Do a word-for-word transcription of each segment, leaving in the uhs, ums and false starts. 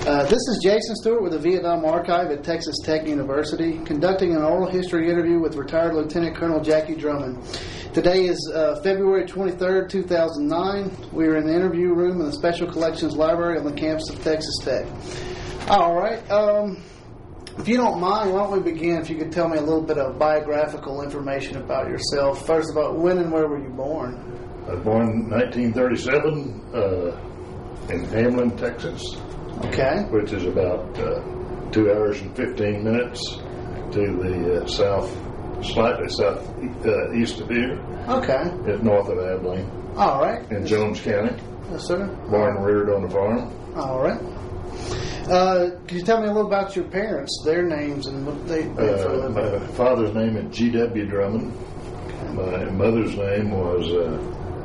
Uh, this is Jason Stewart with the Vietnam Archive at Texas Tech University, conducting an oral history interview with retired Lieutenant Colonel Jackie Drummond. Today is uh, February twenty-third, two thousand nine. We are in the interview room in the Special Collections Library on the campus of Texas Tech. All right. Um, if you don't mind, why don't we begin? If you could tell me a little bit of biographical information about yourself. First of all, when and where were you born? I was born in nineteen thirty-seven uh, in Hamlin, Texas. Okay. Which is about uh, two hours and fifteen minutes to the uh, south, slightly south uh, east of here. Okay. It's north of Abilene. All right. In Jones County. Yes, sir. Born and reared on the farm. All right. Uh, can you tell me a little about your parents, their names, and what they did for a Uh, living? my father's name is G W Drummond. My mother's name was uh,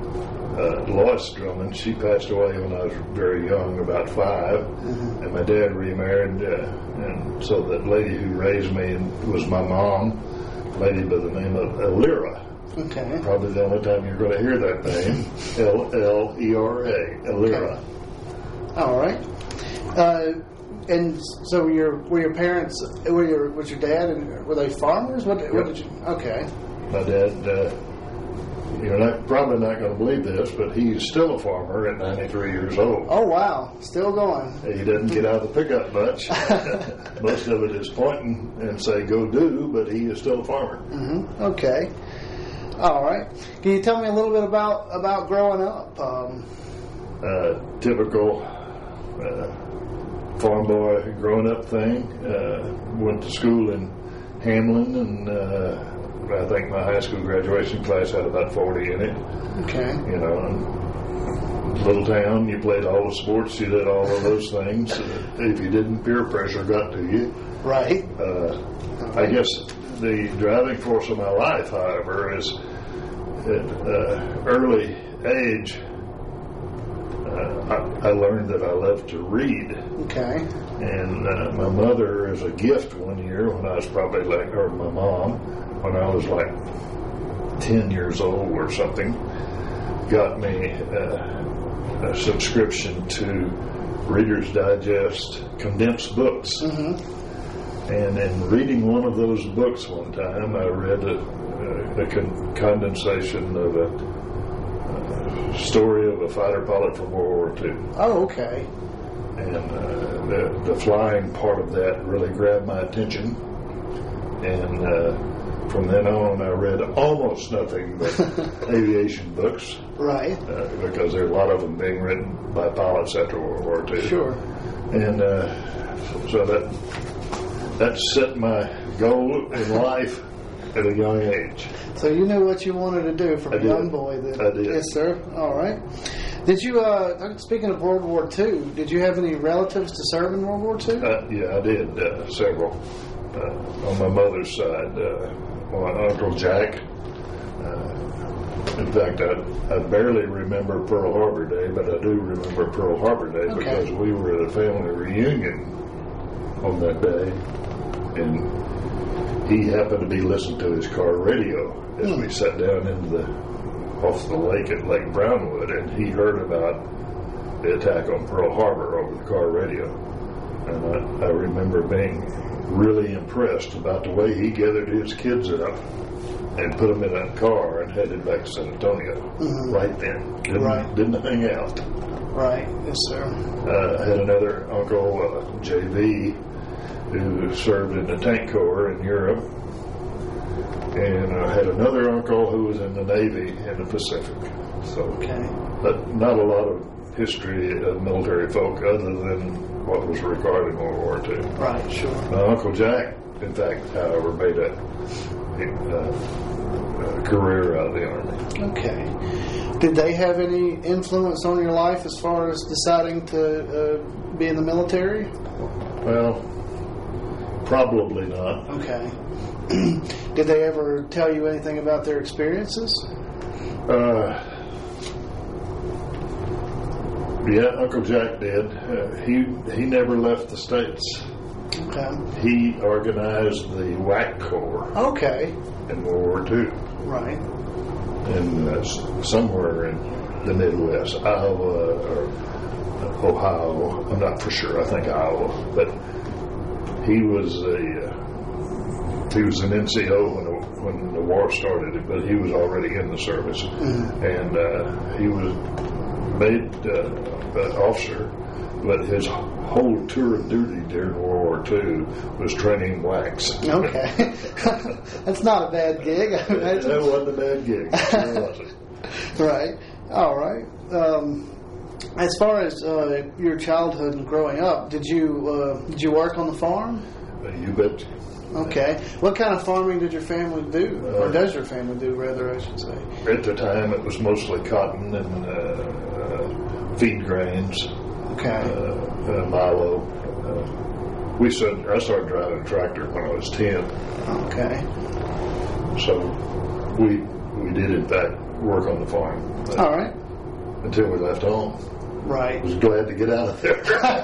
uh, Lois Drummond. She passed away when I was very young, about five. Mm-hmm. And my dad remarried, uh, and so that lady who raised me was my mom, a lady by the name of Elira. Okay. Probably the only time you're going to hear that name, L L E R A, Elira. Okay. All right. Uh, and so your were your parents, were your was your dad, and were they farmers? What, what Yep. did you? Okay. My dad, uh, you're not, probably not going to believe this, but he's still a farmer at ninety-three years old. Oh wow, still going. He doesn't get out of the pickup much. Most of it is pointing and say, go do, but he is still a farmer. Mm-hmm. Okay. All right. Can you tell me a little bit about, about growing up? Um, Uh, typical uh, farm boy growing up thing. Uh, went to school in Hamlin, and uh, I think my high school graduation class had about forty in it. okay. You know, and little town, you played all the sports, you did all of those things. If you didn't, peer pressure got to you. Right. Uh, I guess the driving force of my life, however, is at uh, early age, uh, I, I learned that I loved to read. Okay. And uh, my mother, as a gift one year, when I was probably like, or my mom, when I was like ten years old or something, got me uh, a subscription to Reader's Digest condensed books. Mm-hmm. And in reading one of those books one time, I read a, a, a con- condensation of a, a story of a fighter pilot from World War Two. Oh, okay. And uh, the, the flying part of that really grabbed my attention. And uh, from then on, I read almost nothing but aviation books. Right. Uh, because there are a lot of them being written by pilots after World War Two. Sure. And uh, so that that set my goal in life at a young age. So you knew what you wanted to do from I a did. young boy. Then. I did. Yes, sir. All right. Did you, uh, speaking of World War Two, did you have any relatives to serve in World War Two? Uh, yeah, I did uh, several. Uh, on my mother's side, uh, my Uncle Jack. Uh, in fact, I, I barely remember Pearl Harbor Day, but I do remember Pearl Harbor Day Okay. because we were at a family reunion on that day, and he happened to be listening to his car radio as Hmm. we sat down into the off the lake at Lake Brownwood, and he heard about the attack on Pearl Harbor over the car radio. And I, I remember being really impressed about the way he gathered his kids up and put them in a car and headed back to San Antonio mm-hmm. right then. Didn't, right. didn't hang out. Right. Yes, sir. Uh, I had another uncle, uh, J V, who served in the tank corps in Europe. And I had another uncle who was in the Navy in the Pacific. So, okay. But not a lot of history of military folk other than what was recorded in World War Two. Right, sure. My Uncle Jack, in fact, however, made a, a, a career out of the Army. Okay. Did they have any influence on your life as far as deciding to uh, be in the military? Well, probably not. Okay. Did they ever tell you anything about their experiences? Uh, yeah, Uncle Jack did. Uh, he he never left the States. Okay. He organized the W A C Corps Okay. in World War Two. Right. In uh, somewhere in the Midwest, Iowa or Ohio. I'm not for sure. I think Iowa, but he was a uh, he was an N C O when the, when the war started, but he was already in the service, mm-hmm. and uh, he was made uh, an officer. But his whole tour of duty during World War Two was training blacks. Okay, that's not a bad gig. I imagine. That wasn't a bad gig. Sure wasn't. Right. All right. Um, as far as uh, your childhood and growing up, did you uh, did you work on the farm? Uh, you bet. Okay. What kind of farming did your family do, uh, or does your family do, rather, I should say? At the time, it was mostly cotton and uh, uh, feed grains. Okay. Uh, uh, Milo. Uh, we started, I started driving a tractor when I was ten. Okay. So we we did in fact work on the farm. Uh, All right. Until we left home. Right. I was glad to get out of there.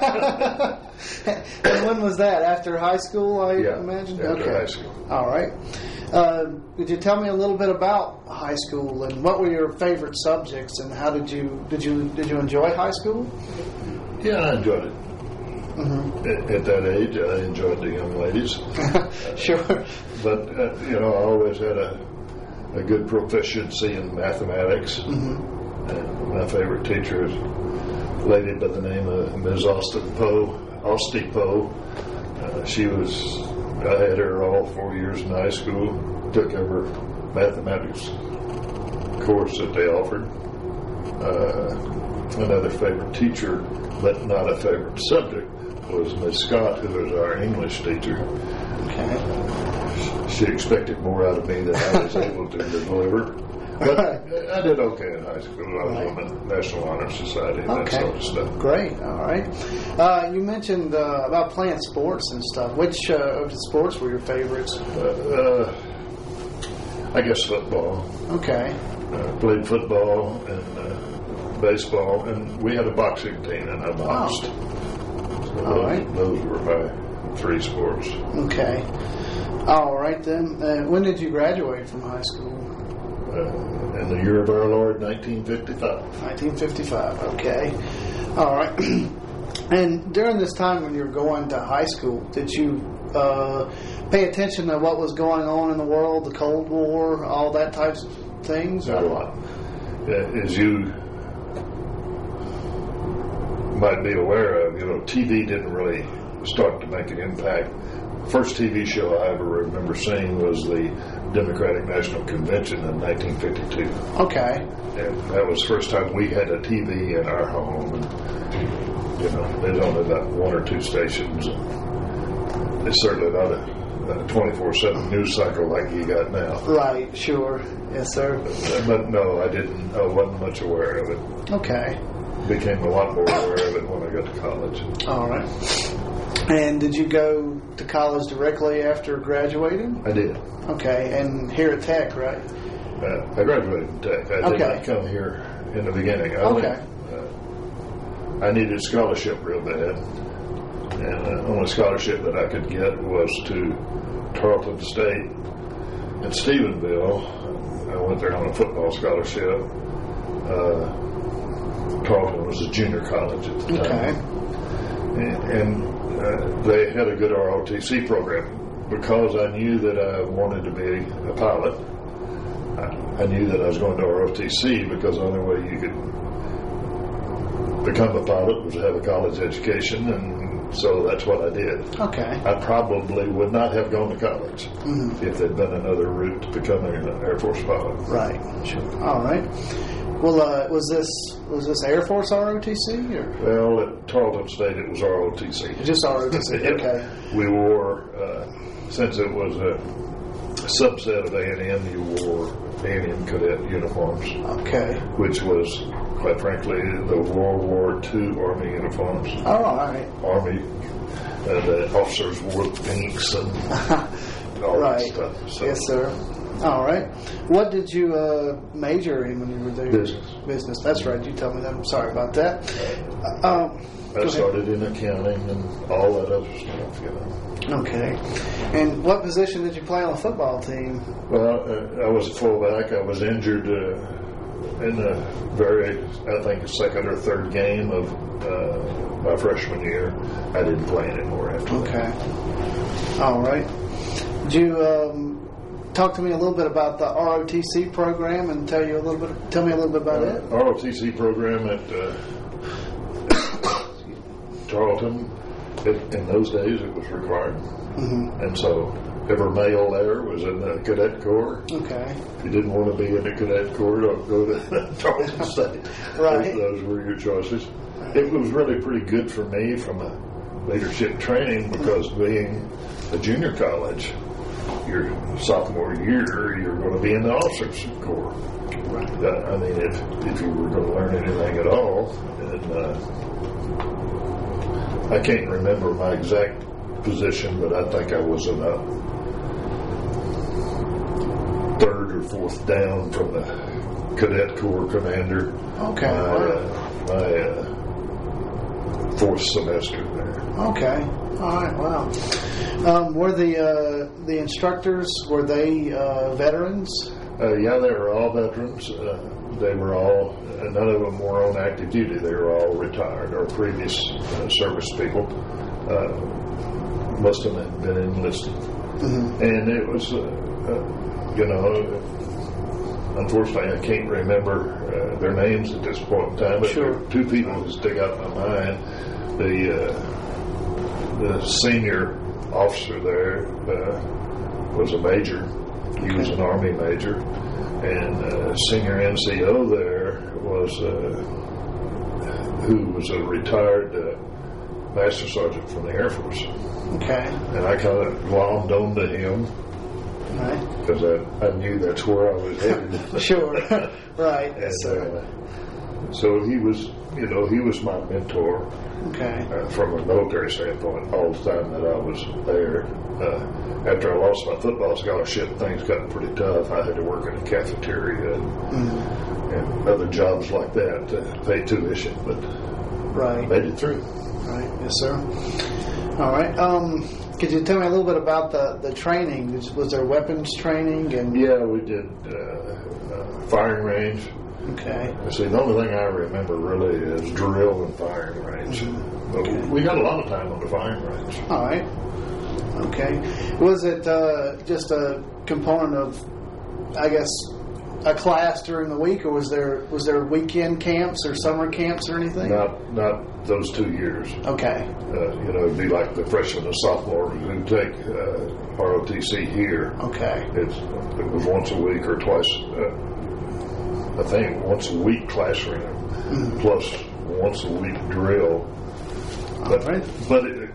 And when was that? After high school, I yeah, imagine? After okay. high school. All right. Uh, could you tell me a little bit about high school and what were your favorite subjects and how did you did you did you enjoy high school? Yeah, I enjoyed it. Mm-hmm. At, at that age, I enjoyed the young ladies. Sure. But uh, you know, I always had a a good proficiency in mathematics. Mm-hmm. And my favorite teacher is a lady by the name of Miz Austin Poe, Austin Poe. Uh, she was, I had her all four years in high school, took every mathematics course that they offered. Uh, another favorite teacher, but not a favorite subject, was Miz Scott, who was our English teacher. Okay. She expected more out of me than I was able to deliver. But I did okay in high school. I was right. on the National Honor Society and okay. that sort of stuff. Great. All right. Uh, you mentioned uh, about playing sports and stuff. Which uh, of the sports were your favorites? Uh, uh, I guess football. Okay. Uh, played football and uh, baseball, and we had a boxing team, and I boxed. Wow. So All those, right. those were my three sports. Okay. All right then. Uh, when did you graduate from high school? Uh, in the year of our Lord, nineteen fifty-five. nineteen fifty-five. Okay. All right. And during this time when you were going to high school, did you uh, pay attention to what was going on in the world, the Cold War, all that types of things? Not a lot. Uh, as you might be aware of, you know, T V didn't really start to make an impact. First T V show I ever remember seeing was the Democratic National Convention in nineteen fifty-two. Okay. And that was the first time we had a T V in our home. And, you know, there's only about one or two stations. And it's certainly not a, a twenty-four seven news cycle like you got now. Right, sure. Yes, sir. But, but no, I didn't. I wasn't much aware of it. Okay. Became a lot more aware of it when I got to college. All right. And did you go to college directly after graduating? I did. Okay, and here at Tech, right? Uh, I graduated from Tech. I okay. did not come here in the beginning. I okay. Went, uh, I needed scholarship real bad, and the only scholarship that I could get was to Tarleton State in Stephenville. I went there on a football scholarship. Uh, Tarleton was a junior college at the okay. time. And, and uh, they had a good R O T C program. Because I knew that I wanted to be a pilot, I, I knew that I was going to R O T C because the only way you could become a pilot was to have a college education, and so that's what I did. Okay. I probably would not have gone to college mm-hmm. if there'd been another route to becoming an Air Force pilot. Right. Sure. All right. Well, uh, was this was this Air Force R O T C? Or? Well, at Tarleton State it was R O T C. Just R O T C. Okay. We wore, uh, since it was a subset of A and M, you wore A and M cadet uniforms. Okay. Which was, quite frankly, the World War Two Army uniforms. Oh, all right. Army, uh, the officers wore pinks and all right. that stuff. So. Yes, sir. All right. What did you uh, major in when you were there? Business. Business. That's right. You told me that. I'm sorry about that. Um, I started in accounting and all that other stuff, you know. Okay. And what position did you play on the football team? Well, uh, I was a fullback. I was injured uh, in a very, I think, second or third game of uh, my freshman year. I didn't play anymore after Okay. that. All right. Did you um, talk to me a little bit about the R O T C program and tell you a little bit? Tell me a little bit about Uh, it. R O T C program at uh, Tarleton. It, in those days, it was required, Mm-hmm. and so every male there was in the cadet corps. Okay. If you didn't want to be in the cadet corps, don't go to Tarleton State. Right. Those, those were your choices. It was really pretty good for me from a leadership training because being a junior college, your sophomore year, you're going to be in the officers corps. Right. Uh, I mean, if if you were going to learn anything at all, and uh, I can't remember my exact position, but I think I was in a third or fourth down from the cadet corps commander. Okay. My, Wow. uh, my uh, fourth semester there. Okay. All right. Wow. Um, were the uh, the instructors were they uh, veterans? Uh, yeah, they were all veterans. Uh, they were all, uh, none of them were on active duty. They were all retired or previous uh, service people. Uh, most of them had been enlisted. Mm-hmm. And it was, uh, uh, you know, unfortunately, I can't remember uh, their names at this point in time, but Sure. there are two people who stick out in my mind. The, uh, the senior officer there uh, was a major. He was an Army major, and uh, senior N C O there was uh, who was a retired uh, master sergeant from the Air Force, Okay. and I kind of glommed onto him All right. because I, I knew that's where I was headed. Sure. Right. And So, uh, so he was, you know, he was my mentor okay. uh, from a military standpoint all the time that I was there. Uh, after I lost my football scholarship, things got pretty tough. I had to work in a cafeteria and, Mm-hmm. and other jobs like that to pay tuition, but Right. made it through. Right. Yes, sir. All right. Um, could you tell me a little bit about the, the training? Was, was there weapons training? And Yeah, we did uh, uh, firing range. Okay. See, the only thing I remember really is drill and firing range. Mm-hmm. But Okay. we got a lot of time on the firing range. All right. Okay. Was it uh, just a component of, I guess, a class during the week, or was there was there weekend camps or summer camps or anything? Not not those two years. Okay. Uh, you know, it'd be like the freshman and sophomore who take uh, R O T C here. Okay. It's it was once a week or twice. Uh, I think once a week classroom Mm-hmm. plus once a week drill. But All right. but it,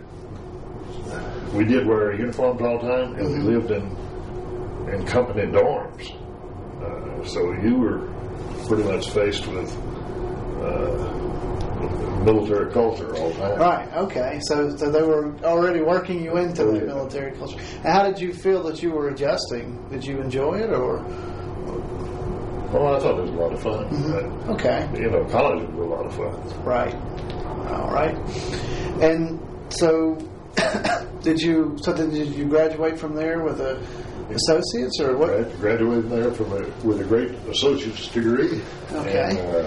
we did wear uniforms all the time, and Mm-hmm. we lived in in company dorms. Uh, so you were pretty much faced with uh, military culture all the time. Right. Okay. So so they were already working you into Oh, the yeah. military culture. And how did you feel that you were adjusting? Did you enjoy it, or Oh, I thought it was a lot of fun. Mm-hmm. okay? Uh, you know, college was a lot of fun. Right. All right. And so, did you? So did you graduate from there with a associates or what? Grad- graduated there from a, with a great associate's degree. Okay. And, uh,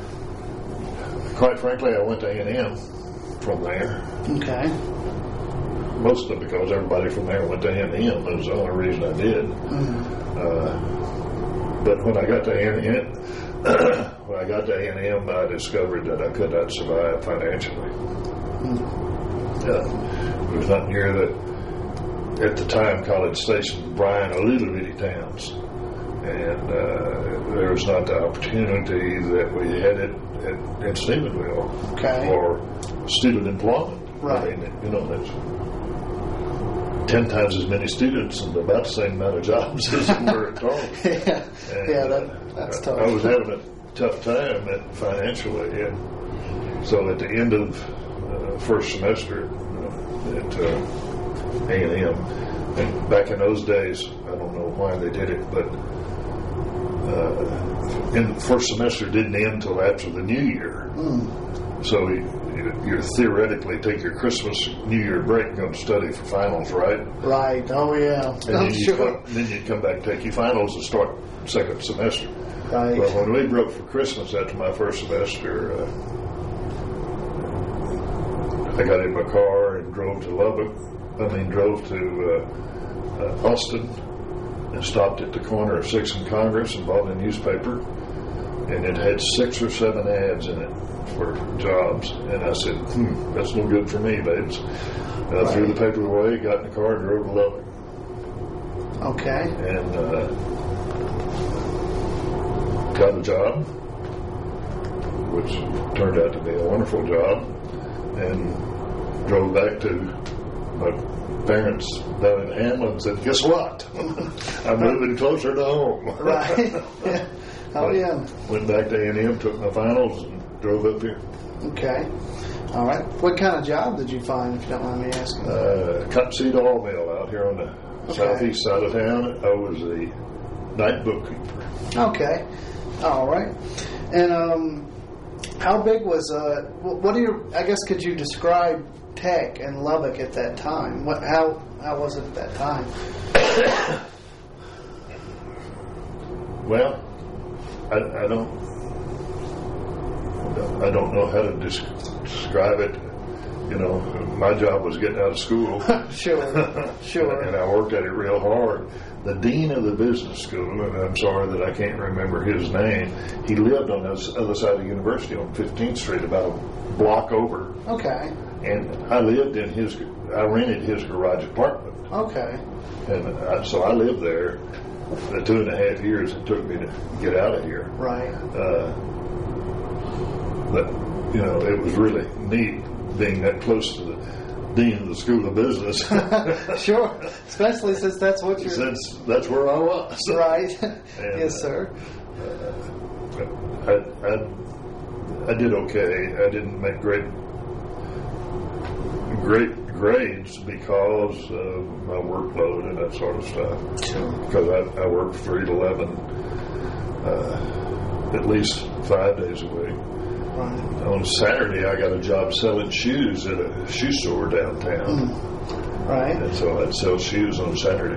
quite frankly, I went to A and M from there. Okay. Mostly because everybody from there went to A and M. That was the only reason I did. Mm-hmm. Uh, but when I got to A and M, when I got to A and M, I discovered that I could not survive financially. Mm-hmm. Uh, it was not near the, at the time, College Station, Bryan, a little bitty towns. And uh, there was not the opportunity that we had at, at, in Stephenville Okay. for student employment. Right. I mean, you know, that's ten times as many students and about the same amount of jobs as there were at Tarleton. yeah. And, Yeah. That, uh, that's I- tough. I was having a tough time at, financially, and so at the end of uh, first semester uh, at uh, A and M, and back in those days, I don't know why they did it, but uh, in the first semester didn't end until after the New Year. Mm. So you, you theoretically take your Christmas, New Year break and go to study for finals, right? Right. Oh yeah. And I'm then you sure. come, then you come back, take your finals, and start second semester. Right. Well, when we broke for Christmas after my first semester, uh, I got in my car and drove to Lubbock. I mean, drove to uh, uh, Austin and stopped at the corner of sixth and Congress and bought a newspaper. And it had six or seven ads in it for jobs. And I said, hmm, that's no good for me, babes. And I right. threw the paper away, got in the car, and drove to Lubbock. Okay. And uh, got a job, which turned out to be a wonderful job, and drove back to my parents down in Hamlin and said, guess what? I'm moving closer to home. Right. Yeah. Oh, But yeah. Went back to A and M, took my finals, and drove up here. Okay. All right. What kind of job did you find, if you don't mind me asking? Uh, Cottonseed Oil Mill out here on the Okay. southeast side of town. I was the night bookkeeper. Okay. All right. And um, how big was, uh, wh- what do you, I guess, could you describe tech in Lubbock at that time? What, how, how was it at that time? Well, I, I don't, I don't know how to des- describe it. You know, my job was getting out of school. Sure, sure. And I worked at it real hard. The dean of the business school, and I'm sorry that I can't remember his name, he lived on the other side of the university on fifteenth Street, about a block over. Okay, And I lived in his, I rented his garage apartment. okay. And I, so I lived there the two and a half years it took me to get out of here. Right. Uh, but, you know, it was really neat being that close to the dean of the School of Business. Sure, especially since that's what you're... Since that's where I was. Right. And, Yes, sir. Uh, I, I, I did okay. I didn't make great great grades because of my workload and that sort of stuff. Sure. Because I, I worked three to eleven, uh, at least five days a week. Right. On Saturday, I got a job selling shoes at a shoe store downtown. Mm. Right. And so I'd sell shoes on Saturday.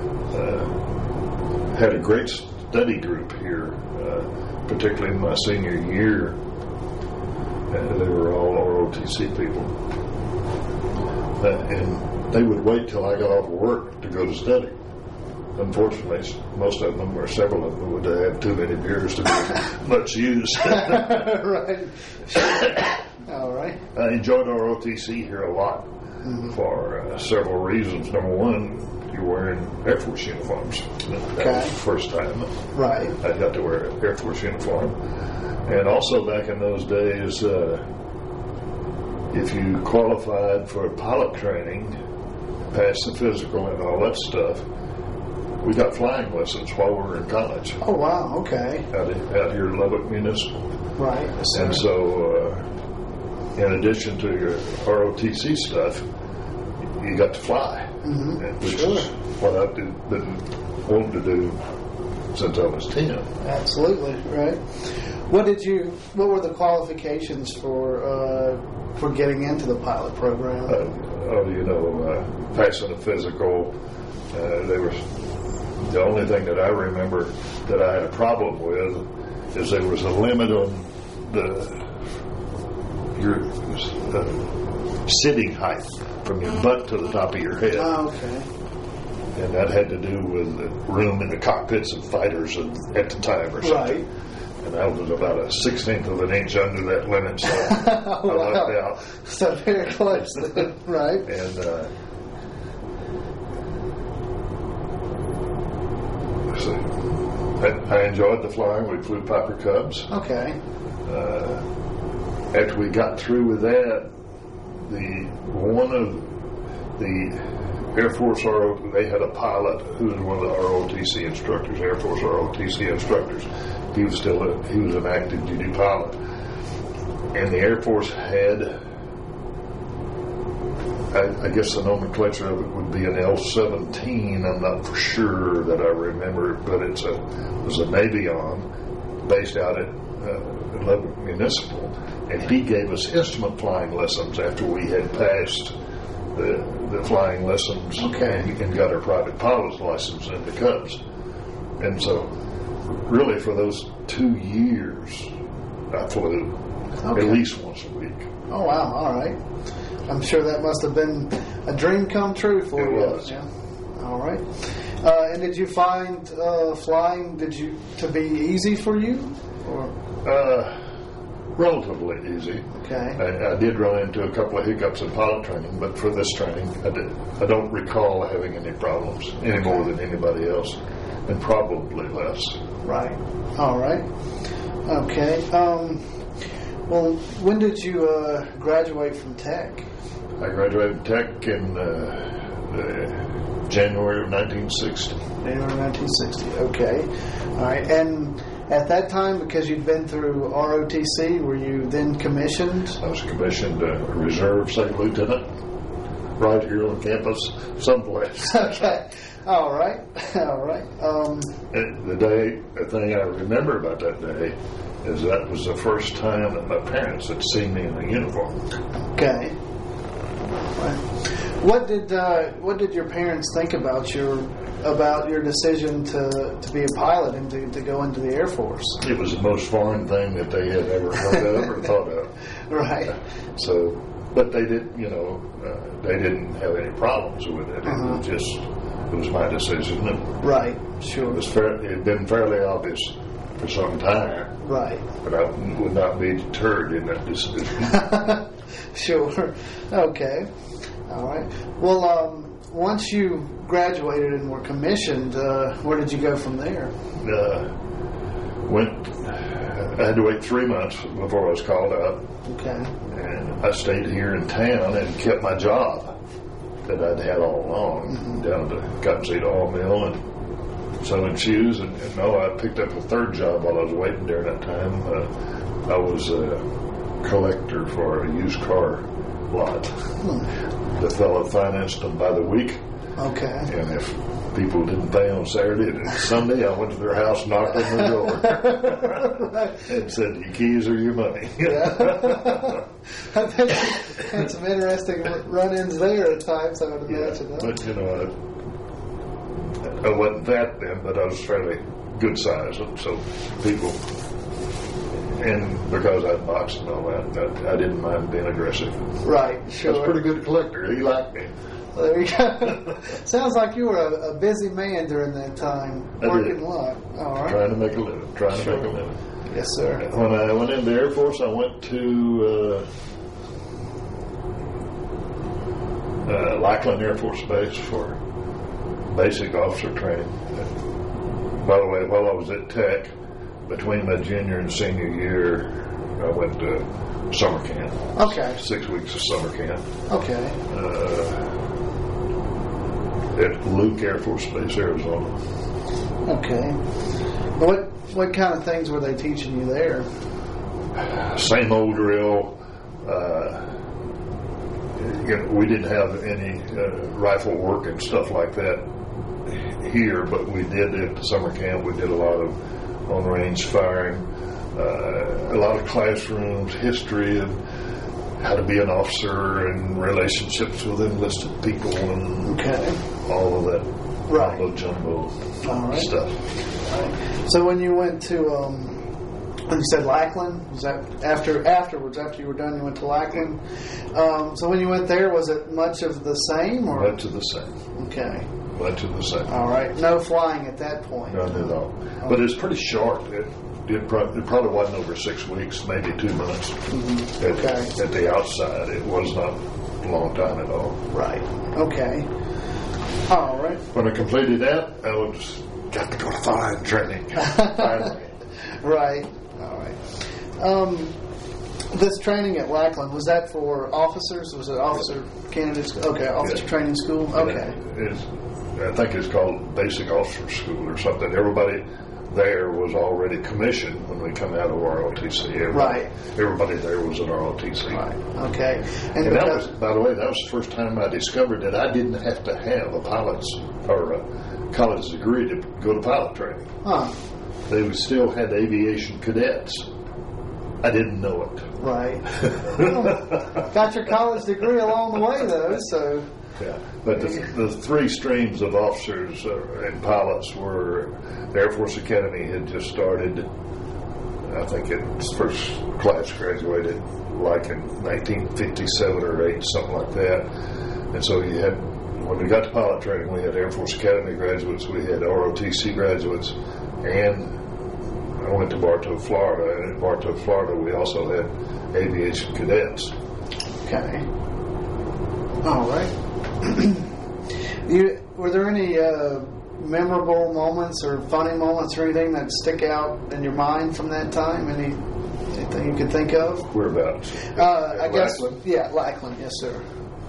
Uh, had a great study group here, uh, particularly in my senior year. Uh, they were all R O T C people. Uh, and they would wait till I got off of work to go to study. Unfortunately, most of them, or several of them, would have too many beers to be much use. Right. All right. I enjoyed R O T C here a lot Mm-hmm. for uh, several reasons. Number one, you're wearing Air Force uniforms. That Okay. was the first time Right. I got to wear an Air Force uniform. And also back in those days, uh, if you qualified for pilot training, passed the physical and all that stuff, we got flying lessons while we were in college Oh, wow. Okay. out, out here in Lubbock Municipal. Right. Yes, sir. And so, uh, in addition to your R O T C stuff, you got to fly, Mhm. and which Sure. is what I've been been wanting to do since I was ten. Absolutely. Right. What did you, what were the qualifications for, uh, for getting into the pilot program? Uh, oh, you know, uh, passing a physical. Uh, they were the only thing that I remember that I had a problem with is there was a limit on the your uh, sitting height from your butt to the top of your head, Oh, okay. and that had to do with the room in the cockpits of fighters at the time or something. Right. And I was about a sixteenth of an inch under that limit, so Oh, I wow. lucked out. So very close then. Right. And uh, so I, I enjoyed the flying. We flew Piper Cubs. Okay. Uh, after we got through with that, the one of the Air Force R O, they had a pilot who was one of the R O T C instructors, Air Force R O T C instructors. He was still a, he was an active duty pilot, and the Air Force had, I, I guess the nomenclature of it would be an L seventeen. I'm not for sure that I remember it, but it's a it was a Navion based out at uh, Lubbock Municipal, and he gave us instrument flying lessons after we had passed the the flying lessons Okay. and, and got our private pilot's license in the Cubs. And so, really, for those two years, I flew Okay. at least once a week. Oh, wow. All right. I'm sure that must have been a dream come true for It you. was. Yeah. All right. Uh, and did you find uh, flying did you to be easy for you? Or? Uh, relatively easy. Okay. I, I did run into a couple of hiccups in pilot training, but for this training, I did. I don't recall having any problems any more than anybody else, and probably less. Right. All right. Okay. Um, well, when did you uh, graduate from Tech? I graduated Tech in uh, the January of nineteen sixty. January nineteen sixty. Okay. All right. And at that time, because you'd been through R O T C, were you then commissioned? I was commissioned a reserve second lieutenant right here on campus someplace. Okay. All right. All right. Um, And the day, the thing I remember about that day is that was the first time that my parents had seen me in a uniform. okay. Right. What did uh, what did your parents think about your about your decision to, to be a pilot and to, to go into the Air Force? It was the most foreign thing that they had ever heard of or thought of. Right. So, but they did, you know, uh, they didn't have any problems with it. It Uh-huh. was just, it was my decision. And Right. it Sure. was fair, it had been fairly obvious for some time, Right. but I would not be deterred in that decision. Sure. Okay. All right. Well, um, once you graduated and were commissioned, uh, where did you go from there? Uh, went, I had to wait three months before I was called out, Okay. and I stayed here in town and kept my job that I'd had all along, Mm-hmm. down to Cotton Seed Oil Mill and selling shoes. And, and no, I picked up a third job while I was waiting during that time. Uh, I was a collector for a used car lot. Hmm. The fellow financed them by the week, Okay. and if people didn't pay on Saturday and Sunday, I went to their house, knocked on their door, and said, "Your keys or your money." Yeah. I think you had some interesting run-ins there at times, I would Yeah, imagine. huh? but you know, I, I wasn't that then, but I was fairly good size, and so people, and because I'd boxed and all that, I, I didn't mind being aggressive. Right, I sure. was a pretty good collector. He liked me. There you go. Sounds like you were a, a busy man during that time, I working did. a lot. All right. Trying to make a living. Trying Sure. to make a living. Yes, sir. When I went in the Air Force, I went to uh, uh, Lackland Air Force Base for basic officer training. By the way, while I was at Tech, between my junior and senior year, I went to summer camp. Okay. Six weeks of summer camp Okay. uh, at Luke Air Force Base, Arizona. Okay. What what kind of things were they teaching you there? Same old drill. Uh, you know, we didn't have any uh, rifle work and stuff like that here, but we did at the summer camp. We did a lot of on-range firing, uh, a lot of classrooms, history of how to be an officer and relationships with enlisted people and Okay. all of that Right. mumbo jumbo All right. stuff. Right. So when you went to, um, when you said Lackland, was that after afterwards, after you were done, you went to Lackland? Um, so when you went there, was it much of the same? Or? Much of the same. Okay. Much of the same. All right. No flying at that point. None at all. But it's pretty short. It, it, probably, it probably wasn't over six weeks, maybe two months. Mm-hmm. At, Okay. at the outside, it was not a long time at all. Right. Okay. All right. When I completed that, I was got to go to flying training. Finally. Right. All right. Um, this training at Lackland, was that for officers? Was it officer candidates? Okay, officer Yeah. training school. Okay. It's, I think it's called Basic Officer School or something. Everybody there was already commissioned when we come out of R O T C. Everybody, Right. Everybody there was in R O T C. Right. Okay. And, And that because, was, by the way, that was the first time I discovered that I didn't have to have a pilot's or a college degree to go to pilot training. huh? They still had aviation cadets. I didn't know it. Right. Well, got your college degree along the way, though. So. Yeah, but the, the three streams of officers uh, and pilots were the Air Force Academy had just started. I think its first class graduated like in nineteen fifty-seven or eight, something like that. And so you had, when we got to pilot training, we had Air Force Academy graduates, we had R O T C graduates, and I went to Bartow, Florida, and in Bartow, Florida, we also had aviation cadets. Okay. All right. you, were there any uh, memorable moments or funny moments or anything that stick out in your mind from that time? Any anything you could think of? Whereabouts? Uh, I guess, Lackland? yeah, Lackland, yes, sir.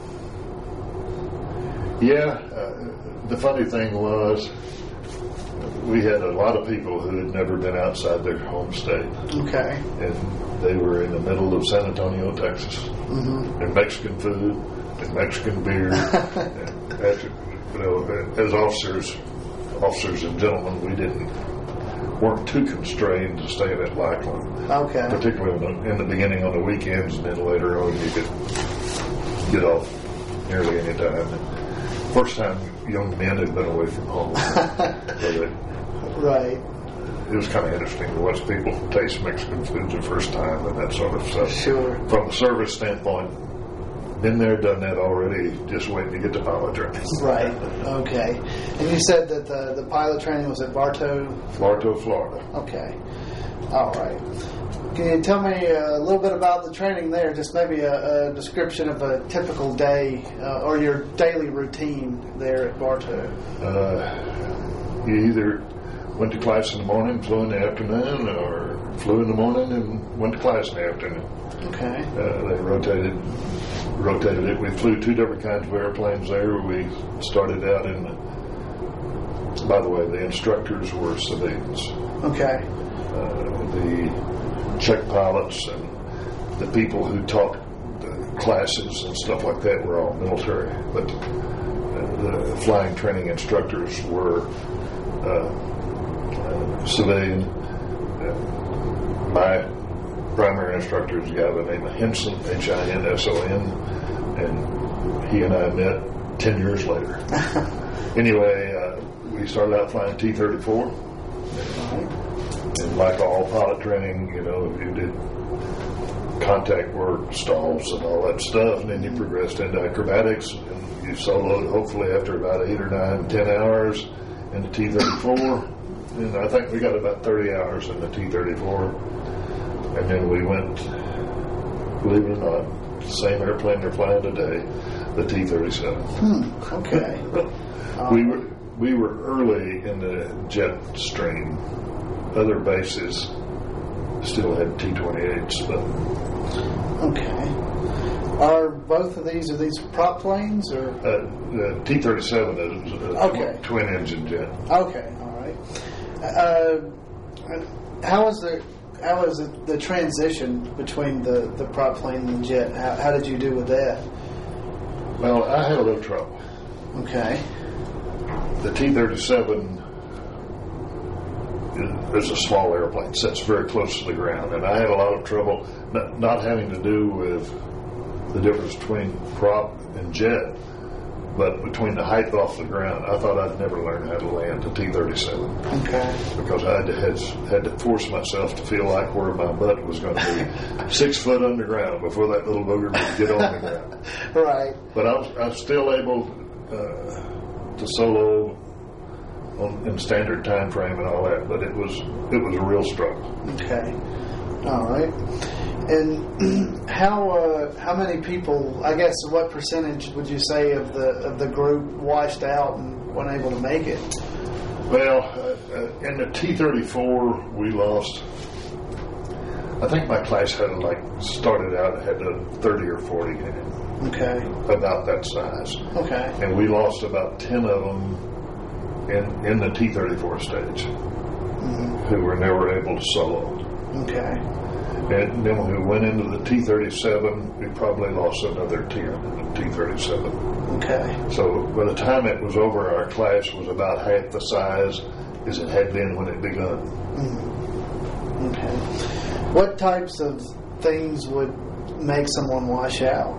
Yeah, uh, the funny thing was, we had a lot of people who had never been outside their home state. Okay. And they were in the middle of San Antonio, Texas. Mm-hmm. And Mexican food, and Mexican beer. and after, you know, as officers, officers and gentlemen, we didn't weren't too constrained to stay at Lackland. Okay. Particularly in the, in the beginning on the weekends, and then later on you could get off nearly any time. First time young men had been away from home. So they, right. it was kind of interesting to watch people taste Mexican food the first time and that sort of stuff. Sure. From a service standpoint, been there, done that already, just waiting to get to pilot training. Right. Okay. And you said that the, the pilot training was at Bartow? Bartow, Florida. Okay. All right. Can you tell me a little bit about the training there? Just maybe a, a description of a typical day uh, or your daily routine there at Bartow. Uh, you either went to class in the morning, flew in the afternoon, or flew in the morning and went to class in the afternoon. Okay. Uh, they rotated rotated it. We flew two different kinds of airplanes there. We started out in, the, by the way, the instructors were civilians. Okay. Uh, the check pilots and the people who taught the classes and stuff like that were all military. But uh, the flying training instructors were uh, uh, civilian. Uh, my primary instructor is a guy by the name of Hinson, H I N S O N, and he and I met ten years later. Anyway, uh, we started out flying T thirty-four. And like all pilot training, you know, you did contact work, stalls, and all that stuff, and then you progressed into acrobatics, and you soloed hopefully after about eight or nine, ten hours in the T thirty-four, and I think we got about thirty hours in the T thirty-four. And then we went, believe it or not, the same airplane they're flying today, the T thirty-seven. Hmm. Okay. we were we were early in the jet stream. Other bases still had T twenty-eights, but okay. Are both of these are these prop planes or? Uh, the T thirty-seven is a okay. tw- twin engine jet. Okay. All right. Uh, how was the How was it, the transition between the, the prop plane and the jet? How, how did you do with that? Well, I had a little trouble. Okay. The T thirty-seven is, is a small airplane, sits very close to the ground, and I had a lot of trouble not, not having to do with the difference between prop and jet, but between the height off the ground. I thought I'd never learn how to land a T thirty-seven. Okay. Because I had to, had, had to force myself to feel like where my butt was going to be six foot underground before that little booger would get on the ground. Right. But I was, I was still able uh, to solo on, in standard time frame and all that, but it was it was a real struggle. Okay. All right. And how uh, how many people? I guess what percentage would you say of the of the group washed out and weren't able to make it? Well, uh, uh, in the T thirty-four, we lost. I think my class had like started out had a thirty or forty in it. Okay. About that size. Okay. And we lost about ten of them in in the T thirty-four stage, mm-hmm. who were never able to solo. Okay. And then when we went into the T thirty-seven, we probably lost another ten in the T thirty-seven. Okay. So by the time it was over, our class was about half the size as it had been when it begun. Mm-hmm. Okay. What types of things would make someone wash out?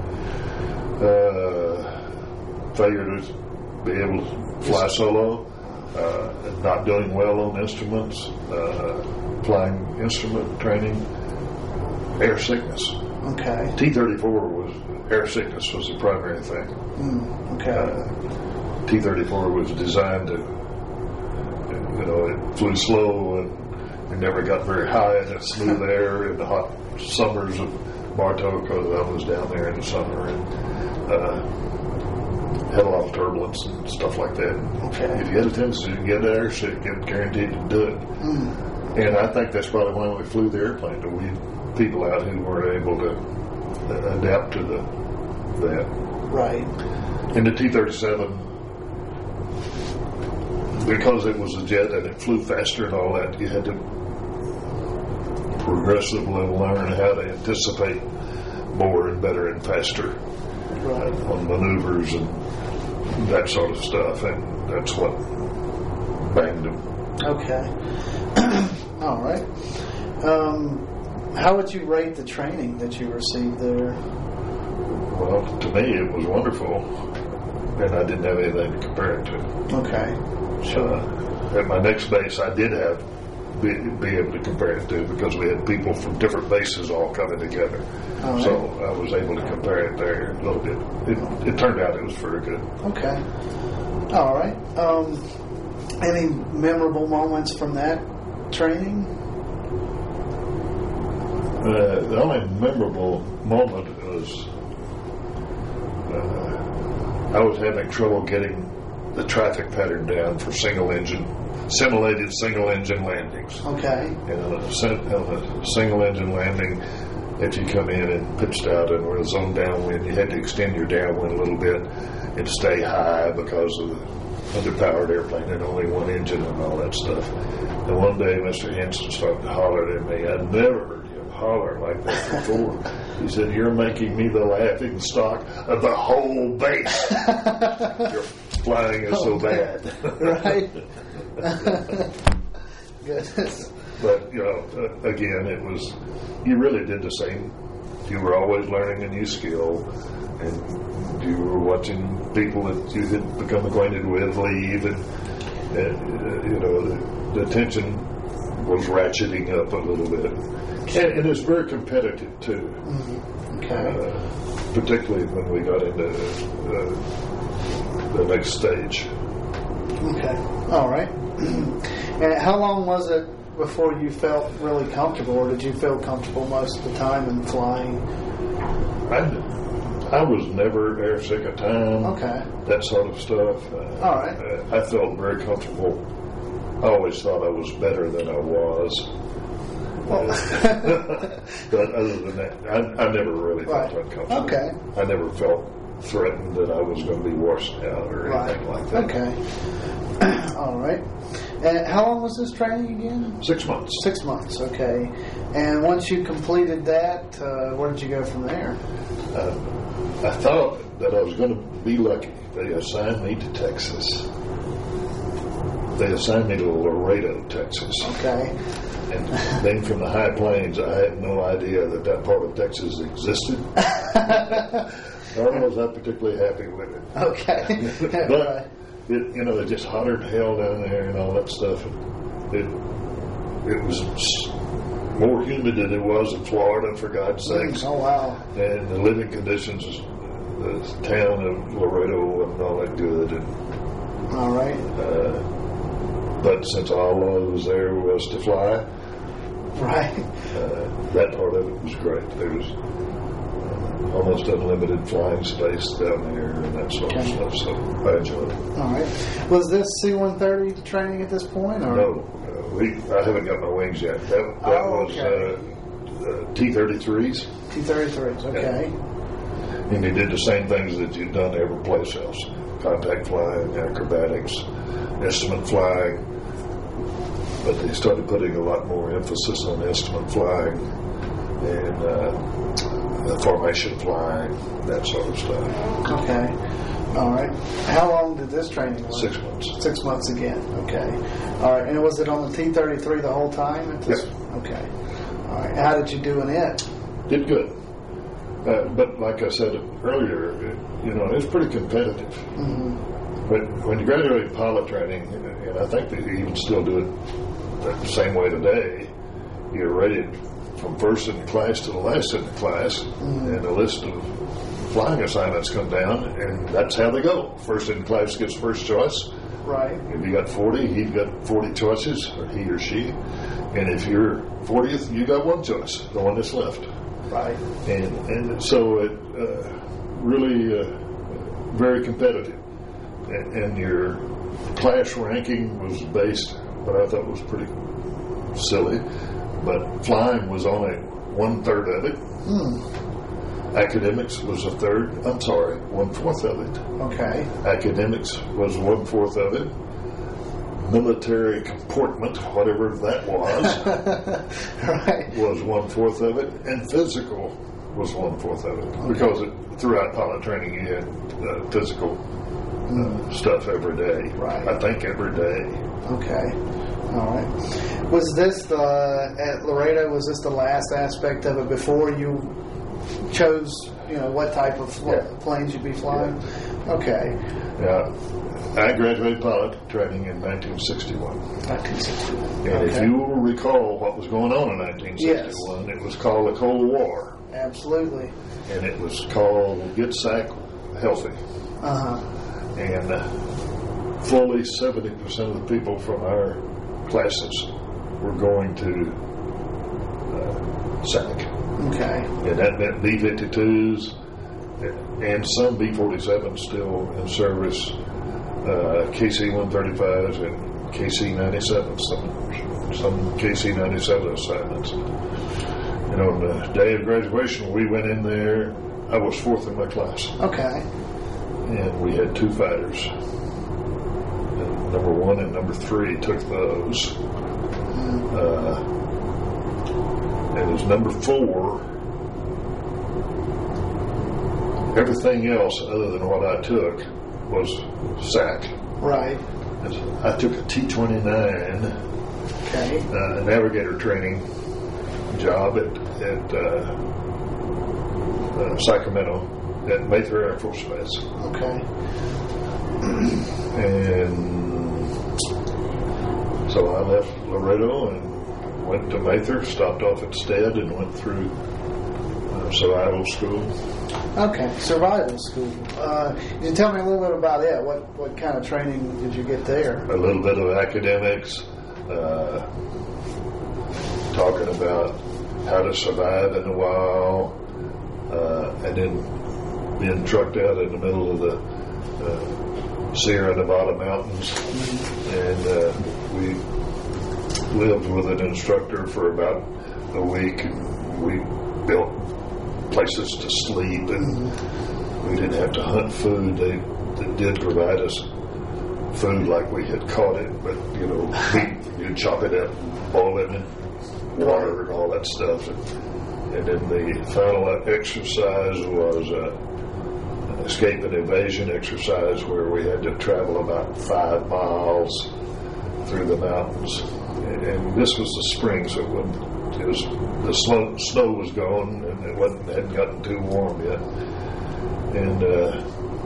Uh, failure to be able to fly solo, uh, not doing well on instruments, uh, flying instrument training, air sickness. Okay. T thirty-four was, air sickness was the primary thing. Mm, okay. Uh, T thirty-four was designed to, you know, it flew slow and it never got very high in the smooth air in the hot summers of Bartow, because I was down there in the summer, and uh, had a lot of turbulence and stuff like that. Okay. If you had a tendency to get air sick, you're guaranteed to do it. Mm. And I think that's probably why we flew the airplane, to weed people out who were able to uh, adapt to the that. Right. In the T thirty-seven, because it was a jet and it flew faster and all that, you had to progressively learn how to anticipate more and better and faster Right. on maneuvers and that sort of stuff, and that's what banged them. Okay. All right. Um, how would you rate the training that you received there? Well, to me, it was wonderful, and I didn't have anything to compare it to. Okay. Sure. Uh, at my next base, I did have be, be able to compare it to, because we had people from different bases all coming together. All right. So I was able to compare it there a little bit. It, it turned out it was very good. Okay. All right. Um, any memorable moments from that training? Uh, the only memorable moment was uh, I was having trouble getting the traffic pattern down for single engine, simulated single engine landings. Okay. And on a, sen- on a single engine landing, if you come in and pitched out and was on downwind, you had to extend your downwind a little bit and stay high because of the underpowered airplane and only one engine and all that stuff. And one day Mister Henson started to holler at me. I'd never heard him holler like that before. He said, "You're making me the laughing stock of the whole base. Your flying is so bad." Right. Goodness. But, you know, uh, again, it was, you really did the same. You were always learning a new skill, and you were watching people that you had become acquainted with leave, and, and uh, you know, the, the tension was ratcheting up a little bit. And, and it's very competitive, too. Mm-hmm. Okay. Uh, particularly when we got into uh, the next stage. Okay. All right. And how long was it before you felt really comfortable, or did you feel comfortable most of the time in flying? I, I was never airsick a time. Okay. That sort of stuff. Uh, All right. Uh, I felt very comfortable. I always thought I was better than I was. Well, But other than that, I, I never really felt Right. uncomfortable. Okay. I never felt threatened that I was going to be washed out or anything right. like that. Okay. All right. And how long was this training again? Six months. Six months. Okay. And once you completed that, uh, where did you go from there? Uh, I thought that I was going to be lucky. They assigned me to Texas. They assigned me to Laredo, Texas. Okay. And then from the high plains, I had no idea that that part of Texas existed. Nor was I particularly happy with it. Okay. But, Right. it, you know, it's just hotter than hell down there and all that stuff. It, it was more humid than it was in Florida, for God's sakes. Oh, wow. And the living conditions, the town of Laredo wasn't all that good. And, All right. uh, but since all I was there was to fly, Right. uh, that part of it was great. There was uh, almost unlimited flying space down there and that sort Okay. of stuff, so I enjoyed it. All right. Was this C one thirty training at this point? Or? No, uh, we, I haven't got my wings yet. That, that Oh, was okay. uh, uh, T thirty-threes. T thirty-threes. Okay. And he did the same things that you'd done every place else. Contact flying, acrobatics, instrument flying. But they started putting a lot more emphasis on instrument flying and uh, formation flying, that sort of stuff. Okay. All right. How long did this training last? Six months. Six months again. Okay. All right. And was it on the T thirty-three the whole time? At this? Yep. Okay. All right. How did you do in it? Did good. Uh, but like I said earlier, it, you know, it's pretty competitive. Mm-hmm. But when you graduate pilot training, and I think that you even still do it the same way today, you're rated from first in the class to the last in the class, mm-hmm. and a list of flying assignments come down, and that's how they go. First in the class gets first choice. Right. If you got forty, he's got forty choices, or he or she. And if you're fortieth, you got one choice, the one that's left. Right. And and so it uh, really uh, very competitive. And, and your class ranking was based, what I thought was pretty silly, but flying was only one third of it. Hmm. Academics was a third, I'm sorry, one fourth of it. Okay. Academics was one fourth of it. Military comportment, whatever that was, right. was one fourth of it. And physical was one fourth of it. Okay. Because it, throughout pilot training you had uh, physical uh, mm. stuff every day. Right. I think every day. Okay. All right. Was this the, at Laredo, was this the last aspect of it before you chose, you know, what type of fl- yeah. planes you'd be flying? Yeah. Okay. Yeah. I graduated pilot training in nineteen sixty-one. nineteen sixty-one. And okay. if you will recall what was going on in nineteen sixty-one, yes. It was called the Cold War. Absolutely. And it was called Get Sack Healthy. Uh-huh. And uh, fully seventy percent of the people from our classes were going to uh, S A C. Okay. And that meant B fifty-twos and some B forty-sevens still in service, uh, K C one thirty-fives and K C ninety-sevens, some, some K C ninety-seven assignments. And on the day of graduation, we went in there. I was fourth in my class. Okay. And we had two fighters. And number one and number three took those. Uh, and as number four, everything else other than what I took was S A C. Right. And I took a T twenty-nine okay. uh, navigator training job at, at uh, uh, Sacramento at Mather Air Force Base. Okay. And so I left Laredo and went to Mather, stopped off at Stead, and went through uh, survival school. Okay, survival school. Uh, can you tell me a little bit about it? What what kind of training did you get there? A little bit of academics, uh, talking about how to survive in the wild, uh, and then being trucked out in the middle of the uh, Sierra Nevada mountains. Mm-hmm. And uh, we lived with an instructor for about a week, and we built places to sleep, and mm-hmm. we didn't have to hunt food. They, they did provide us food like we had caught it, but, you know, meat, you'd chop it up, boil it in water and all that stuff. And, and then the final exercise was uh, an escape and evasion exercise where we had to travel about five miles through the mountains. And, and this was the spring, so it wasn't, it was, the snow, snow was gone, and it wasn't, hadn't gotten too warm yet. And uh,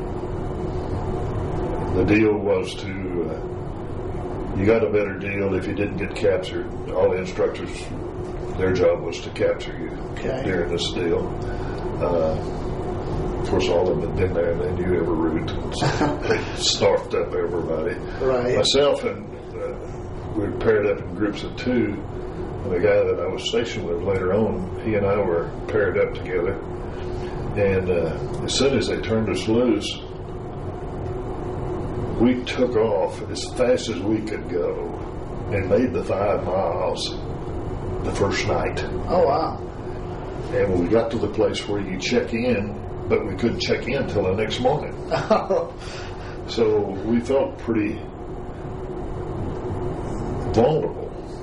the deal was to, uh, you got a better deal if you didn't get captured. All the instructors, their job was to capture you okay. during this deal. Uh, of course, all of them had been there, and they knew every route. So they snarfed up everybody. Right. Myself and uh, we were paired up in groups of two. And the guy that I was stationed with later on, he and I were paired up together. And uh, as soon as they turned us loose, we took off as fast as we could go and made the five miles the first night. Oh, wow. And when we got to the place where you check in, but we couldn't check in until the next morning. So we felt pretty vulnerable.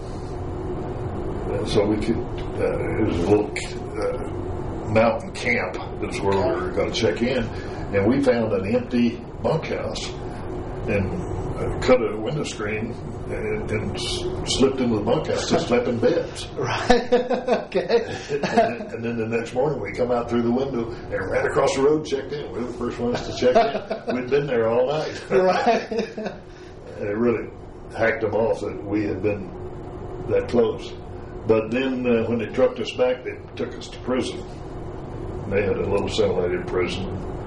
And so we could, uh, it was a little uh, mountain camp. That's where we were going to check in. And we found an empty bunkhouse and uh, cut a window screen and, and s- slipped into the bunkhouse and slept in beds. Right. Okay. and, then, and then the next morning we come out through the window and ran across the road, checked in. We were the first ones to check in. We'd been there all night. Right. And it really hacked them off that we had been that close. But then uh, when they trucked us back, they took us to prison. They had a little simulated prison,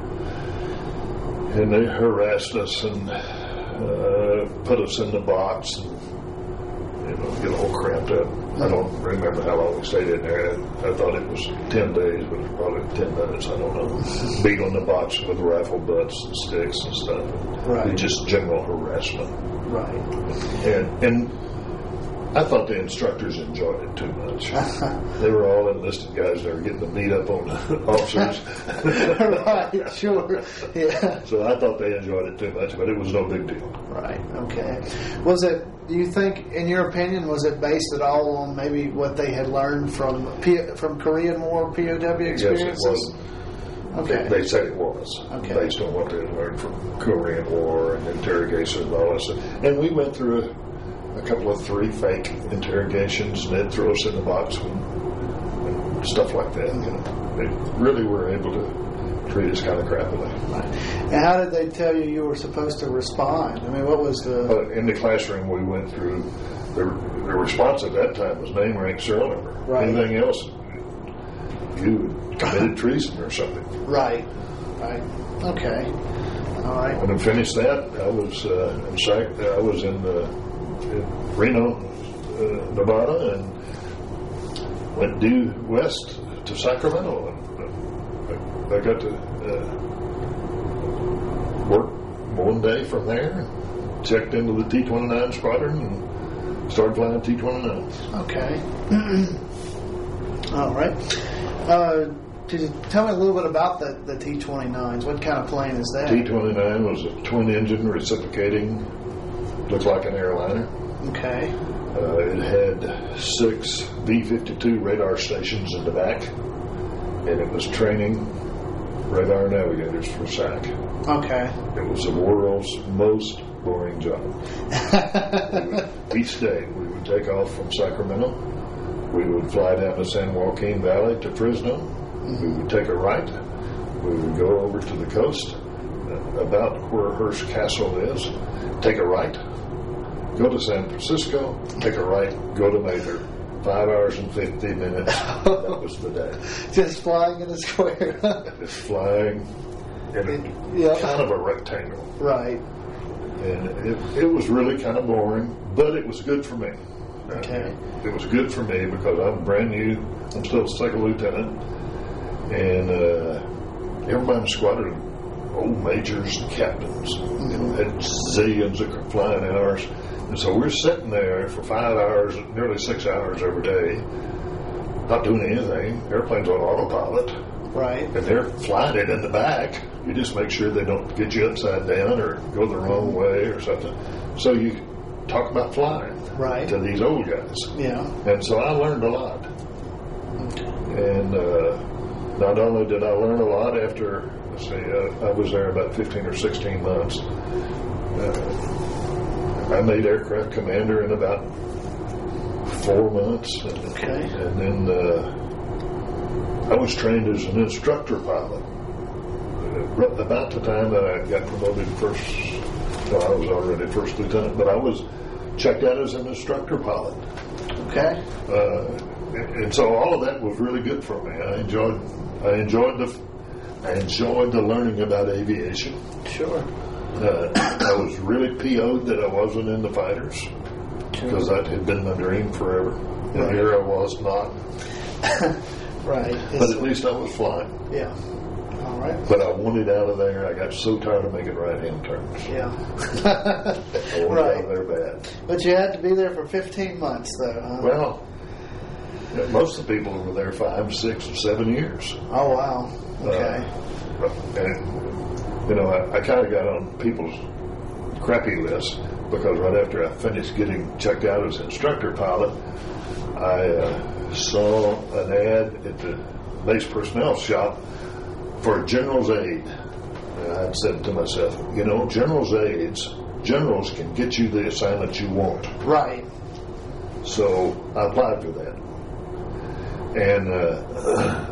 and they harassed us and uh, put us in the box and, you know, get all cramped up. I don't remember how long we stayed in there. I thought it was ten days, but it was probably ten minutes. I don't know. Beat on the box with rifle butts and sticks and stuff. Right. Just general harassment. Right. And and I thought the instructors enjoyed it too much. They were all enlisted guys that were getting to beat up on officers. Right, sure. Yeah. So I thought they enjoyed it too much, but it was no big deal. Right, okay. Was it, do you think, in your opinion, was it based at all on maybe what they had learned from P- from Korean War P O W experiences? Yes, it was. Okay. They, they said it was, okay. based on what they had learned from Korean War and interrogation and all this. And we went through a, a couple of three fake interrogations, and they'd throw us in the box and, and stuff like that. You know, they really were able to treat us kind of crappily. Right. And how did they tell you you were supposed to respond? I mean, what was the... Uh, in the classroom, we went through, the, the response at that time was name, rank, serial number. Right. Anything else, you committed treason or something. Right, right. Okay. All right. When I finished that, I was uh, in Sac- I was in, uh, in Reno, uh, Nevada, and went due west to Sacramento. And I, I got to uh, work one day from there, checked into the T twenty-nine squadron, and started flying T twenty-nines. Okay. All right. Uh, could you tell me a little bit about the, the T twenty-nines? What kind of plane is that? T twenty-nine was a twin-engine reciprocating, looked like an airliner. Okay. Uh, it had six B fifty-two radar stations in the back, and it was training radar navigators for S A C. Okay. It was the world's most boring job. We would, each day we would take off from Sacramento. We would fly down to San Joaquin Valley to Fresno. Mm-hmm. We would take a right. We would go over to the coast, uh, about where Hearst Castle is. Take a right. Go to San Francisco. Take a right. Go to Mather. Five hours and fifty minutes. That was the day. Just flying in a square. Just flying in a, yeah. kind of a rectangle. Right. And it, it was really kind of boring, but it was good for me. Okay. Uh, it was good for me because I'm brand new. I'm still a second lieutenant. And uh, everybody in the squadron, old majors and captains, mm-hmm. you know, had zillions that were flying in ours. And so we're sitting there for five hours, nearly six hours every day, not doing anything. Airplane's on autopilot. Right. And they're flying it in the back. You just make sure they don't get you upside down or go the wrong way or something. So you talk about flying right. to these old guys. Yeah. And so I learned a lot. Okay. And uh, not only did I learn a lot after, let's see, uh, I was there about fifteen or sixteen months. Uh, I made aircraft commander in about four months. Okay. And then uh, I was trained as an instructor pilot. Uh, about the time that I got promoted first, well, I was already first lieutenant, but I was checked out as an instructor pilot. Okay. Uh, and, and so all of that was really good for me. I enjoyed, I enjoyed the, I enjoyed the learning about aviation. Sure. Uh, I was really P O'd that I wasn't in the fighters because that had been my dream forever. And right. here I was not. Right. But at least I was flying. Yeah. All right. But I wanted out of there. I got so tired of making right-hand turns. Yeah. I wanted right. out of there bad. But you had to be there for fifteen months, though, huh? Well, yeah, most of the people were there five, six, or seven years. Oh, wow. Okay. Uh, and, you know, I, I kind of got on people's crappy list because right after I finished getting checked out as instructor pilot, I uh, saw an ad at the base personnel shop for a general's aide. And I said to myself, you know, general's aides, generals can get you the assignment you want. Right. So I applied for that. And uh,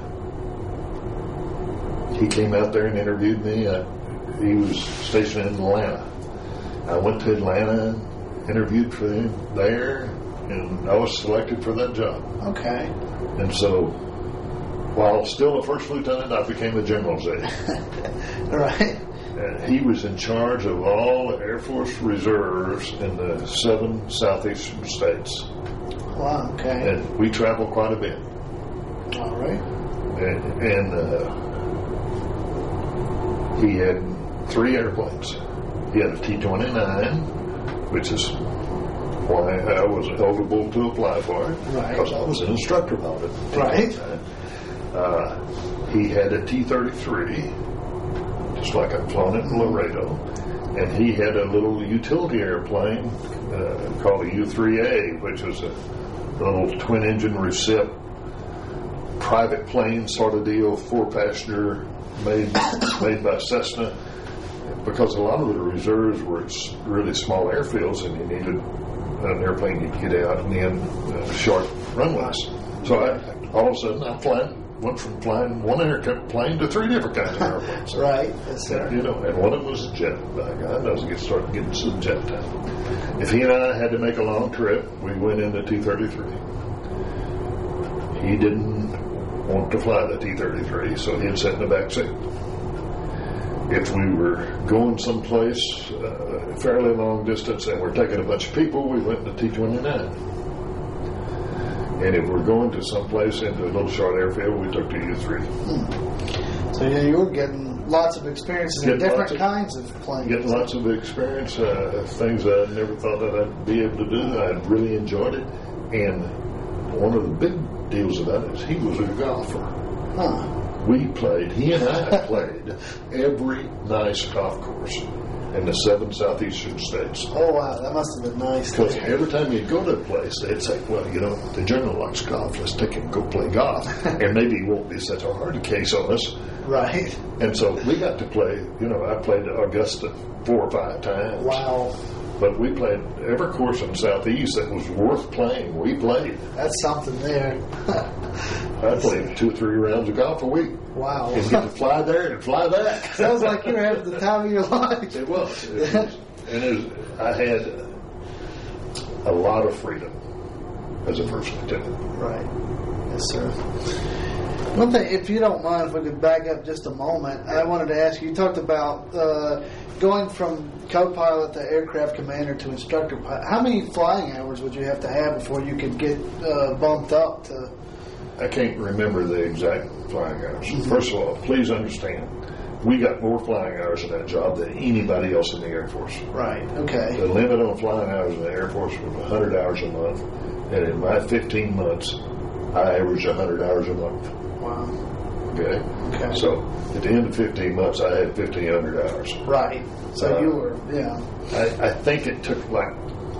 he came out there and interviewed me. I, he was stationed in Atlanta. I went to Atlanta, interviewed for him there, and I was selected for that job. Okay. And so, while still a first lieutenant, I became a general's aide. Right. And he was in charge of all the Air Force reserves in the seven southeastern states. Wow, okay. And we traveled quite a bit. All right. And, and uh, he had three airplanes. He had a T twenty-nine, which is why I was eligible to apply for it, right. because I was an instructor about it. Right. Uh, he had a T thirty-three, just like I'd flown it in Laredo, and he had a little utility airplane uh, called a U three A, which was a little twin-engine recip private plane sort of deal, four-passenger, made made by Cessna, because a lot of the reserves were really small airfields, and you needed an airplane you could get out and in uh, short runways. So I, all of a sudden, I'm flying, went from flying one airplane to three different kinds of airplanes. Right, yes, sir. And, you know, and one of them was a jet. By God, I was get started getting some jet time. If he and I had to make a long trip, we went into T thirty-three. He didn't want to fly the T thirty-three, so he'd sit in the back seat. If we were going someplace uh, fairly long distance and we're taking a bunch of people, we went to T twenty-nine. And if we're going to someplace into a little short airfield, we took the U three. Hmm. So yeah, you were getting lots of experiences in different of, kinds of planes. Getting lots of experience, uh, things I never thought that I'd be able to do. I really enjoyed it. And one of the big deals about it is he was a golfer. Huh. We played, he and I played every nice golf course in the seven southeastern states. Oh, wow, that must have been nice. Because every time you'd go to a place, they'd say, well, you know, the general likes golf, let's take him and go play golf. And maybe it won't be such a hard case on us. Right. And so we got to play, you know, I played Augusta four or five times. Wow. But we played every course in the Southeast that was worth playing. We played. That's something there. I played two or three rounds of golf a week. Wow. And get to fly there and fly back. Sounds like you were having the time of your life. It was. It was. And it was, I had a lot of freedom as a first lieutenant. Right. Yes, sir. One thing, if you don't mind, if we could back up just a moment, I wanted to ask you, you talked about uh, going from co-pilot to aircraft commander to instructor pilot. How many flying hours would you have to have before you could get uh, bumped up to... I can't remember the exact flying hours. Mm-hmm. First of all, please understand, we got more flying hours in that job than anybody else in the Air Force. Right, okay. The limit on flying hours in the Air Force was one hundred hours a month, and in my fifteen months, I averaged one hundred hours a month. Wow. Okay? Okay. So, at the end of fifteen months, I had fifteen hundred hours. Right. So uh, you were, yeah. I, I think it took like,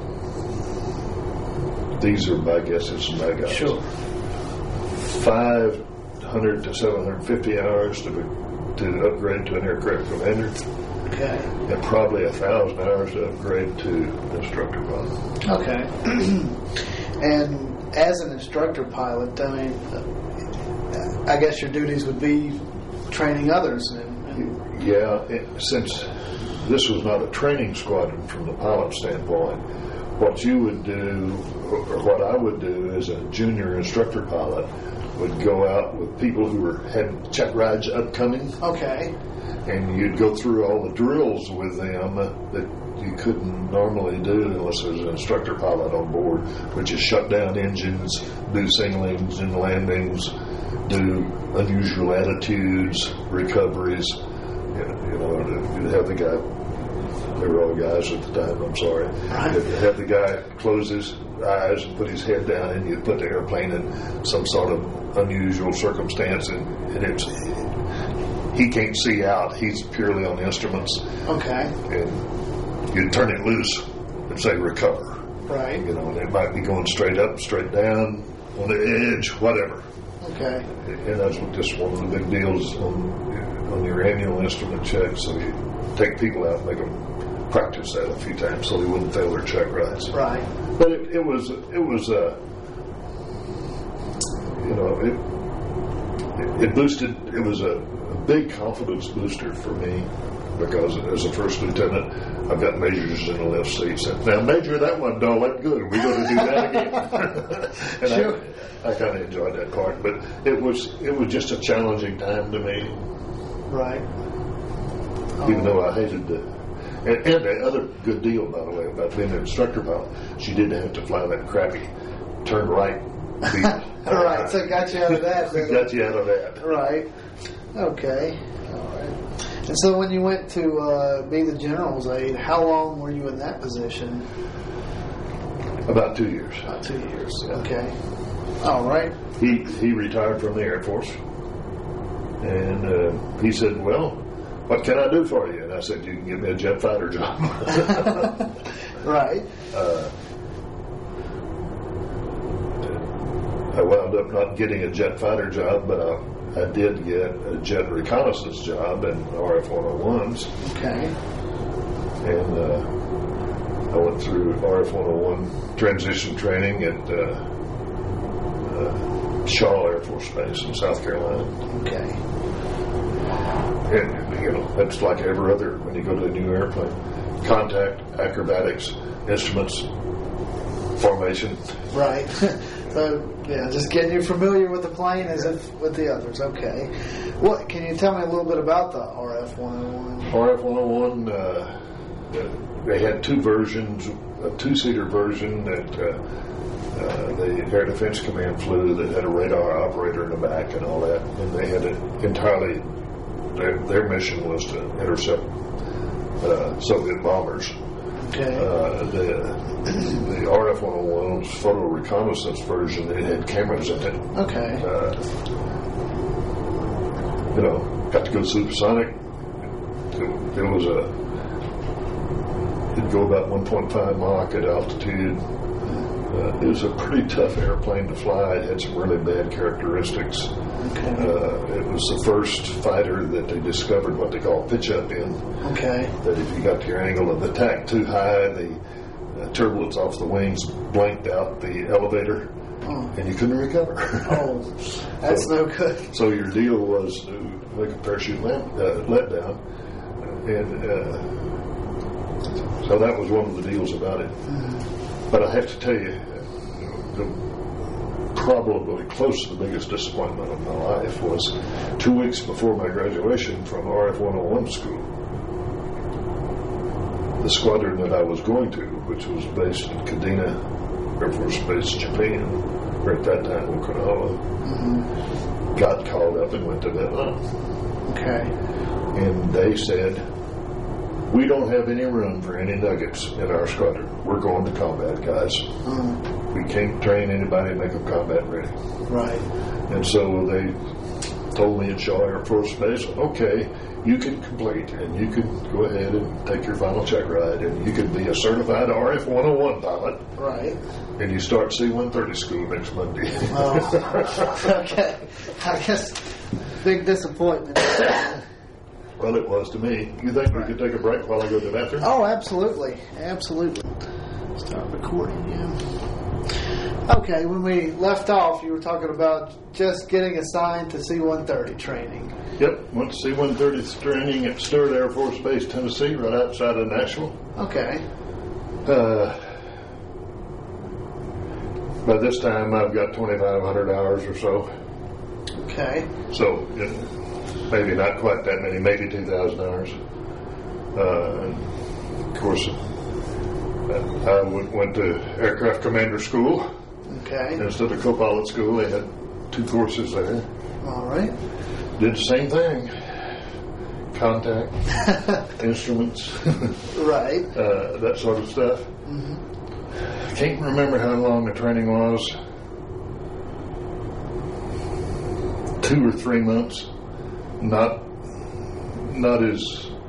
these are my guesses and my guesses. Sure. five hundred to seven hundred fifty hours to be, to upgrade to an aircraft commander. Okay. And probably a thousand hours to upgrade to instructor pilot. Okay. And as an instructor pilot, I mean, I guess your duties would be training others. And, and yeah, it, since this was not a training squadron from the pilot standpoint, what you would do, or what I would do as a junior instructor pilot, would go out with people who were had check rides upcoming. Okay. And you'd go through all the drills with them that you couldn't normally do unless there was an instructor pilot on board, which is shut down engines, do single engine landings, do unusual attitudes, recoveries. You know, you'd have the guy, they were all guys at the time, I'm sorry. Right. You'd have the guy close his eyes and put his head down, and you'd put the airplane in some sort of unusual circumstance, and, and it's, he can't see out. He's purely on the instruments. Okay. And you'd turn it loose and say recover. Right. You know, and it might be going straight up, straight down, on the edge, whatever. Okay. And that's just one of the big deals on, on your annual instrument check. So you take people out and make them practice that a few times so they wouldn't fail their check rides. Right. But it, it was, it was, uh, you know, it, it, it boosted, it was a, a big confidence booster for me because as a first lieutenant, I've got majors in the left seat. So, now, Major, that one don't look good. We're going to do that again. and Sure. I, I kind of enjoyed that part, but it was it was just a challenging time to me. Right. Even though I hated the. And, and the other good deal, by the way, about being an instructor pilot, she didn't have to fly that crappy turn right. All right, so it got you out of that. didn't Got it? you out of that. Right. Okay. All right. And so when you went to uh, be the general's aide, how long were you in that position? About two years. About two years. Okay. All right. He he retired from the Air Force, and uh, he said, "Well, what can I do for you?" And I said, "You can give me a jet fighter job." Right. uh, I wound up not getting a jet fighter job, but I, I did get a jet reconnaissance job in R F one oh ones. Okay. And uh, I went through R F one oh one transition training at uh, uh, Shaw Air Force Base in South Carolina. Okay. And, you know, that's like every other when you go to a new airplane. Contact, acrobatics, instruments, formation. Right. So, yeah, just getting you familiar with the plane as if with the others. Okay. What can you tell me a little bit about the R F one oh one? R F one oh one, uh, they had two versions, a two-seater version that uh, uh, the Air Defense Command flew that had a radar operator in the back and all that. And they had it entirely, their, their mission was to intercept uh, Soviet bombers. Okay. Uh, the the R F one oh one's photo reconnaissance version, it had cameras in it. Okay. Uh, you know, got to go supersonic. It, it was a, it'd go about one point five Mach at altitude. Uh, it was a pretty tough airplane to fly. It had some really bad characteristics. Okay. Uh, it was the first fighter that they discovered what they call pitch up in. Okay. That if you got your angle of attack too high, the uh, turbulence off the wings blanked out the elevator, Oh. and you couldn't recover. Oh, that's so, no good. So your deal was to make a parachute let, uh, let down, and uh, so that was one of the deals about it. Mm-hmm. But I have to tell you, the, probably close to the biggest disappointment of my life was two weeks before my graduation from R F one oh one school. The squadron that I was going to, which was based in Kadena Air Force Base, Japan, or at that time Okinawa, mm-hmm. got called up and went to Vietnam. Okay. And they said, "We don't have any room for any nuggets in our squadron. We're going to combat, guys. Mm-hmm. We can't train anybody and make them combat ready." Right. And so they told me at Shaw Air Force Base, "Okay, you can complete and you can go ahead and take your final check ride and you can be a certified R F one oh one pilot." Right. And you start C one thirty school next Monday. Oh. Okay. I guess big disappointment. Well, it was to me. You think we could take a break while I go to the bathroom? Oh, absolutely. Absolutely. Start recording, yeah. Okay, when we left off, you were talking about just getting assigned to C one thirty training. Yep, went to C one thirty training at Stewart Air Force Base, Tennessee, right outside of Nashville. Okay. Uh, by this time, I've got twenty-five hundred hours or so. Okay. So, you know, maybe not quite that many, maybe two thousand hours. Uh, and of course, I went, went to aircraft commander school. Okay. Instead of co-pilot school, they had two courses there. All right. Did the same thing. Contact, instruments, right. uh, that sort of stuff. Mm-hmm. I can't remember how long the training was. Two or three months. Not, not as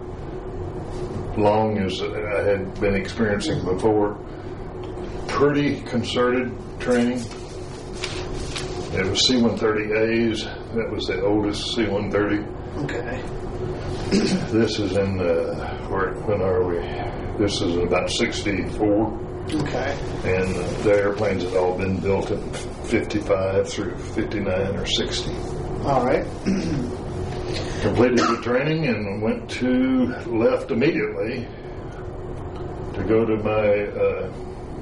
long as I had been experiencing before. Pretty concerted training. It was C one thirty A's. That was the oldest C one thirty. Okay. This is in, uh, where, when are we? This is about sixty-four. Okay. And uh, the airplanes had all been built in fifty-five through fifty-nine or sixty. All right. completed the training and went to, left immediately to go to my uh,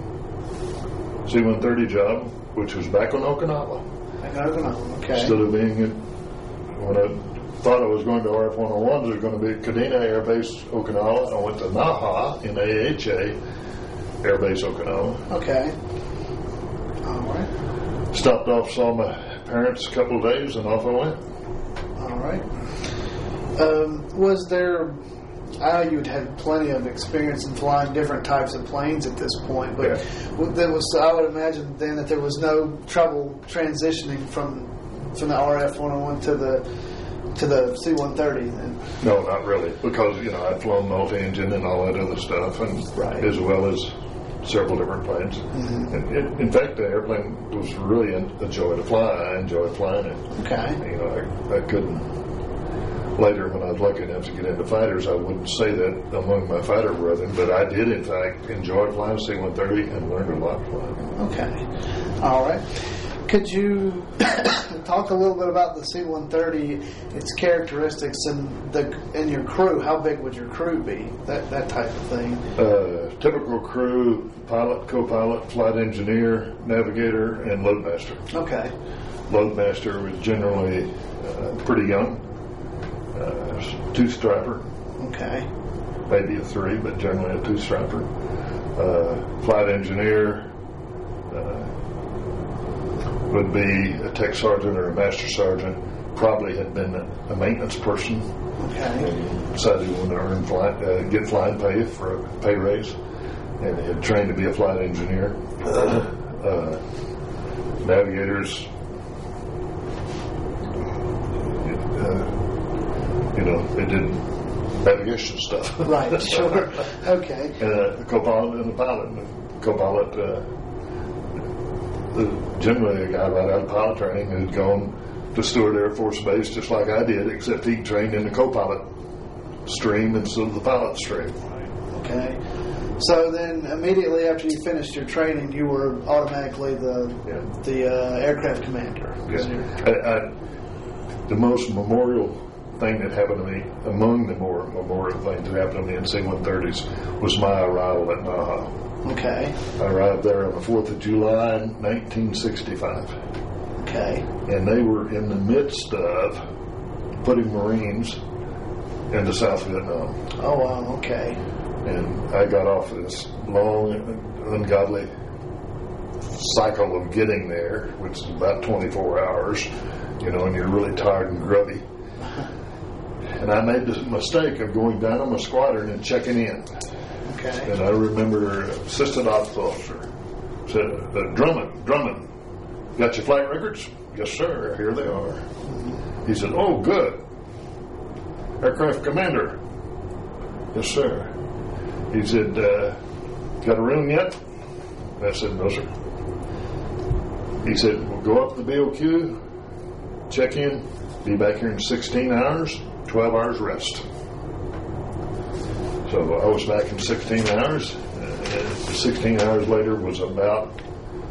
C one thirty job, which was back on Okinawa. Back on Okinawa, okay. Instead of being, in, when I thought I was going to R F one oh one, there was going to be Kadena Air Base, Okinawa. I went to Naha in A H A Air Base, Okinawa. Okay. All right. Stopped off, saw my parents a couple of days, and off I went. All right. Um, was there? I know you'd had plenty of experience in flying different types of planes at this point, but Yeah. there was. I would imagine then that there was no trouble transitioning from from the R F one oh one to the to the C one thirty. Then. No, not really, because you know I'd flown multi-engine and all that other stuff, and Right. as well as several different planes. Mm-hmm. And it, in fact, the airplane was really a joy to fly. I enjoyed flying it. Okay. You know, I, I couldn't. Later, when I was lucky enough to get into fighters, I wouldn't say that among my fighter brethren, but I did, in fact, enjoy flying C one thirty and learned a lot flying. Okay. All right. Could you talk a little bit about the C one thirty, its characteristics, and the and your crew? How big would your crew be? That that type of thing. Uh, typical crew: pilot, co-pilot, flight engineer, navigator, and loadmaster. Okay. Loadmaster was generally uh, pretty young, uh, two-striper, Okay. maybe a three, but generally a two-striper. Uh, flight engineer uh, would be a tech sergeant or a master sergeant. Probably had been a, a maintenance person. Okay. And decided he wanted to earn flight, uh, get flying pay for a pay raise, and had trained to be a flight engineer. Uh, navigators, uh, you know, they did navigation stuff. Right. Sure. Okay. And a co-pilot and a pilot. And a co-pilot, uh, uh, generally a guy right out of pilot training who'd gone to Stewart Air Force Base just like I did, except he trained in the co-pilot stream instead of the pilot stream. Okay. So then, immediately after you finished your training, you were automatically the Yeah. the uh, aircraft commander. Yeah. I, I, the most memorial thing that happened to me, among the more memorial things that happened to me in C one thirties, was my arrival at Naha. Okay. I arrived there on the fourth of July, nineteen sixty-five. Okay. And they were in the midst of putting Marines into South Vietnam. Oh wow. Okay. And I got off this long, ungodly cycle of getting there, which is about twenty-four hours, you know, and you're really tired and grubby. And I made the mistake of going down on my squadron and checking in. Okay. And I remember assistant ops officer said, uh, Drummond, Drummond, got your flight records? Yes, sir. Here they are. He said, oh, good. Aircraft commander. Yes, sir. He said, uh, got a room yet? I said, no, sir. He said, we'll go up to the B O Q, check in, be back here in sixteen hours, twelve hours rest. So I was back in sixteen hours. Uh, sixteen hours later was about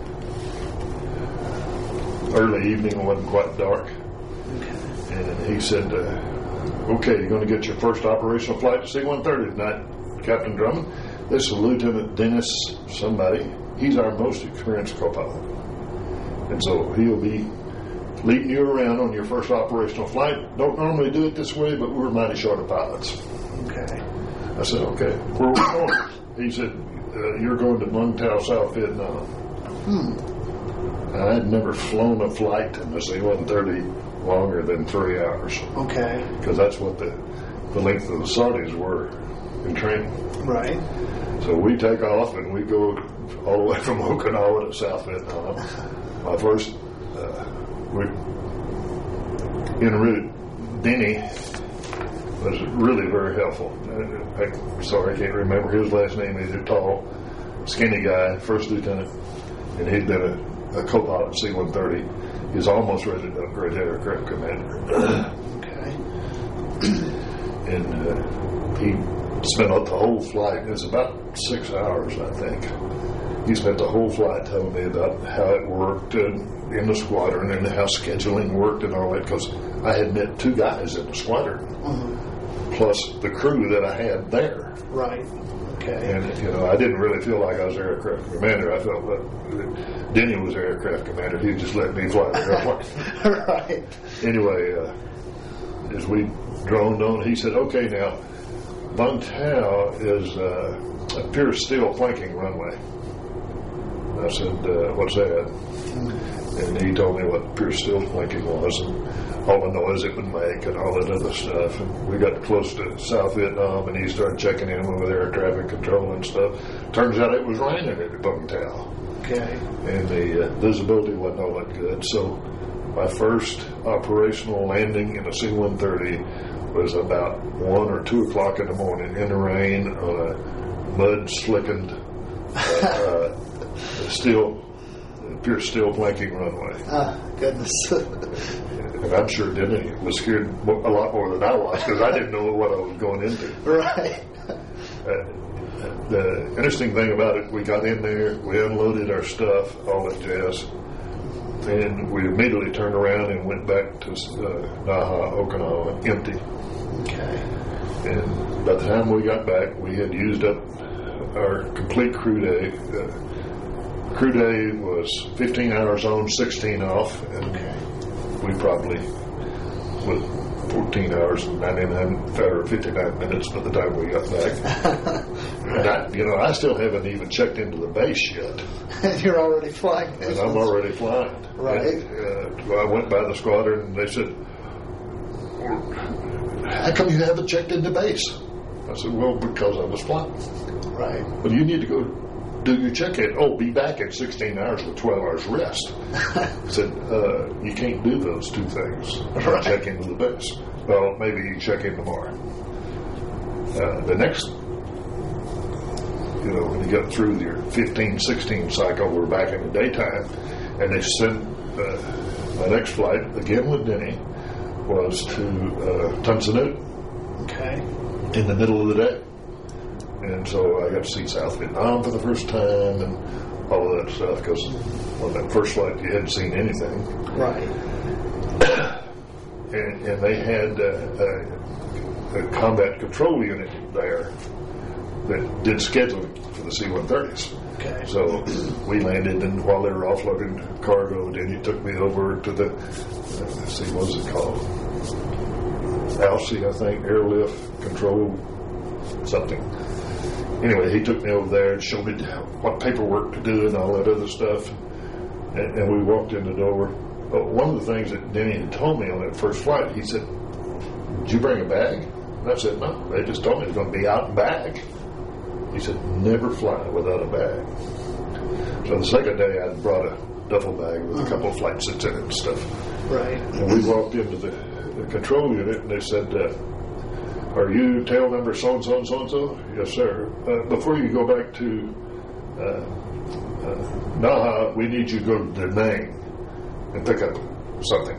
early evening. It wasn't quite dark. Okay. And he said, uh, okay, you're going to get your first operational flight to C one thirty tonight, Captain Drummond. This is Lieutenant Dennis somebody. He's our most experienced co-pilot. And so he'll be leading you around on your first operational flight. Don't normally do it this way, but we're mighty short of pilots. Okay. I said, okay. Where are we going? He said, uh, you're going to Mung Tao, South Vietnam. Hmm. I had never flown a flight in the C one thirty longer than three hours. Okay. Because that's what the, the length of the Saudis were in training. Right. So we take off and we go all the way from Okinawa to South Vietnam. My first, uh, we, en route, Denny was really very helpful. I'm sorry, I can't remember his last name. He's a tall, skinny guy, first lieutenant, and he'd been a, a co-pilot C one thirty. He's almost ready to upgrade to aircraft commander. Okay. And uh, he spent the whole flight. It was about six hours, I think. He spent the whole flight telling me about how it worked uh, in the squadron and how scheduling worked and all that, because I had met two guys in the squadron, mm-hmm. plus the crew that I had there. Right. Okay. And, you know, I didn't really feel like I was aircraft commander. I felt that Denny was aircraft commander. He just let me fly the airplane. Right. Anyway, uh, as we droned on, he said, okay, now, Vung Tau is uh, a pure steel flanking runway. I said, uh, what's that? Mm-hmm. And he told me what pure steel flanking was and all the noise it would make and all that other stuff. And we got close to South Vietnam, and he started checking in with air traffic control and stuff. Turns out it was raining at Vung Tau. Okay. And the uh, visibility wasn't all that good. So my first operational landing in a C one thirty was about one or two o'clock in the morning in the rain on a mud-slickened uh, uh, steel, pure steel flanking runway. Ah, goodness. And I'm sure Denny was scared a lot more than I was because I didn't know what I was going into. Right. Uh, the interesting thing about it, we got in there, we unloaded our stuff, all that jazz, and we immediately turned around and went back to uh, Naha, Okinawa, empty. Okay. And by the time we got back, we had used up our complete crew day. Uh, crew day was fifteen hours on, sixteen off, and okay. we probably with fourteen hours and ninety-nine or fifty-nine minutes by the time we got back. And I, you know, I still haven't even checked into the base yet. You're already flying. And I'm already flying. Right. And, uh, I went by the squadron and they said, how come you haven't checked into base? I said, well, because I was flying. Right. Well, you need to go do your check-in. Oh, be back in sixteen hours with twelve hours rest. I said, uh, you can't do those two things. Right. Check into the base. Well, maybe you check in tomorrow. Uh, the next, you know, when you get through your fifteen, sixteen cycle, we're back in the daytime, and they sent uh, my next flight, again with Denny, was to uh, Tan Son Nhut. Okay. In the middle of the day. And so I got to see South Vietnam for the first time and all of that stuff because on that first flight you hadn't seen anything. Right. and, and they had uh, a, a combat control unit there that did scheduling for the C one thirties. Okay. So we landed, and while they were offloading cargo, then he took me over to the, uh, let's see, what was it called? A L C, I think, airlift control something. Anyway, he took me over there and showed me what paperwork to do and all that other stuff. And, and we walked in the door. But one of the things that Denny had told me on that first flight, he said, did you bring a bag? And I said, no, they just told me it's going to be out and back. He said, never fly without a bag. So the second day I brought a duffel bag with a couple of flight sets in it and stuff. Right. And we walked into the, the control unit and they said, uh, are you tail number so-and-so and so-and-so? Yes, sir. Uh, before you go back to uh, uh, Naha, we need you to go to Da Nang and pick up something.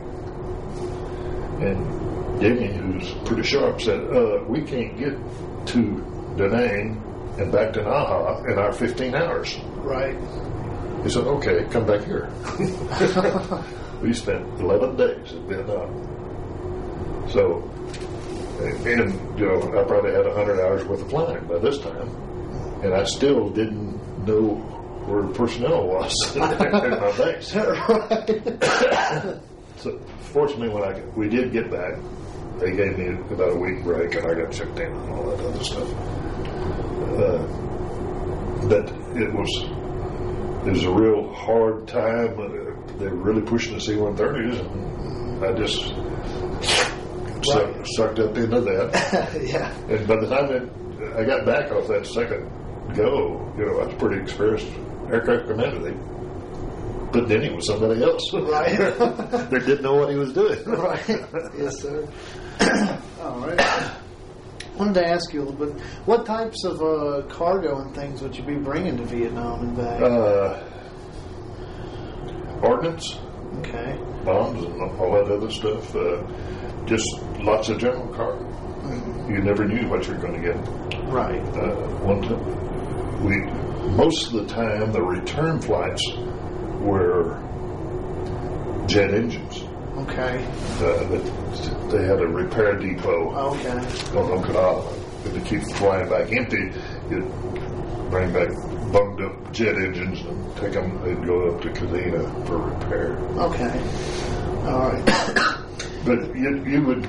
And Denny, who's pretty sharp, said, uh, we can't get to Da Nang and back to Naha in our fifteen hours. Right. He said, okay, come back here. We spent eleven days in Vietnam. So, and, you know, I probably had one hundred hours worth of flying by this time. And I still didn't know where the personnel was at my base. Right. So, fortunately, when I we did get back, they gave me about a week break, and I got checked in and all that other stuff. Uh, but it was it was a real hard time. They were really pushing the C one thirties, and I just suck, Right. sucked up into that. Yeah. And by the time it, I got back off that second go, you know, I was pretty experienced aircraft commander. They put Denny with somebody else. Right. They didn't know what he was doing. Right. Yes, sir. All right. Wanted to ask you a little bit, what types of uh, cargo and things would you be bringing to Vietnam and back? Uh, ordnance, Okay. bombs, and all that other stuff. Uh, just lots of general cargo. Mm-hmm. You never knew what you were going to get. Right. Uh, one time, we most of the time the return flights were jet engines. Okay. Uh, that they had a repair depot Okay. on Okinawa. And to keep flying back empty, you'd bring back bunged up jet engines and take them. They'd go up to Kadena for repair. Okay. All right. But you, you would,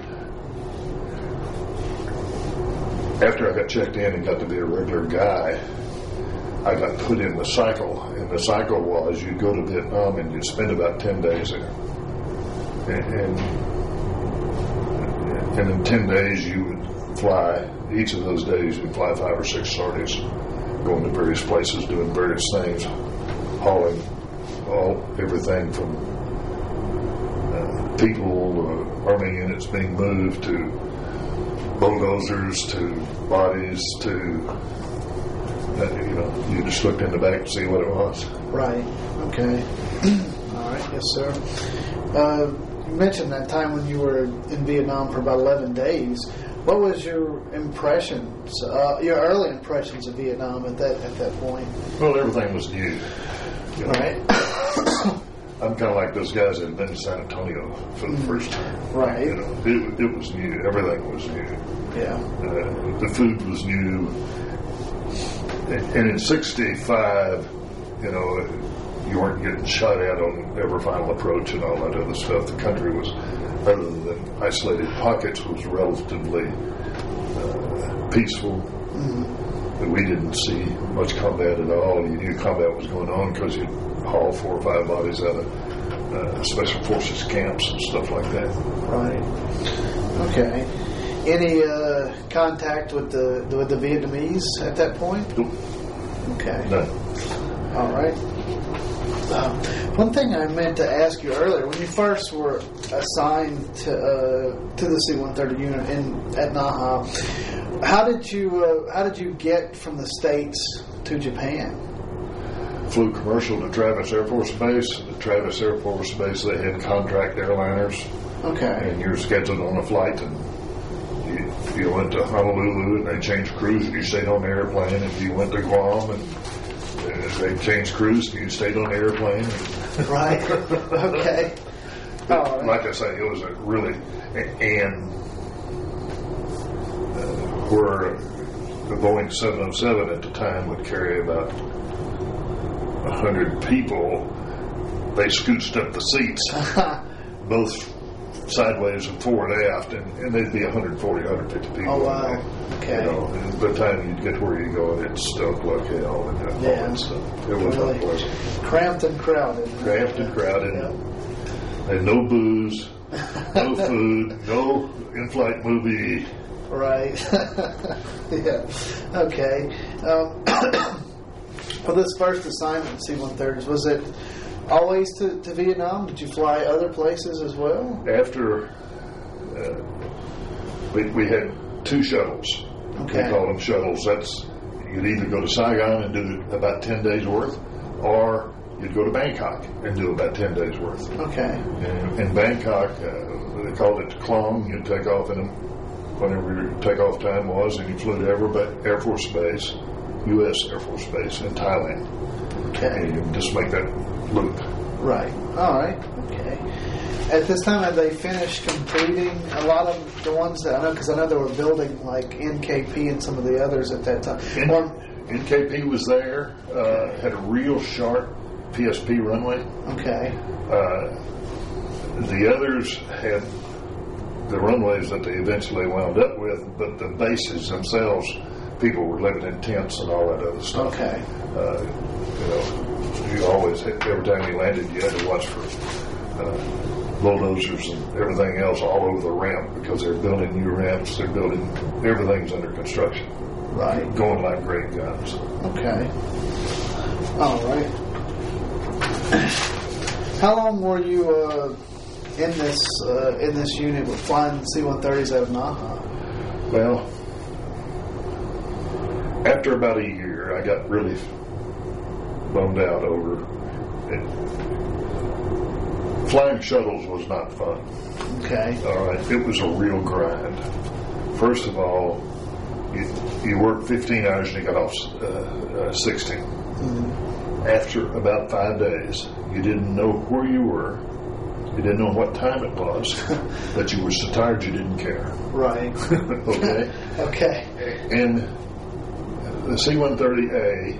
after I got checked in and got to be a regular guy, I got put in the cycle. And the cycle was you'd go to Vietnam and you'd spend about ten days there. And, and, and in ten days you would fly, each of those days you'd fly five or six sorties, going to various places, doing various things, hauling all everything from uh, people, uh, army units being moved, to bulldozers, to bodies, to, uh, you know, you just looked in the back to see what it was. Right. Okay. All right. Yes, sir. Uh, you mentioned that time when you were in Vietnam for about eleven days. What was your impressions, uh, your early impressions of Vietnam at that at that point? Well, everything was new. You know, Right. I'm kind of like those guys that had been to San Antonio for the first time. Right. You know, it, it was new. Everything was new. Yeah. Uh, the food was new. And in sixty-five, you know, you weren't getting shot at on every final approach and all that other stuff. The country was, other than isolated pockets, was relatively uh, peaceful. Mm-hmm. We didn't see much combat at all. You knew combat was going on because you'd haul four or five bodies out of uh, special forces camps and stuff like that. Right. Okay. Any uh, contact with the with the Vietnamese at that point? Nope. Okay. None. All right. Uh, one thing I meant to ask you earlier, when you first were assigned to uh, to the C one thirty unit in at Naha, how did you uh, how did you get from the States to Japan? Flew commercial to Travis Air Force Base. At Travis Air Force Base, they had contract airliners, Okay. and you're scheduled on a flight, and you, you went to Honolulu, and they changed crews, and you stayed on the airplane. If you went to Guam, and uh, they changed crews, and you stayed on the airplane. Right. Okay. But All right. like I say, it was a really, and uh, where the Boeing seven oh seven at the time would carry about one hundred people, they scooched up the seats, both sideways and forward aft, and, and they'd be one hundred forty, one hundred fifty people. Oh, wow. in there. Okay. You know, and by the time you'd get where you go, it stunk like hell and all Yeah. that stuff. It was Really? unpleasant. Cramped and crowded. Cramped and crowded. Yeah. Had no booze, no food, no in-flight movie. Right. Yeah. Okay. Um, for this first assignment, C one thirties, was it always to, to Vietnam? Did you fly other places as well? After uh, we, we had two shuttles. Okay. We call them shuttles. That's, you'd either go to Saigon and do about ten days worth, or you'd go to Bangkok and do about ten days worth. Okay. And in Bangkok, uh, they called it Klong. You'd take off in them whenever your takeoff time was, and you flew to Air, Air Force Base, U S Air Force Base in Thailand. Okay. And you just make that loop. Right. All right. Okay. At this time, had they finished completing a lot of the ones that I know? Because I know they were building like N K P and some of the others at that time. N- Or, N K P was there, uh, had a real sharp P S P runway. okay. Uh, the others had the runways that they eventually wound up with, but the bases themselves, people were living in tents and all that other stuff. Okay. Uh, you know, you always, every time you landed, you had to watch for uh, bulldozers and everything else all over the ramp, because they're building new ramps, they're building, everything's under construction. Right. Going like great guns. Okay. All right. How long were you uh, in this uh, in this unit with flying C one thirties out of Naha? Well, after about a year, I got really bummed out over it. Flying shuttles was not fun. Okay. All right, it was a real grind. First of all, you, you worked fifteen hours and you got off uh, uh, sixteen. Mm-hmm. After about five days, you didn't know where you were, You didn't know what time it was, but you were so tired you didn't care. Right. Okay? Okay. And the C one thirty A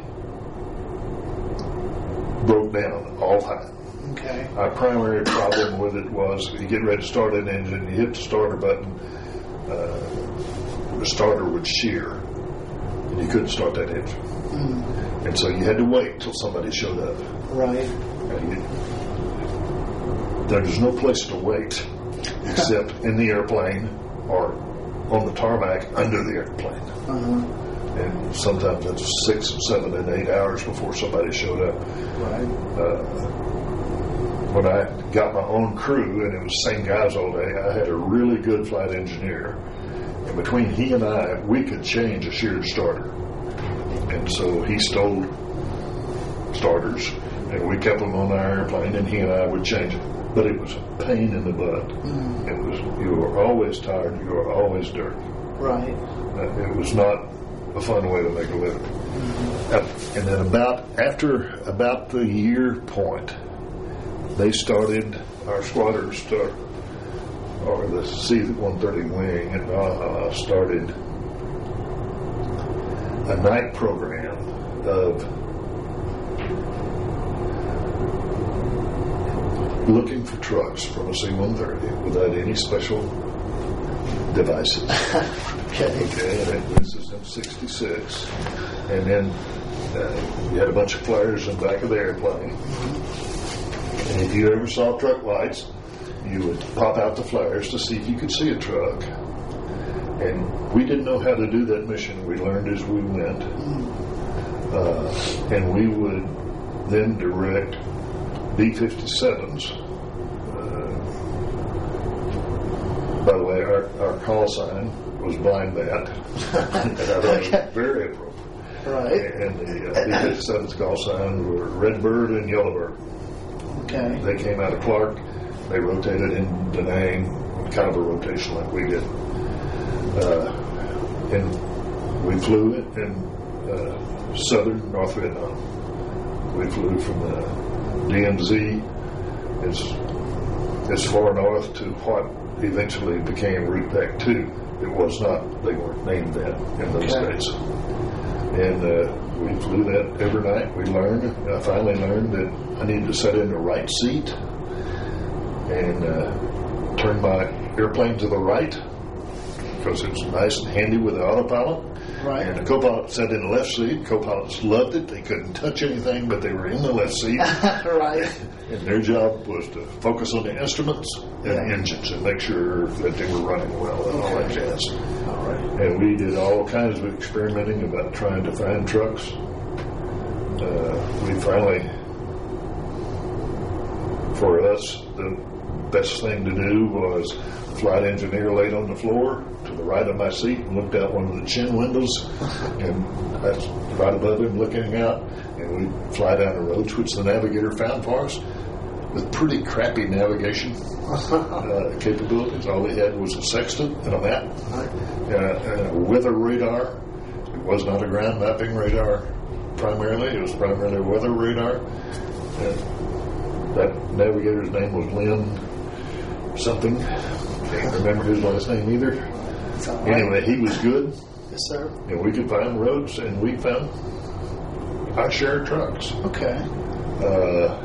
broke down all the time. Okay. Our primary problem with it was you get ready to start an engine, you hit the starter button, uh, the starter would shear, and you couldn't start that engine. Mm. And so you had to wait till somebody showed up. Right. And you, there's no place to wait except in the airplane or on the tarmac under the airplane. Uh-huh. And sometimes it's six, seven, and eight hours before somebody showed up. Right. Uh, when I got my own crew, and it was the same guys all day, I had a really good flight engineer. And between he and I, we could change a sheared starter. And so he stole starters, and we kept them on our airplane, and he and I would change it. But it was a pain in the butt. Mm. It was, you were always tired, you were always dirty. Right. Uh, it was not a fun way to make a living. Mm-hmm. Uh, and then about, after about the year point, they started, our squadron start, or the C one thirty wing at Naha started a night program of looking for trucks from a C one thirty without any special devices. Okay. Okay, and this is in sixty-six. And then uh, you had a bunch of flares in the back of the airplane. And if you ever saw truck lights, you would pop out the flares to see if you could see a truck. And we didn't know how to do that mission. We learned as we went. Uh, and we would then direct B fifty-sevens. Uh, by the way, our, our call sign was Blind Bat. And I thought it was very appropriate. Right. And the uh, B fifty-sevens call sign were Redbird and Yellowbird. Okay. They came out of Clark. They rotated in Da Nang, kind of a rotation like we did. Uh, and we flew in uh, southern North Vietnam. We flew from the D M Z as, as far north to what eventually became Route Pac two. It was not, they weren't named that in those okay. days. And uh, we flew that every night. We learned, I finally learned that I needed to sit in the right seat and uh, turn my airplane to the right because it was nice and handy with the autopilot. Right. And the co-pilot sat in the left seat. Co-pilots loved it. They couldn't touch anything, but they were in the left seat. Right. And their job was to focus on the instruments and yeah. engines and make sure that they were running well and all that jazz. All right. And we did all kinds of experimenting about trying to find trucks. Uh, we finally, for us, the best thing to do was the flight engineer laid on the floor to the right of my seat and looked out one of the chin windows, and that's right above him looking out, and we'd fly down the roads, which the navigator found for us with pretty crappy navigation uh, capabilities. All they had was a sextant and a map uh, and a weather radar. It was not a ground mapping radar primarily. It was primarily a weather radar. Uh, that navigator's name was Lynn something. Can't remember his last name either. Right. Anyway, he was good. Yes, sir. And we could find roads, and we found our share of trucks. Okay. Uh,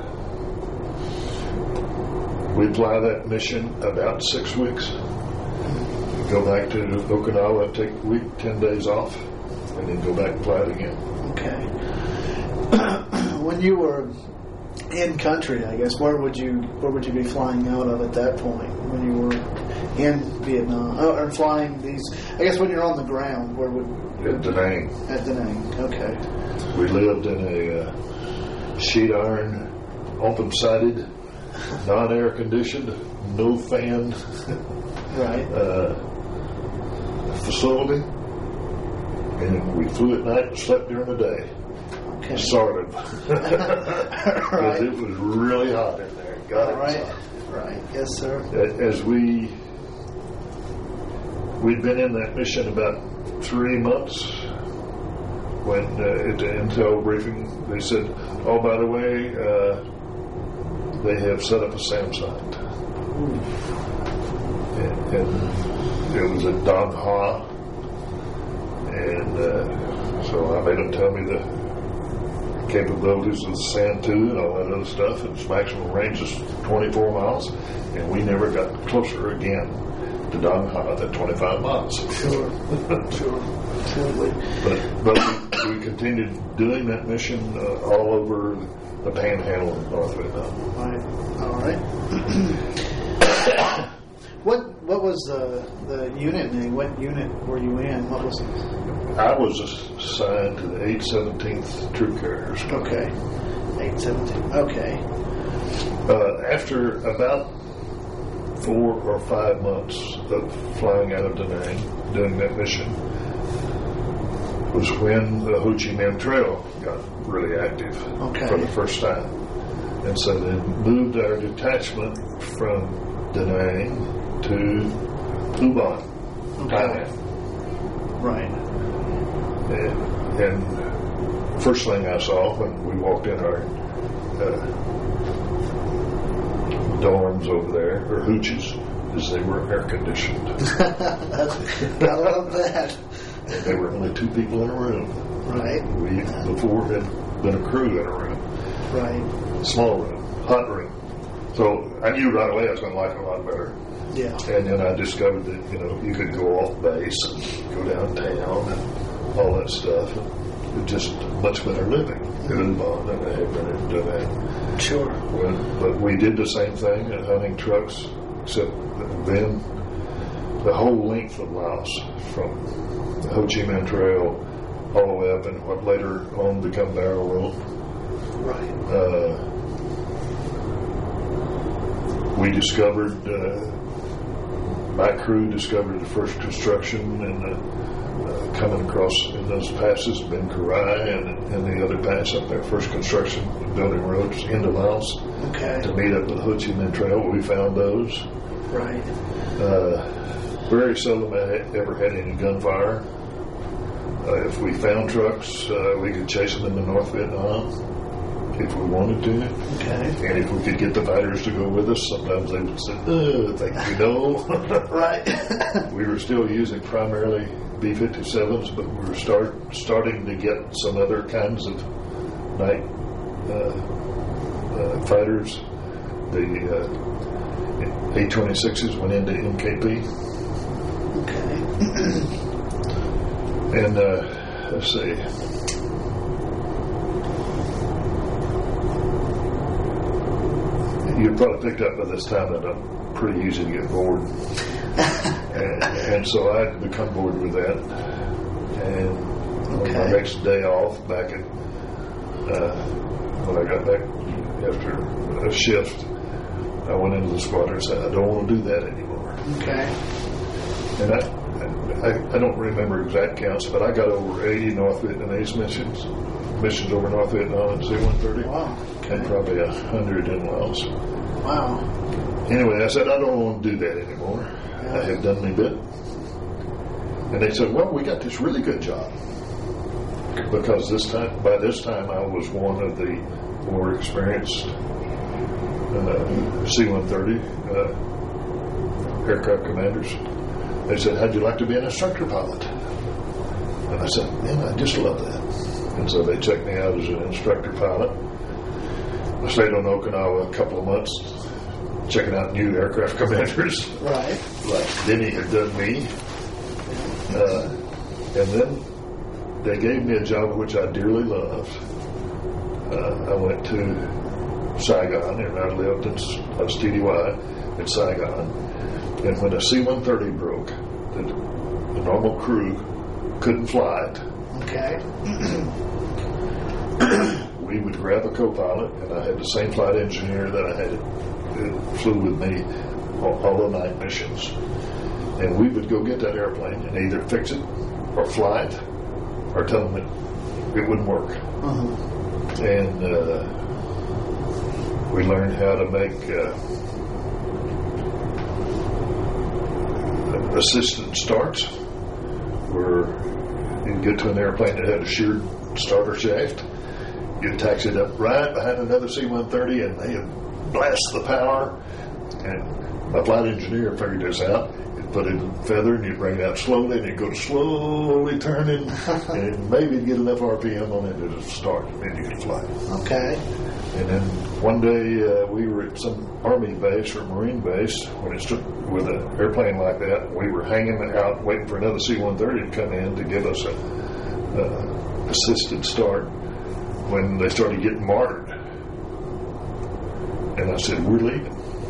we fly that mission about six weeks. Go back to Okinawa, take a week, ten days off, and then go back and fly it again. Okay. When you were in country, I guess, where would you where would you be flying out of at that point when you were in Vietnam? Oh, or flying these, I guess when you're on the ground, where would... At Da Nang. At Da Nang, okay. We lived in a uh, sheet iron, open-sided, non-air conditioned, no fan right. uh, facility. And we flew at night and slept during the day. Okay. Sort of. Because right. it was really hot in there. God, it was right. hot. Right. Yes, sir. As we we'd been in that mission about three months when uh, at the intel briefing they said, "Oh, by the way, uh, they have set up a SAM site." and, and it was at Dong Ha, and uh, so I made them tell me the capabilities of the San two and all that other stuff. And its maximum range is twenty-four miles, and we never got closer again to Dong Ha than twenty-five miles. Sure, sure, absolutely. But, but we, we continued doing that mission uh, all over the Panhandle of North Vietnam. Right. All right. what what was the the unit name? What unit were you in? What was it? I was assigned to the eight seventeenth Troop Carriers. Okay. eight seventeen. Okay. Uh, after about four or five months of flying out of Da Nang, doing that mission, was when the Ho Chi Minh Trail got really active Okay. for the first time. And so they moved our detachment from Da Nang to Ubon, Okay. Thailand. Right. And, and first thing I saw when we walked in our uh, dorms over there, or hoochies, is they were air conditioned. I love that. And there were only two people in a room. Right. We before had been a crew in a room, Right. small room, hot room. So I knew right away I was going to like it a lot better. Yeah. And then I discovered that, you know, you could go off base and go downtown and all that stuff. It just much better living in Ubon than I had been in Da Nang. Sure. When, but we did the same thing at hunting trucks, except that then the whole length of Laos, from the Ho Chi Minh Trail all the way up and what later on become Barrow Road. Right. Uh, we discovered, uh, my crew discovered the first construction and uh, uh, coming across in those passes, Ben Karai and, and the other pass up there, first construction, building roads into Laos Okay. to meet up with the Ho Chi Minh Trail. We found those. Right. Uh, very seldom I ever had any gunfire. Uh, if we found trucks, uh, we could chase them into North Vietnam if we wanted to. Okay. And if we could get the fighters to go with us, sometimes they would say, uh, thank you, no. Right. We were still using primarily B fifty-sevens, but we were start, starting to get some other kinds of night uh, uh, fighters. The uh, A twenty-sixes went into M K P. Okay. And uh, let's see. You probably picked up by this time that I'm pretty easy to get bored. and, and so I'd become bored with that. And Okay. on my next day off, back at, uh, when I got back after a shift, I went into the squadron and said, I don't want to do that anymore. Okay. And I, I, I don't remember exact counts, but I got over eighty North Vietnamese missions, missions over North Vietnam in C one thirty, Wow. Okay. and probably a hundred in Laos. Wow. Anyway, I said, I don't want to do that anymore. I have done my bit. And they said, well, we got this really good job. Because this time, by this time, I was one of the more experienced uh, C one thirty uh, aircraft commanders. They said, how'd you like to be an instructor pilot? And I said, man, I just love that. And so they checked me out as an instructor pilot. I stayed on Okinawa a couple of months checking out new aircraft commanders. Right. Like Denny had done me. Uh, and then they gave me a job which I dearly loved. Uh, I went to Saigon, and I lived in I was T D Y in Saigon. And when a C one thirty broke, the, the normal crew couldn't fly it. Okay. We would grab a co-pilot, and I had the same flight engineer that I had that flew with me all, all the night missions. And we would go get that airplane and either fix it or fly it or tell them that it wouldn't work. Uh-huh. And uh, we learned how to make uh, assisted starts, where you'd get to an airplane that had a sheared starter shaft. You'd taxi it up right behind another C one thirty, and they'd blast the power. And a flight engineer figured this out. You'd put it in feather and you'd bring it out slowly and you'd go to slowly turning and maybe get enough R P M on it to start and then you could fly. Okay. And then one day uh, we were at some Army base or Marine base when it stood with an airplane like that. We were hanging out waiting for another C one thirty to come in to give us a uh, assisted start when they started getting martyred. And I said, we're leaving.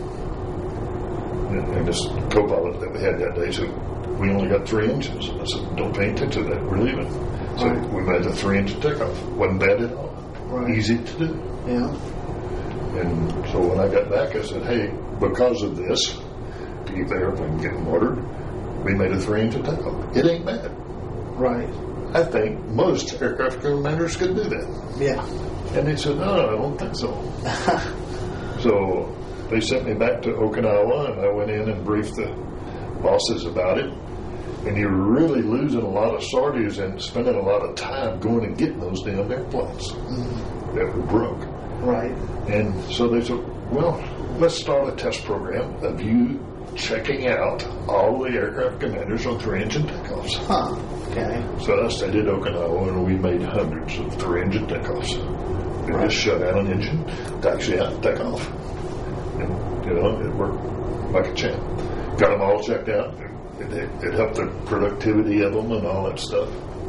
And, and this co-pilot that we had that day said, we only got three engines. I said, don't pay attention to that. We're leaving. So right. we made a three-engine takeoff. Wasn't bad at all. Right. Easy to do. Yeah. And so when I got back, I said, hey, because of this, to keep the airplane from getting mortared, we made a three-engine takeoff. It ain't bad. Right. I think most aircraft commanders could do that. Yeah. And they said, no, I don't think so. So they sent me back to Okinawa, and I went in and briefed the bosses about it. And you're really losing a lot of sorties and spending a lot of time going and getting those damn airplanes mm-hmm. that were broke. Right. And so they said, well, let's start a test program of you checking out all the aircraft commanders on three-engine takeoffs. Huh. Okay. So I stayed at Okinawa, and we made hundreds of three-engine takeoffs. They right. just shut down an engine, taxi out, take off. And, you know, it worked like a champ. Got them all checked out. It, it, it helped the productivity of them and all that stuff.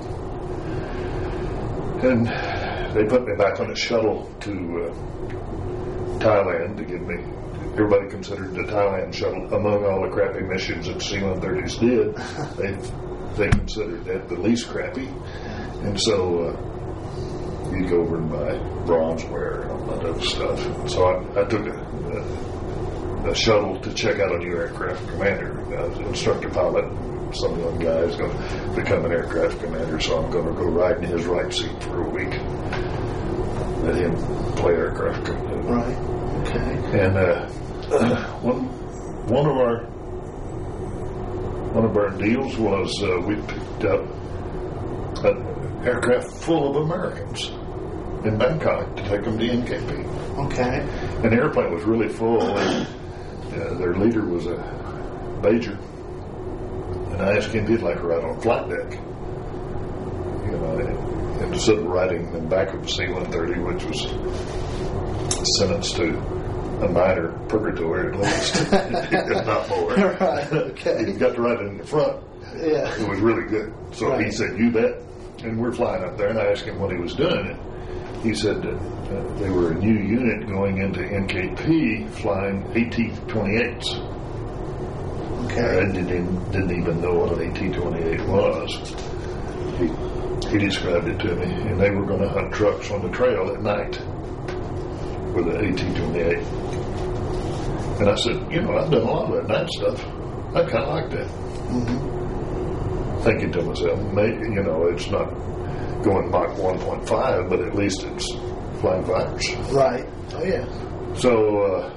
And they put me back on a shuttle to uh, Thailand to give me. Everybody considered the Thailand shuttle, among all the crappy missions that C one thirties did, they they considered that the least crappy. And so uh, you'd go over and buy bronzeware and all that other stuff. And so I, I took a, a, a shuttle to check out a new aircraft commander. I was an instructor pilot. Some young guy is going to become an aircraft commander, so I'm going to go ride in his right seat for a week. Let him play aircraft commander. Right. Okay. And uh, one one of our one of our deals was uh, we picked up an aircraft full of Americans in Bangkok to take them to N K P. Okay. And the airplane was really full, and uh, their leader was a Bajer. And I asked him if he'd like to ride on a flight deck. You know, instead of riding in the back of the C one thirty, which was sentenced to a minor purgatory at least, if not more. Right, okay. He got to ride in the front. Yeah. It was really good. So right. He said, you bet. And we're flying up there, and I asked him what he was doing. And he said that uh, they were a new unit going into N K P flying A T twenty-eights. Okay. I didn't, didn't even know what an A T twenty-eight was. He, he described it to me, and they were going to hunt trucks on the trail at night with an A T twenty-eight. And I said, you know, I've done a lot of that night stuff. I kind of like that. Mm-hmm. Thinking to myself, maybe, you know, it's not going Mach one point five, but at least it's flying fighters. Right. Oh, yeah. So, uh,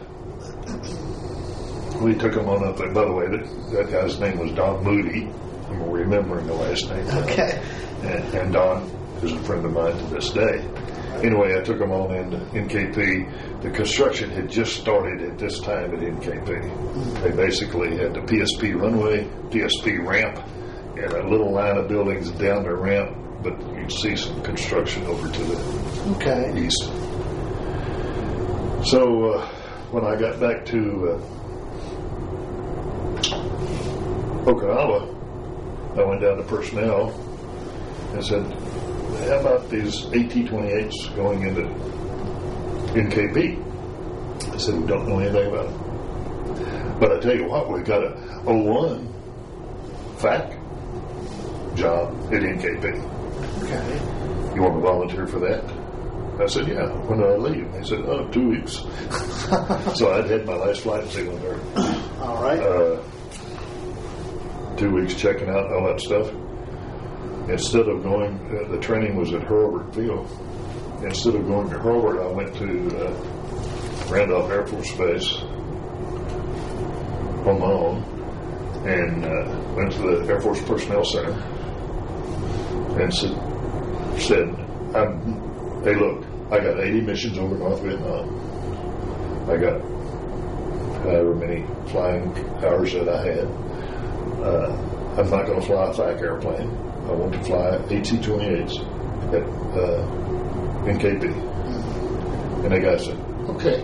we took him on up there. By the way, that, that guy's name was Don Moody. I'm remembering the last name. Okay. And, and Don is a friend of mine to this day. Anyway, I took him on into N K P. The construction had just started at this time at N K P. Mm-hmm. They basically had the P S P runway, P S P ramp, and a little line of buildings down the ramp, but you'd see some construction over to the okay. east. So uh, when I got back to uh, Okinawa, I went down to personnel and said, how about these A T twenty-eights going into N K P? I said, we don't know anything about it. But I tell you what, we got a oh one F A C job at N K P. Okay. You want to volunteer for that? I said, yeah. When did I leave? They said, oh, two weeks. So I'd had my last flight in C one thirty. All right. Uh, two weeks checking out all that stuff. Instead of going, uh, the training was at Hurlburt Field. Instead of going to Hurlburt, I went to uh, Randolph Air Force Base on my own and uh, went to the Air Force Personnel Center and said, said I'm, hey, look, I got eighty missions over North Vietnam. I got however many flying hours that I had. Uh, I'm not going to fly a F A C airplane. I want to fly A T twenty-eights at uh, N K P. And the guy said, okay.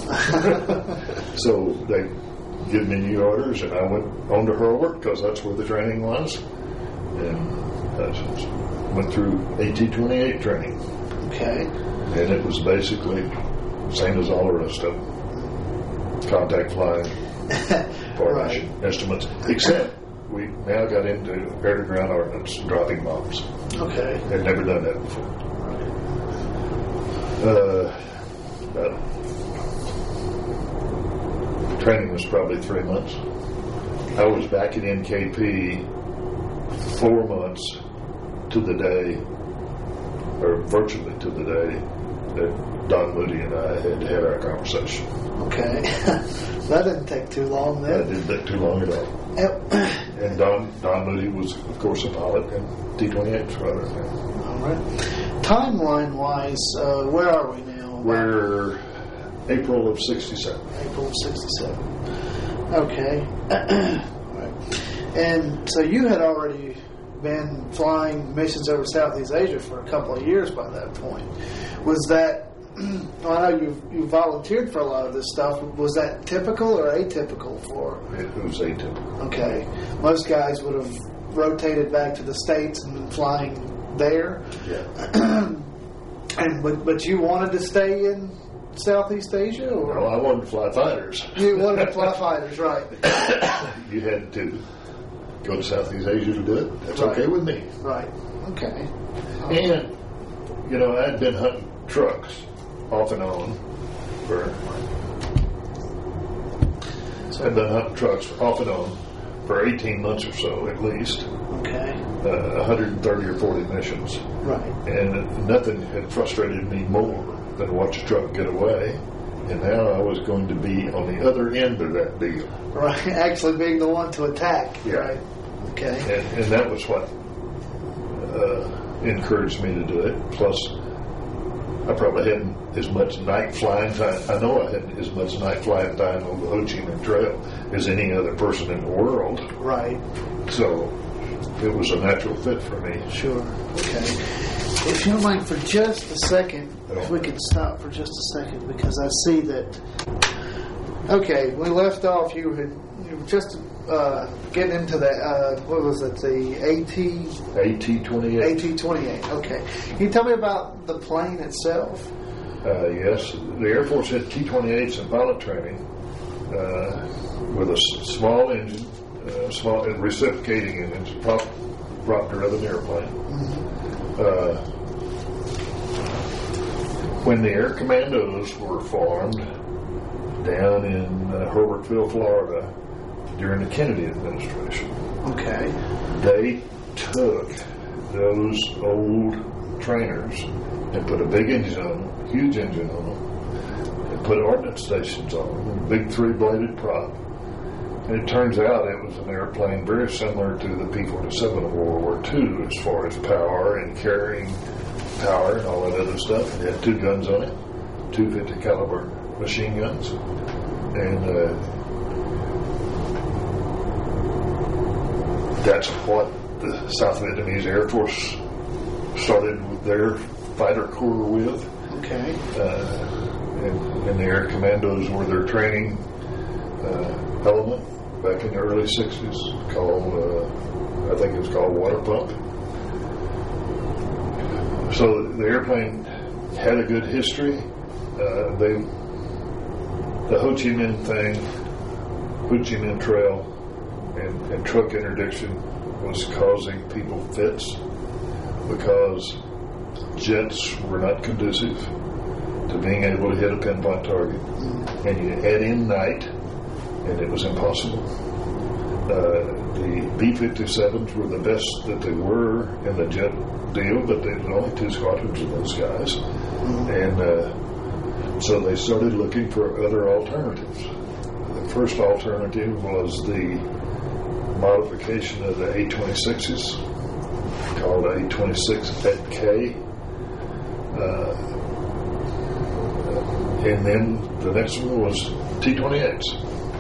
So they give me new orders, and I went on to Hurlburt because that's where the training was. And I just went through A T twenty-eight training. Okay. And it was basically same as all the rest of them. Contact flying, formation, right. Instruments, except we now got into air-to-ground ordnance, dropping bombs. Okay. Had never done that before. Uh, but training was probably three months. I was back at N K P four months to the day, or virtually to the day, that Don Moody and I had had our conversation. Okay. That didn't take too long then. That didn't take too long at all. Yep. And Don, Don Moody was, of course, a pilot in T twenty-eights rather. All right. Timeline-wise, uh, where are we now? We're April of sixty-seven. April of sixty-seven. Okay. Right. And so you had already been flying missions over Southeast Asia for a couple of years by that point. Was that, well, I know you you volunteered for a lot of this stuff. Was that typical or atypical for? It was atypical. Okay. Most guys would have rotated back to the States and been flying there. Yeah. And but, but you wanted to stay in Southeast Asia? Or? Well, I wanted to fly fighters. You wanted to fly fighters, right. You had to go to Southeast Asia to do it. That's right. Okay with me. Right. Okay. And, you know, I'd been hunting trucks off and on for, so I'd been hunting trucks off and on for eighteen months or so at least. Okay. Uh, one hundred thirty or forty missions. Right. And nothing had frustrated me more than to watch a truck get away. And now I was going to be on the other end of that deal. Right. Actually being the one to attack. Yeah. Right. Okay. And, and that was what uh, encouraged me to do it. Plus, I probably hadn't as much night flying time. I know I hadn't as much night flying time on the Ho Chi Minh Trail as any other person in the world. Right. So it was a natural fit for me. Sure. Okay. If you don't mind for just a second, if we could stop for just a second, because I see that. Okay, we left off. You had you were just uh, getting into the uh, what was it? The AT A T twenty-eight. A T twenty-eight. Okay. Can you tell me about the plane itself? Uh, yes, the Air Force had T twenty-eights in pilot training uh, with a s- small engine, uh, small uh, reciprocating engine, prop, prop driven airplane. Mm-hmm. Uh, when the Air Commandos were formed down in uh, Herbertville, Florida, during the Kennedy administration, okay, they took those old trainers and put a big engine on them, huge engine on them, and put ordnance stations on them, a big three-bladed prop. And it turns out it was an airplane very similar to the P forty-seven of World War Two as far as power and carrying power and all that other stuff. It had two guns on it, two fifty caliber machine guns. And uh, that's what the South Vietnamese Air Force started with their fighter corps with. Okay. Uh, and, and the Air Commandos were their training uh, element back in the early sixties, called, uh, I think it was called water pump. So the airplane had a good history. Uh, they, the Ho Chi Minh thing, Ho Chi Minh Trail, and, and truck interdiction was causing people fits because jets were not conducive to being able to hit a pinpoint target. And you add in night, and it was impossible. Uh, the B fifty-sevens were the best that they were in the jet deal, but there were only two squadrons of those guys. And uh, so they started looking for other alternatives. The first alternative was the modification of the A twenty-sixes, called A twenty-six at K. Uh, and then the next one was T twenty-eights.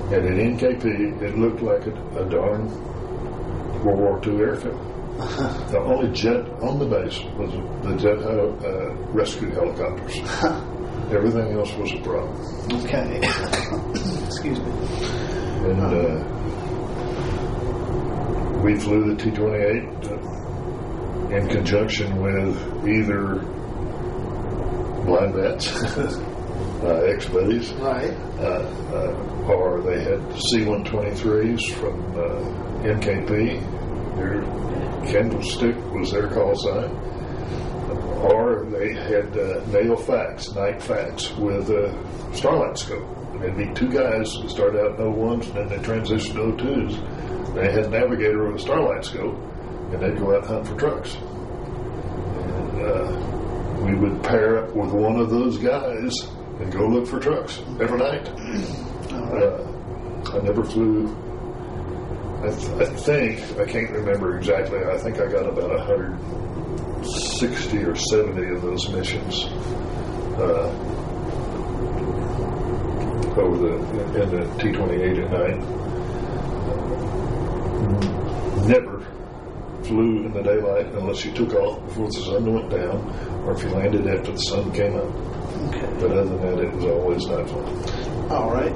And at N K P, it looked like a, a darn World War Two airfield. The only jet on the base was the jet uh, rescue helicopters. Everything else was a problem. Okay. Excuse me. And uh, we flew the T twenty-eight uh, in conjunction with either blind vets, uh, ex-buddies, right, uh, uh, or they had C one twenty-threes from uh, N K P. Their candlestick was their call sign. Or they had uh, nail facts, night facts with a starlight scope. And there'd be two guys who started out in oh ones and then they transitioned to oh twos. They had a navigator with a starlight scope and they'd go out and hunt for trucks. And uh, we would pair up with one of those guys and go look for trucks every night. Uh, I never flew. I, th- I think, I can't remember exactly, I think I got about one hundred sixty or seventy of those missions uh, over the, in the T twenty-eight at night. Never flew in the daylight unless you took off before the sun went down or if you landed after the sun came up. Okay. But other than that, it was always night flying. All right.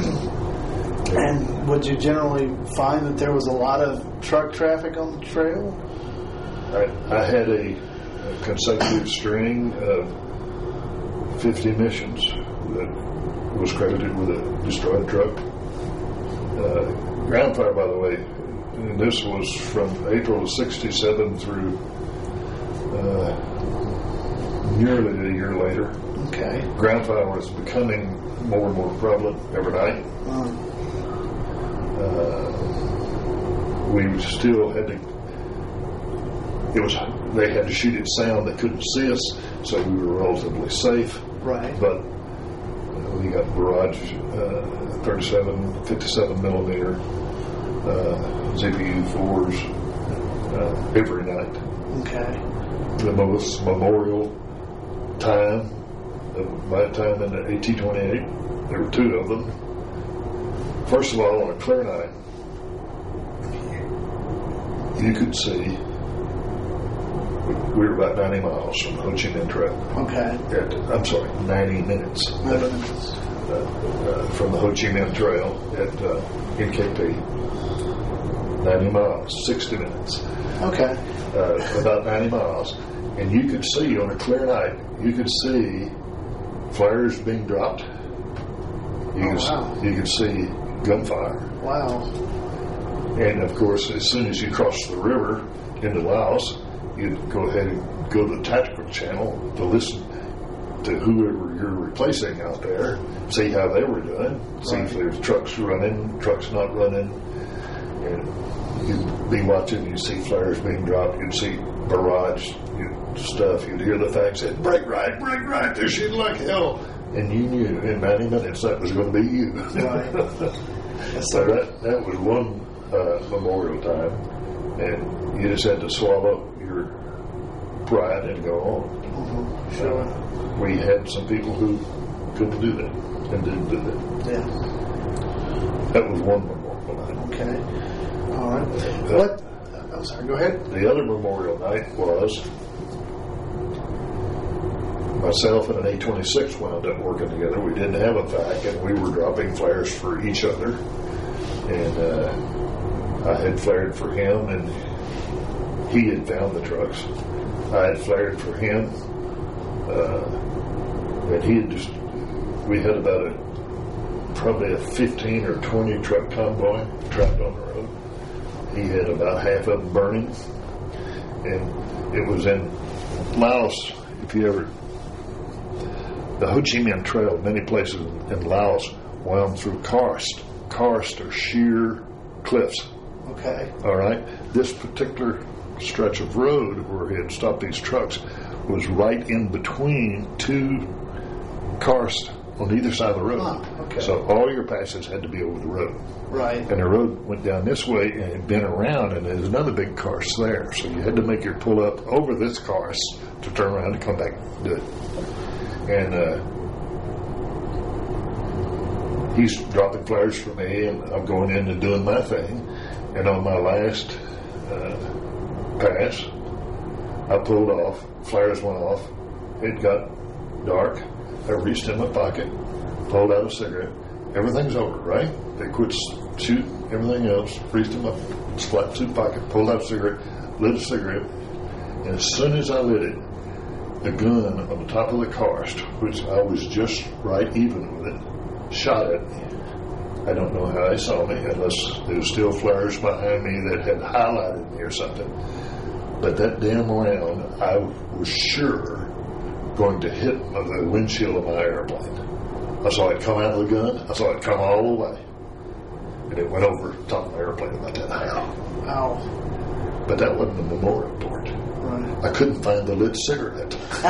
And would you generally find that there was a lot of truck traffic on the trail? I, I had a, a consecutive string of fifty missions that was credited with a destroyed truck. Uh, ground fire, by the way, and this was from April of sixty-seven through uh, nearly a year later. Okay. Ground fire was becoming more and more prevalent every night. Um, Uh, we still had to. It was they had to shoot at sound. They couldn't see us, so we were relatively safe. right. But uh, we got barrage uh, thirty-seven, fifty-seven millimeter uh, Z P U fours uh, every night. Okay. The most memorial time of my time in the A T twenty-eight. There were two of them. First of all, on a clear night, you could see we were about ninety miles from Ho Chi Minh Trail. Okay. At, I'm sorry, ninety minutes, ninety minutes. Uh, uh, from the Ho Chi Minh Trail at uh, N K P. ninety miles, sixty minutes. Okay. Uh, about ninety miles. And you could see on a clear night, you could see flares being dropped. You, Oh, could, wow. you could see gunfire. Wow. And of course, as soon as you cross the river into Laos, you'd go ahead and go to the tactical channel to listen to whoever you're replacing out there, see how they were doing, see if there's trucks running, trucks not running. And you'd be watching, you'd see flares being dropped, you'd see barrage you'd, stuff, you'd hear the thing say, brake right, brake right, they're shooting like hell. And you knew in ninety minutes that was going to be you. Right. So that, that was one uh, memorial time, and you just had to swallow your pride and go on. Mm-hmm. Sure. Uh, we had some people who couldn't do that and didn't do that. Yeah. That was one memorial night. Okay. All right. Uh, What? I'm sorry. Go ahead. The other memorial night was myself and an A twenty-six wound up working together. We didn't have a F A C, and we were dropping flares for each other. And uh, I had flared for him, and he had found the trucks. I had flared for him, uh, and he had just. We had about a probably a fifteen or twenty truck convoy trapped on the road. He had about half of them burning, and it was in Laos. If you ever. The Ho Chi Minh Trail, many places in Laos, wound through karst. Karst are sheer cliffs. Okay. All right? This particular stretch of road where he had stopped these trucks was right in between two karst on either side of the road. Ah, okay. So all your passes had to be over the road. Right. And the road went down this way and it bent around, and there's another big karst there. So you had to make your pull up over this karst to turn around and come back and do it. And uh, he's dropping flares for me, and I'm going in and doing my thing. And on my last uh, pass, I pulled off. Flares went off. It got dark. I reached in my pocket, pulled out a cigarette. Everything's over, right? They quit shooting everything else. Reached in my flat suit pocket, pulled out a cigarette, lit a cigarette. And as soon as I lit it, the gun on the top of the cast, which I was just right even with it, shot at me. I don't know how they saw me, unless there was still flares behind me that had highlighted me or something. But that damn round, I was sure going to hit the windshield of my airplane. I saw it come out of the gun. I saw it come all the way. And it went over the top of my airplane about that high. Ow. But that wasn't the memorial port. Right. I couldn't find the lit cigarette.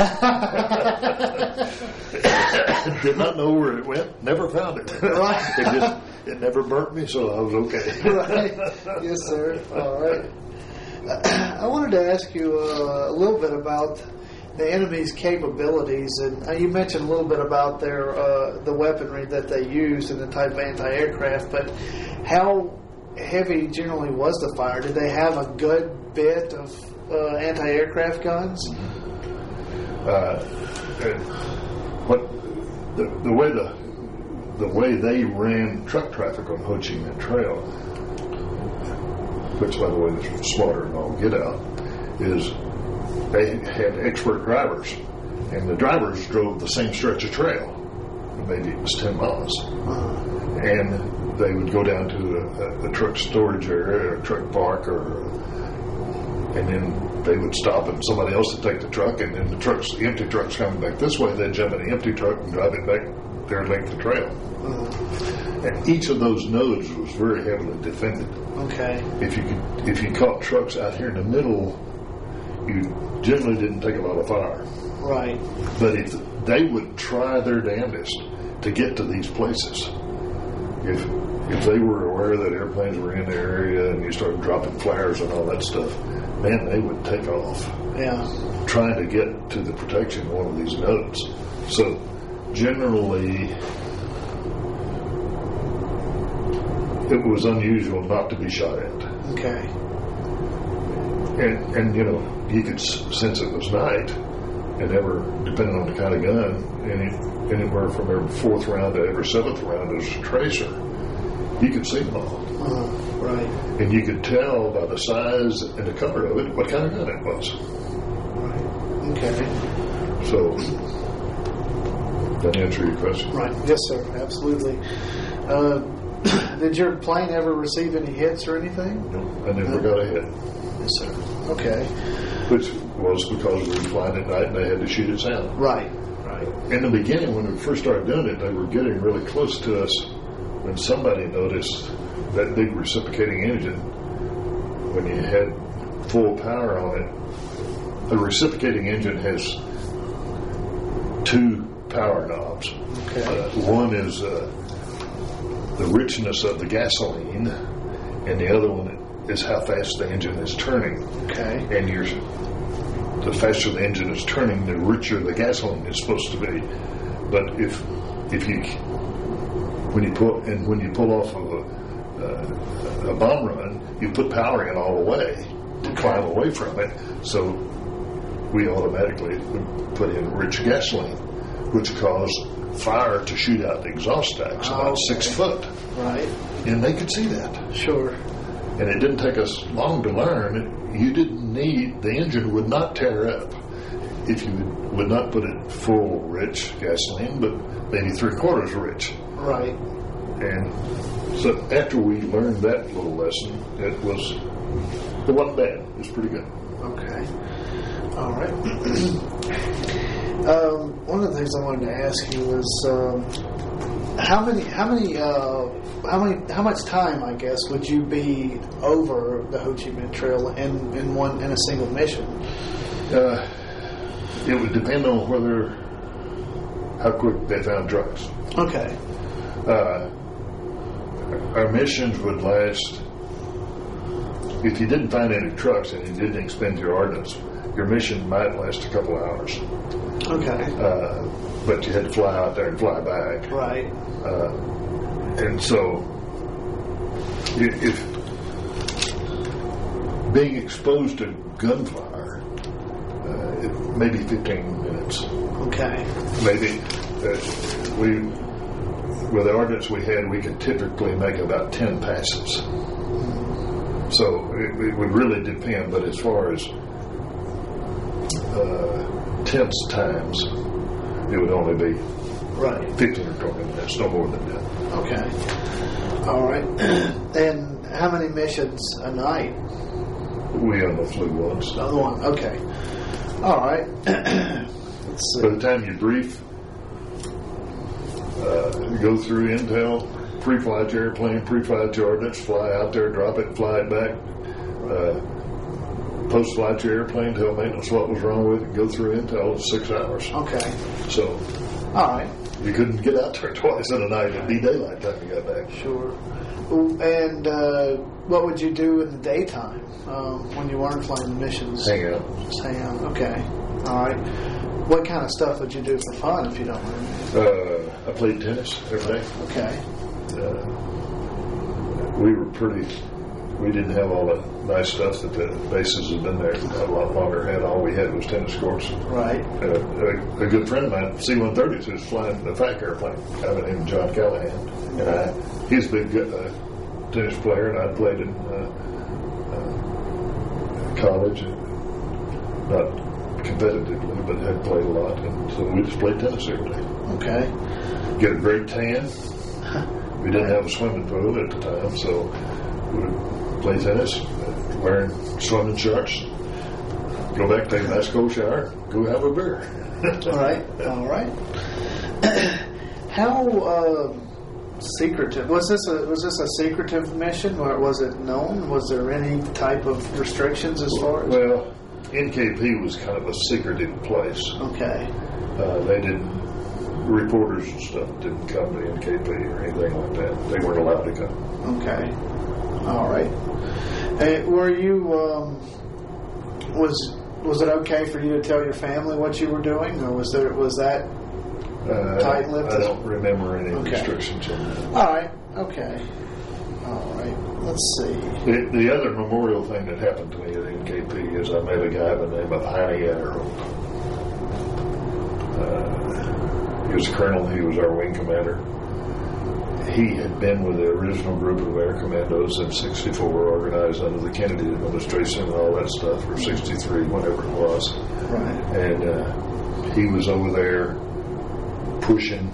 Did not know where it went. Never found it. Right. It just it never burnt me, so I was okay. Right. Yes, sir. All right. I wanted to ask you uh, a little bit about the enemy's capabilities, and uh, you mentioned a little bit about their uh, the weaponry that they used and the type of anti-aircraft. But how heavy generally was the fire? Did they have a good bit of uh, anti-aircraft guns? Uh, what the, the way the the way they ran truck traffic on Ho Chi Minh Trail, which by the way is smarter than all get out, is they had expert drivers, and the drivers drove the same stretch of trail. Maybe it was ten miles, and they would go down to a, a truck storage area or a truck park, or and then they would stop and somebody else would take the truck, and then the trucks, the empty trucks coming back this way, they'd jump in the empty truck and drive it back their length of trail. Uh-huh. And each of those nodes was very heavily defended. Okay. If you could, if you caught trucks out here in the middle, you generally didn't take a lot of fire. Right. But if they would try their damnedest to get to these places, if if they were aware that airplanes were in the area and you started dropping flares and all that stuff, man, they would take off. Yeah. Trying to get to the protection of one of these nodes. So generally, it was unusual not to be shot at. Okay. And, and you know, you could sense it was night, and ever, depending on the kind of gun, any, anywhere from every fourth round to every seventh round is a tracer. You could see them all. Uh, right. And you could tell by the size and the color of it what kind of gun it was. Right. Okay. So, that answer your question? Right. Yes, sir. Absolutely. Uh, did your plane ever receive any hits or anything? No, I never got a hit. Yes, sir. Okay. Which was because we were flying at night and they had to shoot us out. Right. Right. In the beginning, when we first started doing it, they were getting really close to us when somebody noticed that big reciprocating engine, when you had full power on it. The reciprocating engine has two power knobs. Okay. Uh, one is uh, the richness of the gasoline, and the other one is how fast the engine is turning. Okay. And you're, the faster the engine is turning, the richer the gasoline is supposed to be. But if if you when you pull and when you pull off of a, uh, a bomb run, you put power in all the way to climb away from it. So we automatically would put in rich gasoline, which caused fire to shoot out the exhaust stacks about okay. six foot. Right. And they could see that. Sure. And it didn't take us long to learn. You didn't need, the engine would not tear up if you would, would not put it full rich gasoline, but maybe three quarters rich. Right. And so after we learned that little lesson, it was, it wasn't bad. It was pretty good. Okay. All right. um, one of the things I wanted to ask you was um, how many, how many, uh, how many, how much time, I guess, would you be over the Ho Chi Minh Trail in, in one in a single mission? Uh, it would depend on whether how quick they found trucks. Okay. Uh, our missions would last, if you didn't find any trucks and you didn't expend your ordnance, your mission might last a couple of hours. Okay. Uh, but you had to fly out there and fly back. Right. Uh, and so, if, if being exposed to gunfire, uh, it, maybe fifteen minutes. Okay. Maybe uh, we, with the ordnance we had, we could typically make about ten passes. So it, it would really depend, but as far as uh, tense times, it would only be right fifteen or twenty minutes, no more than that. Okay. All right. And how many missions a night? We only flew once. Another one. Okay. All right. Let's see. By the time you brief, uh, go through intel, pre-flight your airplane, pre-flight your ordnance, fly out there, drop it, fly it back, uh, post-flight your airplane, tell maintenance what was wrong with it, go through intel in six hours. Okay. So, all right. You couldn't get out there twice in a night. It'd be daylight time you got back. Sure. And uh, what would you do in the daytime um, when you weren't flying the missions? Hang out. Just hang out. Okay. All right. What kind of stuff would you do for fun, if you don't mind? Uh, I played tennis every day. Okay. Uh, we were pretty. We didn't have all the nice stuff that the bases have been there a lot longer had. All we had was tennis courts. Right. Uh, a, a good friend of mine, C one thirties, who's flying the F A C airplane, a guy named John Callahan. And I, he's a big uh, tennis player, and I played in uh, uh, college, not competitively, but had played a lot. And so we just played tennis every day. Okay. Get a great tan. We didn't have a swimming pool at the time, so we would play tennis, uh, wearing swimming shorts, go back, take a nice cold shower, go have a beer. All right, all right. How uh, secretive was this? A, was this a secretive mission, or was it known? Was there any type of restrictions as far as? Well, N K P was kind of a secretive place. Okay. Uh, they didn't. Reporters and stuff didn't come to N K P or anything like that. They weren't allowed to come. Okay. All right. Uh, were you? Um, was was it okay for you to tell your family what you were doing, or was there was that uh, tight-lipped? I don't remember any okay. restrictions in that. All right. Okay. All right. Let's see. The, the other memorial thing that happened to me at N K P is I met a guy by the name of Heine Adderholt. Uh, he was a colonel. He was our wing commander. He had been with the original group of Air Commandos in sixty-four, organized under the Kennedy administration and all that stuff, or sixty-three, whatever it was. Right. And uh, he was over there pushing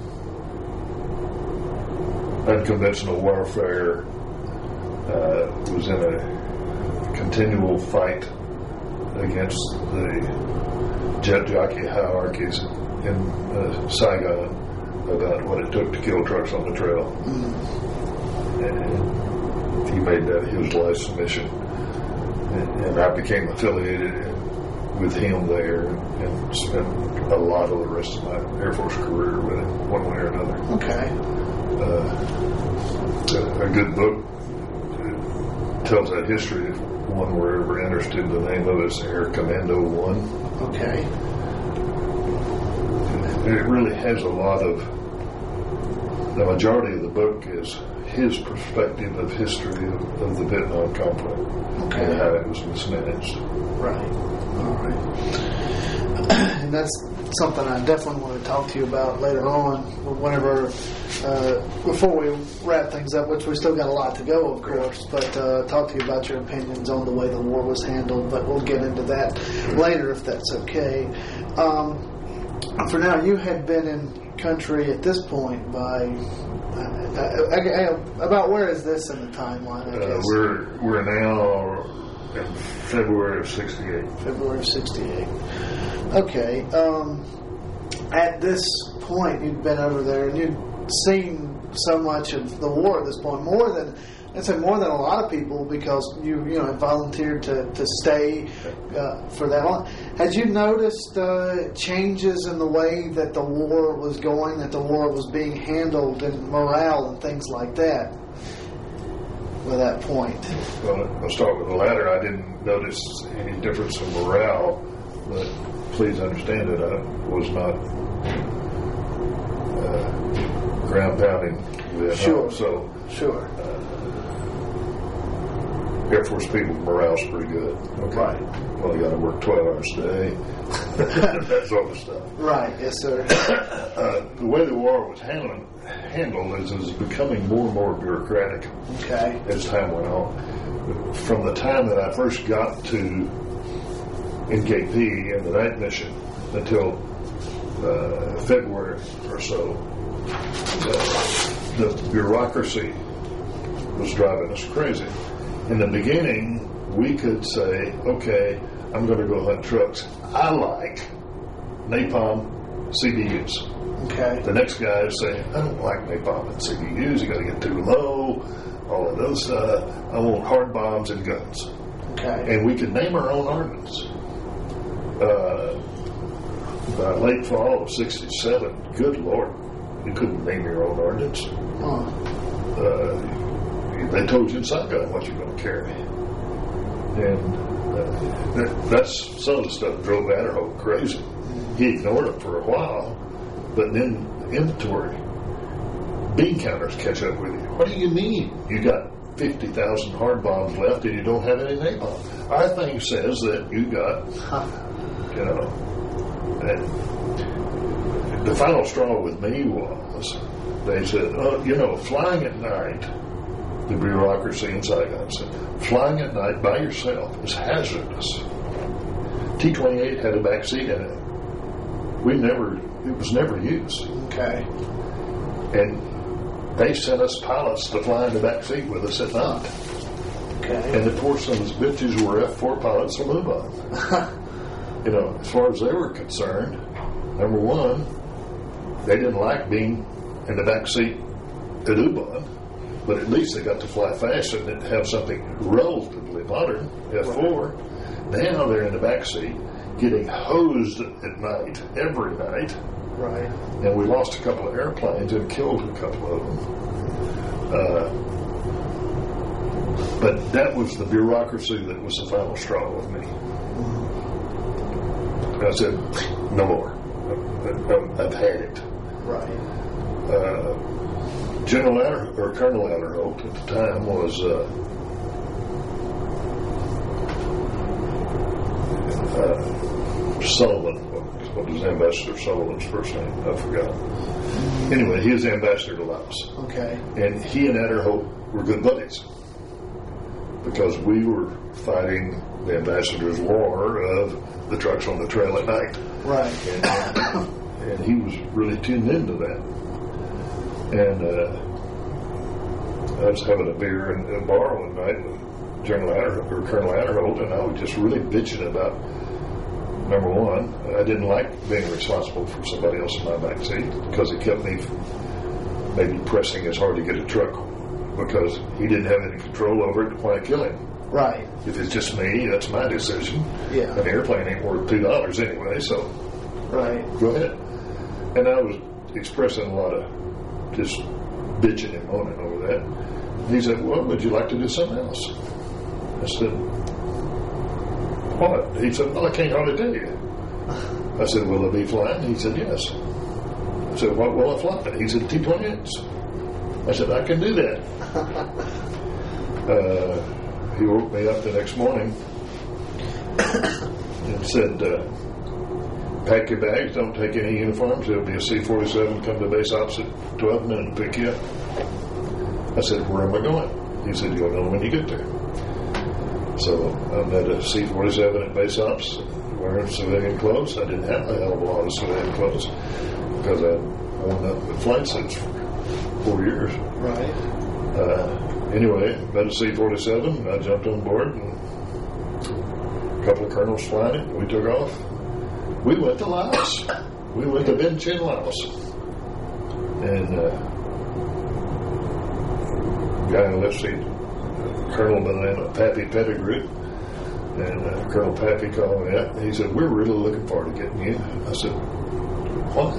unconventional warfare, uh, was in a continual fight against the jet jockey hierarchies in uh, Saigon about what it took to kill trucks on the trail. Mm. And he made that his life's mission. And, and I became affiliated with him there and spent a lot of the rest of my Air Force career with him, one way or another. Okay. Uh, a, a good book tells that history. If one were ever interested, the name of it's Air Commando One. Okay. It really has a lot of, the majority of the book is his perspective of history of, of the Vietnam conflict. Okay. And how it was mismanaged. Right. All right. And that's something I definitely want to talk to you about later on, whenever, uh, before we wrap things up, which we still got a lot to go, of course, but uh, talk to you about your opinions on the way the war was handled, but we'll get into that later if that's okay. Um, for now, you had been in country at this point by, uh, uh, uh, about where is this in the timeline, I Uh, guess? we're, we're now in February of sixty-eight. February of sixty-eight. Okay. Um, at this point, you'd been over there and you'd seen so much of the war at this point, more than, I'd say more than a lot of people, because you you know had volunteered to, to stay uh, for that long. Had you noticed uh, changes in the way that the war was going, that the war was being handled, and morale and things like that by that point? Well, I'll start with the latter. I didn't notice any difference in morale, but please understand that I was not uh, ground pounding Vietnam. Sure. So Sure. Air Force people, morale's pretty good. Okay. Right. Well, you got to work twelve hours a day. That sort of stuff. Right. Yes, sir. Uh, the way the war was handled, handled is, is becoming more and more bureaucratic Okay. as time went on. From the time that I first got to N K P in the night mission until uh, February or so, the, the bureaucracy was driving us crazy. In the beginning, we could say, okay, I'm going to go hunt trucks. I like napalm C B Us. Okay. The next guy is saying, I don't like napalm and C B Us. You got to get too low, all of those. Uh, I want hard bombs and guns. Okay. And we could name our own ordnance. Uh, by late fall of sixty-seven, good Lord, you couldn't name your own ordnance. Huh. Uh, they told you in Saigon what you're going to carry. And uh, that, that's some of the stuff drove Adderholt crazy. He ignored it for a while, but then inventory, bean counters catch up with you. What do you mean? You got fifty thousand hard bombs left and you don't have any napalm. Our thing says that you got, you know, and the final straw with me was they said, oh, you know, flying at night, the bureaucracy in Saigon said, flying at night by yourself is hazardous. T twenty-eight had a back seat in it. We never, it was never used. Okay. And they sent us pilots to fly in the back seat with us at night. Okay. And the poor sons of bitches were F four pilots from Ubon. You know, as far as they were concerned, number one, they didn't like being in the back seat at Ubon, but at least they got to fly fast and have something relatively modern, F four. Right. Now they're in the back seat, getting hosed at night, every night. Right. And we lost a couple of airplanes and killed a couple of them. Uh, but that was the bureaucracy that was the final straw with me. And I said, no more. I've had it. Right. Uh, General Adder, or Colonel Adderholt at the time was uh, uh, Sullivan. What was Ambassador Sullivan's first name? I forgot. Anyway, he was ambassador to Laos. Okay. And he and Adderholt were good buddies because we were fighting the ambassador's war of the trucks on the trail at night. Right. And, and he was really tuned into that. And uh, I was having a beer in a bar one night with General Adderholt, or Colonel Adderholt, and I was just really bitching about, number one, I didn't like being responsible for somebody else in my back seat because it kept me from maybe pressing as hard to get a truck because he didn't have any control over it. Why kill him? Right. If it's just me, that's my decision. Yeah. An airplane ain't worth two dollars anyway, so right. Go ahead. And I was expressing a lot of just bitching and moaning over that. And he said, well, would you like to do something else? I said, what? He said, well, I can't hardly tell you. I said, will it be flying? He said, yes. I said, what will I fly? He said, T twenty-eights. I said, I can do that. uh, he woke me up the next morning and said, uh, pack your bags, don't take any uniforms. There'll be a C forty-seven come to base opposite twelve minutes to pick you up. I said, where am I going? He said, you'll know when you get there. So I met a C forty-seven at base ops wearing civilian clothes. I didn't have a hell of a lot of civilian clothes because I'd worn up with flight suits for four years. Right. Uh, anyway, met a C forty-seven. I jumped on board and a couple of colonels flying it. We took off. We went to Laos. We went to Vientiane, Laos. And uh, guy in the left seat, Colonel by the name of Pappy Pettigrew, and uh, Colonel Pappy called me up. And he said, we're really looking forward to getting you. I said, why?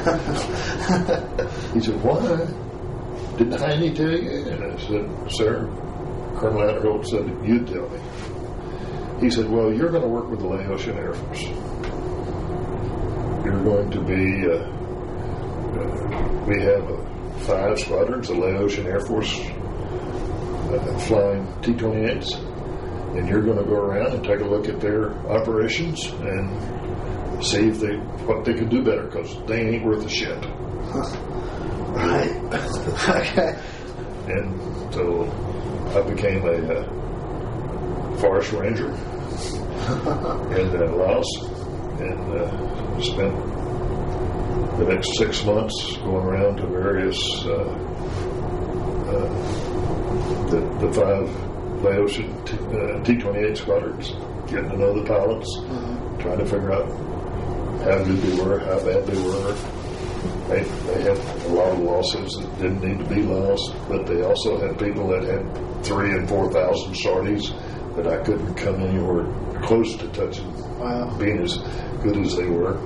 He said, why? Didn't Heine tell you? And I said, sir, Colonel Adderholt said, you'd tell me. He said, well, you're going to work with the Laotian Air Force. You're going to be, uh, uh, we have a five squadrons of Laotian Air Force uh, flying T twenty-eights, and you're going to go around and take a look at their operations and see if they what they could do better, because they ain't worth a shit. Right. Okay. And so I became a uh, forest ranger in uh, Laos, and uh, spent the next six months going around to various uh, uh, the, the five Laotian T, uh, T twenty-eight squadrons, getting to know the pilots, mm-hmm. trying to figure out how good they were, how bad they were. They, they had a lot of losses that didn't need to be lost, but they also had people that had three and four thousand sorties that I couldn't come anywhere close to touching, wow. being as good as they were.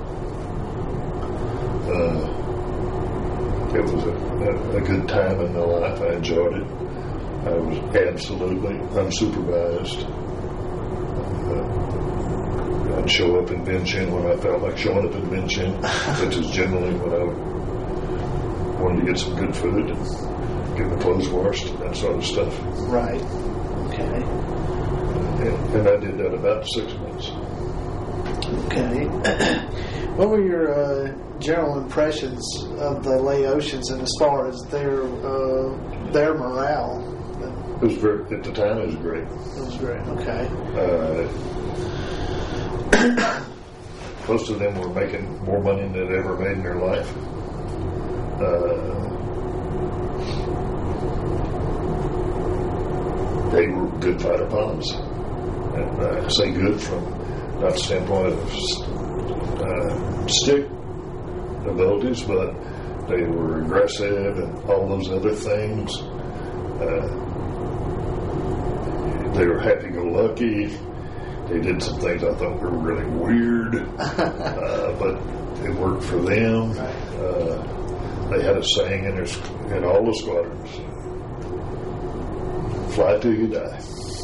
Uh, it was a, a, a good time in my life. I enjoyed it. I was absolutely unsupervised. Uh, I'd show up in Vientiane when I felt like showing up in Vientiane, which is generally when I wanted to get some good food and get my clothes washed and that sort of stuff. Right. Okay. And, and I did that about six months. Okay. What were your uh, general impressions of the Laotians, and as far as their uh, their morale? It was very, at the time, it was great. It was great. Okay. Uh, most of them were making more money than they'd ever made in their life. Uh, they were good fighter pilots, and I say good from not the standpoint of uh, stick abilities, but they were aggressive and all those other things. Uh, they were happy-go-lucky. They did some things I thought were really weird, uh, but it worked for them. Uh, they had a saying in, their, in all the squadrons: "Fly till you die."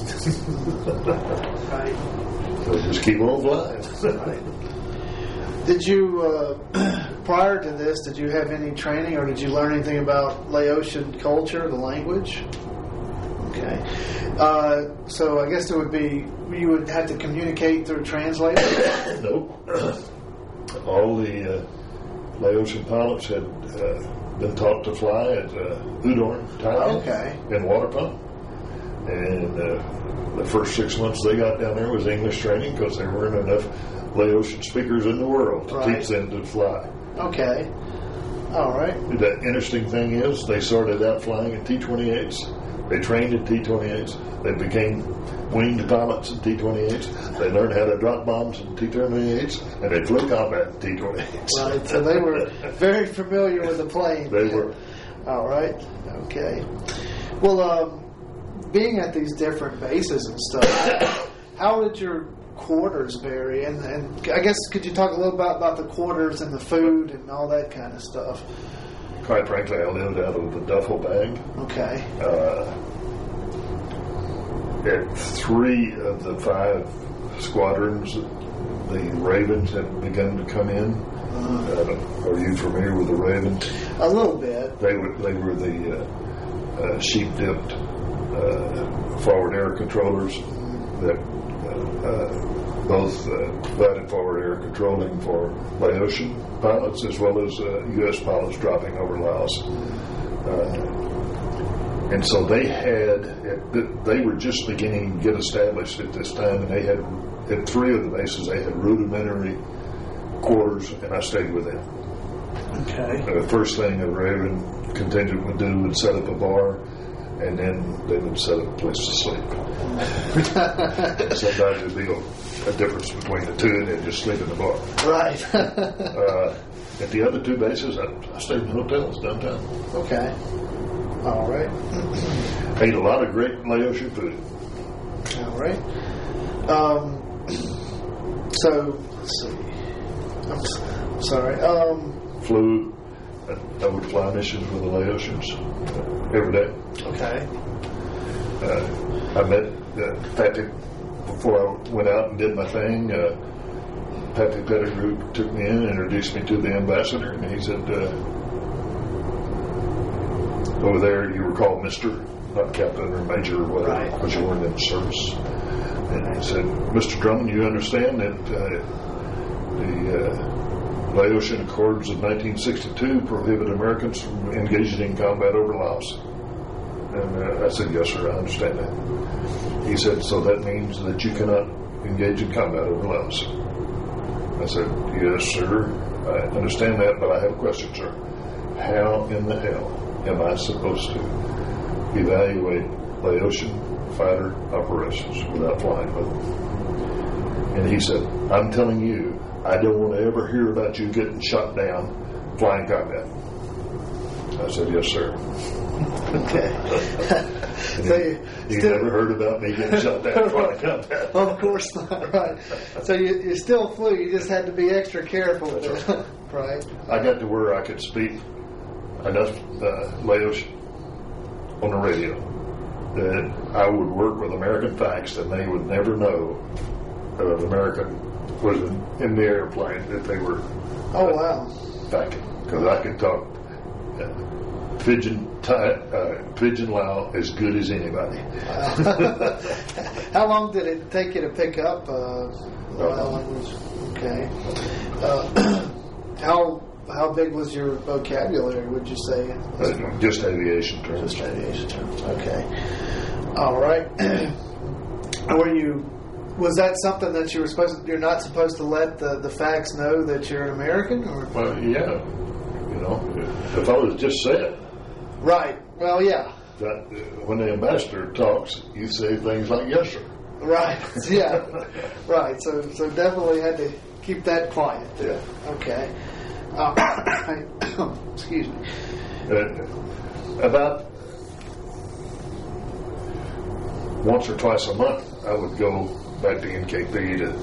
Right. So just keep on flying. Right. Did you, uh, prior to this, did you have any training, or did you learn anything about Laotian culture, the language? Okay. Uh, so I guess there would be, you would have to communicate through a translator? Nope. All the uh, Laotian pilots had uh, been taught to fly at uh, Udorn, Thailand, okay. in water pump. And uh, the first six months they got down there was English training, because there weren't enough Laotian speakers in the world to right. teach them to fly. Okay. All right. The interesting thing is they started out flying in T twenty-eights. They trained in T twenty-eights. They became winged pilots in T twenty-eights. They learned how to drop bombs in T twenty-eights, and they flew combat in T twenty-eights. Right, so they were very familiar with the plane. They were. All right. Okay. Well, um, being at these different bases and stuff, how did your quarters vary? And, and I guess could you talk a little about, about the quarters and the food and all that kind of stuff? Quite frankly, I lived out of a duffel bag. Okay. Uh, at three of the five squadrons, the Ravens had begun to come in. Uh, are you familiar with the Ravens? A little bit. They were they were the uh, uh, sheep-dipped uh, forward air controllers that uh, uh, both uh, provided forward air controlling for Laotian pilots as well as uh, U S pilots dropping over Laos. Uh, and so they had, they were just beginning to get established at this time, and they had, at three of the bases, they had rudimentary quarters, and I stayed with them. Okay. Uh, the first thing a Raven contingent would do would set up a bar, and then they would set up a place to sleep. Sometimes it'd be a, a difference between the two, and they'd just sleep in the bar. Right. uh, at the other two bases, I, I stayed in hotels downtown. Okay. All right. Ate a lot of great Laotian food. All right. Um, so, let's see. I'm, I'm sorry. Um, Flew. I, I would fly missions with the Laotians uh, every day. Okay. Uh, I met uh, Patrick before I went out and did my thing. Uh, Patrick Pettigrew took me in and introduced me to the ambassador, and he said, uh, over there you were called Mister, not Captain or Major or whatever, Right. because you weren't in the service. And he said, Mister Drummond, you understand that uh, the uh, Laotian Accords of nineteen sixty-two prohibit Americans from engaging in combat over Laos? And uh, I said, yes, sir, I understand that. He said, so that means that you cannot engage in combat over Laos? I said, yes, sir, I understand that, but I have a question, sir. How in the hell am I supposed to evaluate Laotian fighter operations without flying with them? And he said, I'm telling you, I don't want to ever hear about you getting shot down flying combat. I said, yes, sir. Okay. So you, you still, never heard about me getting shot down flying combat? Of course not, right. So you, you still flew, you just had to be extra careful with it, right? I got to where I could speak enough uh, Laotian on the radio that I would work with American facts and they would never know that an American was in, in the airplane if they were Oh, wow. facting. Because I could talk uh, Pigeon Thai, uh, Pigeon Lao as good as anybody. How long did it take you to pick up uh, Lao language? Okay. Uh, how how big was your vocabulary, would you say? Uh, just aviation terms. Just aviation terms. Okay. All right. Were you? Was that something that you were supposed to, you're not supposed to let the, the facts know that you're an American? Or? Well, yeah. You know, if I was just said. Right. Well, yeah. That uh, when the ambassador talks, you say things like, yes, sir. Right. Yeah. Right. So so definitely had to keep that quiet. Yeah. Okay. Uh, excuse me. Uh, about once or twice a month, I would go back to N K P to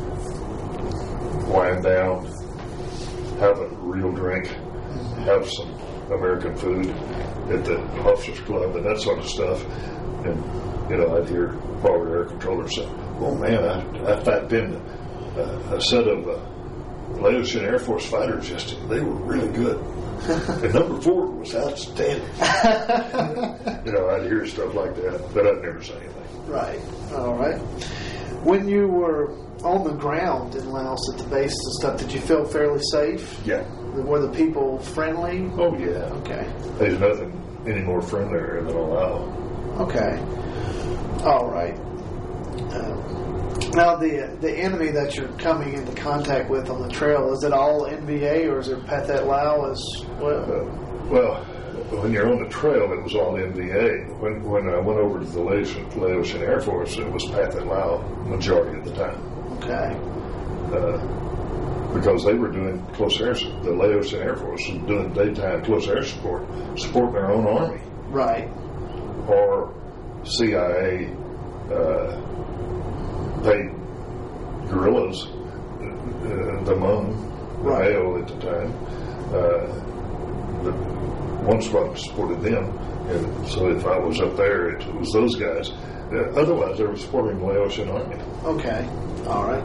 wind down, have a real drink, have some American food at the officers club and that sort of stuff. And, you know, I'd hear forward air controllers say, oh man, I, I fact in a, a set of uh, Laotian Air Force fighters yesterday. They were really good. And number four was outstanding. You know, I'd hear stuff like that, but I'd never say anything. Right. All right. When you were on the ground in Laos at the base and stuff, did you feel fairly safe? Yeah. Were the people friendly? Oh, yeah. Okay. There's nothing any more friendlier than Laos. Okay. All right. Uh, now, the the enemy that you're coming into contact with on the trail, is it all N V A or is it Pathet Lao as well? Uh, well, when you're on the trail, it was all N V A. When when I went over to the Laotian, Laotian Air Force, it was Pathet Lao majority of the time. Okay. Uh, because they were doing close air, the Laotian Air Force was doing daytime close air support, supporting their own army. Right. Or C I A uh, paid guerrillas, uh, the Hmong, the Right. Mayo at the time. Uh, the one squad supported them, and so if I was up there, it was those guys. Uh, otherwise, they were supporting the Laotian army. Okay. All right.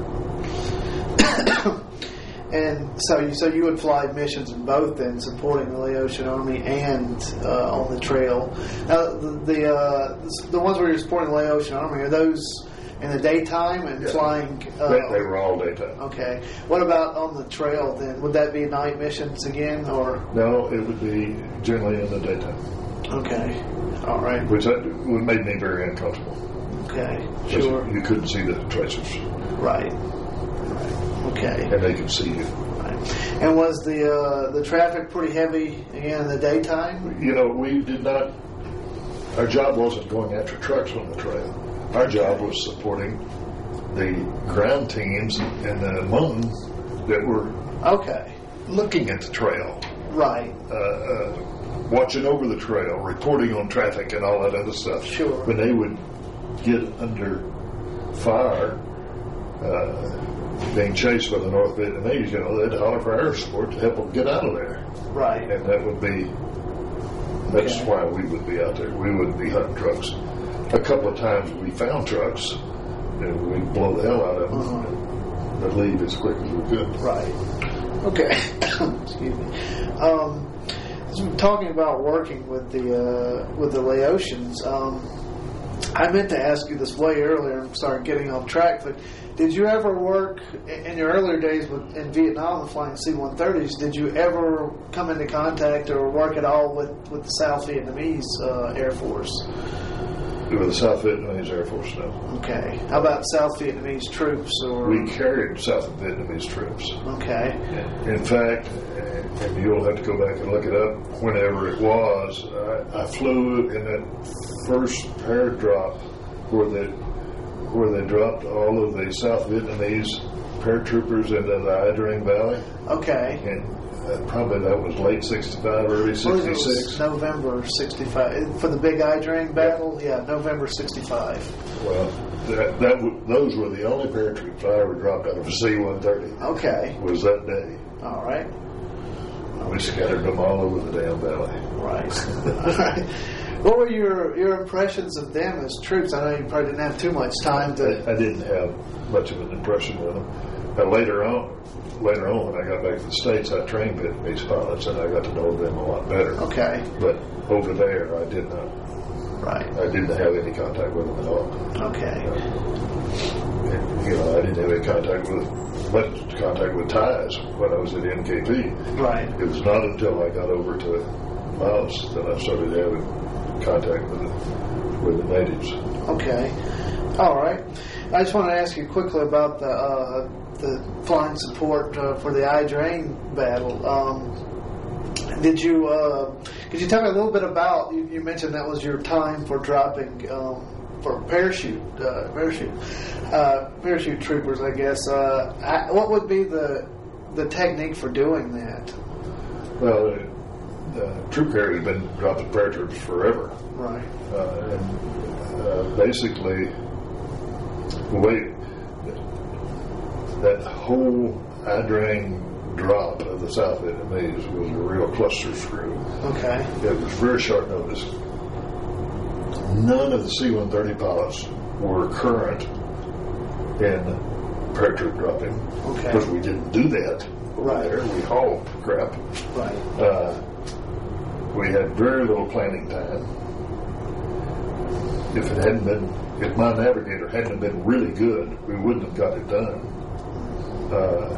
And so you, so you would fly missions in both then, supporting the Laotian Army and uh, on the trail. Now, the the, uh, the ones where you're supporting the Laotian Army, are those in the daytime and Yeah. flying? Uh, They, they were all daytime. Okay. What about on the trail then? Would that be night missions again, or? No, it would be generally in the daytime, Okay. All right. which that would made me very uncomfortable. Okay. 'Cause Sure. You couldn't see the tracers, Right. Right. Okay. and they could see you. Right. And was the uh, the traffic pretty heavy again in the daytime? You know, we did not, our job wasn't going after trucks on the trail. Our job was supporting the ground teams and the Hmong that were Okay. looking at the trail, Right. uh, uh, watching over the trail, reporting on traffic and all that other stuff. Sure. When they would get under fire, uh, being chased by the North Vietnamese, you know, they'd holler for air support to help them get out of there. Right. And that would be, that's Okay. why we would be out there. We wouldn't be hunting trucks. A couple of times we found trucks, and we'd blow the hell out of them Uh-huh. and but leave as quick as we could. Right. Okay. Excuse me. Um, talking about working with the uh, with the Laotians, um, I meant to ask you this way earlier. I'm sorry, getting off track. But did you ever work in your earlier days with, in Vietnam, flying C one thirties? Did you ever come into contact or work at all with, with the South Vietnamese uh, Air Force? With the South Vietnamese Air Force, no. Okay. How about South Vietnamese troops? Or We carried South Vietnamese troops. Okay. In fact, and you'll have to go back and look it up, whenever it was, I, I flew in that first paradrop where they, where they dropped all of the South Vietnamese paratroopers into the Ia Drang Valley. Okay. And uh, probably that was late sixty-five, early sixty-six. November sixty-five. For the Big Ia Drang battle? Yeah, November sixty-five. Well, that, that w- those were the only paratroops I ever dropped out of a C one thirty. Okay. Was that day. All right. We scattered them all over the damn valley. Right. All right. What were your, your impressions of them as troops? I know you probably didn't have too much time to... I, I didn't have much of an impression with them. Now, later on, later on, when I got back to the States, I trained Vietnamese pilots, and I got to know them a lot better. Okay. But over there, I did not. Right. I didn't have any contact with them at all. Okay. Uh, and, you know, I didn't have any contact with much contact with Thais when I was at N K P. Right. It was not until I got over to Laos that I started having contact with the, with the natives. Okay. All right. I just want to ask you quickly about the uh, the flying support uh, for the Ia Drang battle. Um, did you uh, could you tell me a little bit about? You, you mentioned that was your time for dropping um, for parachute uh, parachute uh, parachute troopers, I guess. Uh, I, what would be the the technique for doing that? Well, uh, troop carrier has been dropping paratroopers forever. Right. Uh, and uh, basically, the way that whole Ia Drang drop of the South Vietnamese was a real cluster screw. Okay. It was very short notice. None of the C one thirty pilots were current in paratroop dropping. Okay. Because we didn't do that over Right. there. We hauled crap. Right. Uh, we had very little planning time. If it hadn't been, if my navigator hadn't been really good, we wouldn't have got it done. Uh,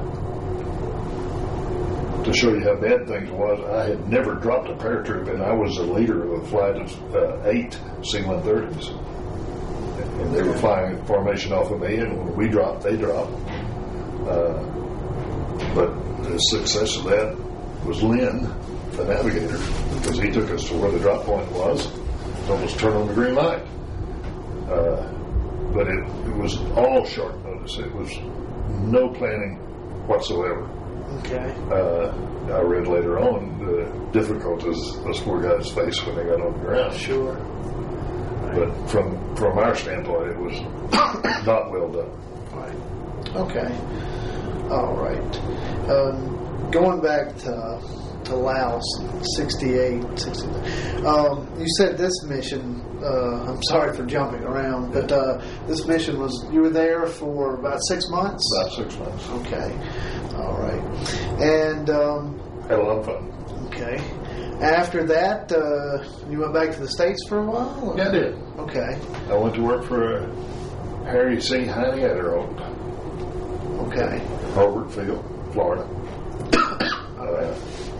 to show you how bad things was, I had never dropped a paratroop, and I was the leader of a flight of uh, eight C one thirties. And they were flying in formation off of me, and when we dropped, they dropped. Uh, but the success of that was Lynn, the navigator, because he took us to where the drop point was, told us to turn on the green light. Uh, but it, it was all short notice. It was no planning whatsoever. Okay. Uh, I read later on the difficulties those poor guys faced when they got on the ground. Sure. Right. But from from our standpoint, it was not well done. Right. Okay. All right. Um, going back to to Laos, sixty-eight, sixty-nine. Um, you said this mission. Uh, I'm sorry for jumping around, but uh, this mission was you were there for about six months. About six months. Okay. All right. And um, Had a lot of fun. okay. After that, uh, you went back to the States for a while? Or? Yeah, I did. Okay. I went to work for uh, Harry C. Heine at owned Okay. Hobart Field, Florida. uh,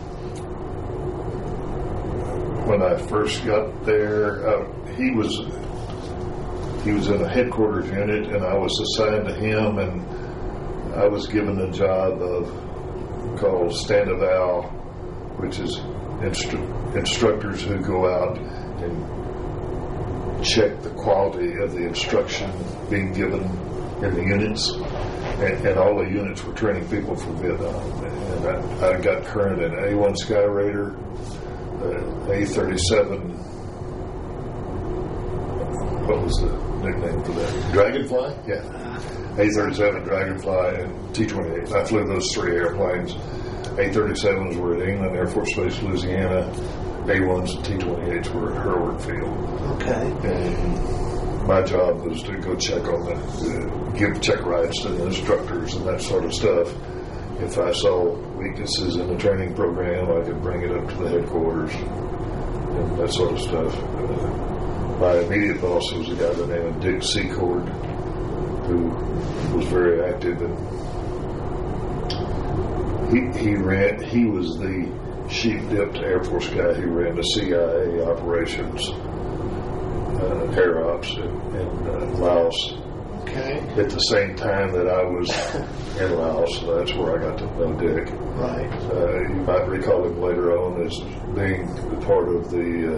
when I first got there, uh, he was he was in a headquarters unit, and I was assigned to him, and I was given a job of called stand eval, which is instru- instructors who go out and check the quality of the instruction being given in the units. And, and all the units were training people from Vietnam. And I, I got current in A one Sky Raider, uh, A thirty-seven, what was the nickname for that? Dragonfly? Yeah. A thirty-seven, Dragonfly, and T twenty-eight. I flew those three airplanes. A thirty-sevens were at England Air Force Base, Louisiana. A ones and T twenty-eights were at Hurlburt Field. Okay. And my job was to go check on the, uh, give check rides to the instructors and that sort of stuff. if I saw weaknesses in the training program, I could bring it up to the headquarters and that sort of stuff. Uh, my immediate boss was a guy by the name of Dick Secord, who was very active, and he he ran. He was the sheep-dipped Air Force guy who ran the C I A operations, uh, air ops in, in uh, Laos. Okay. At the same time that I was in Laos, so that's where I got to know Dick. Right. Uh, you might recall him later on as being part of the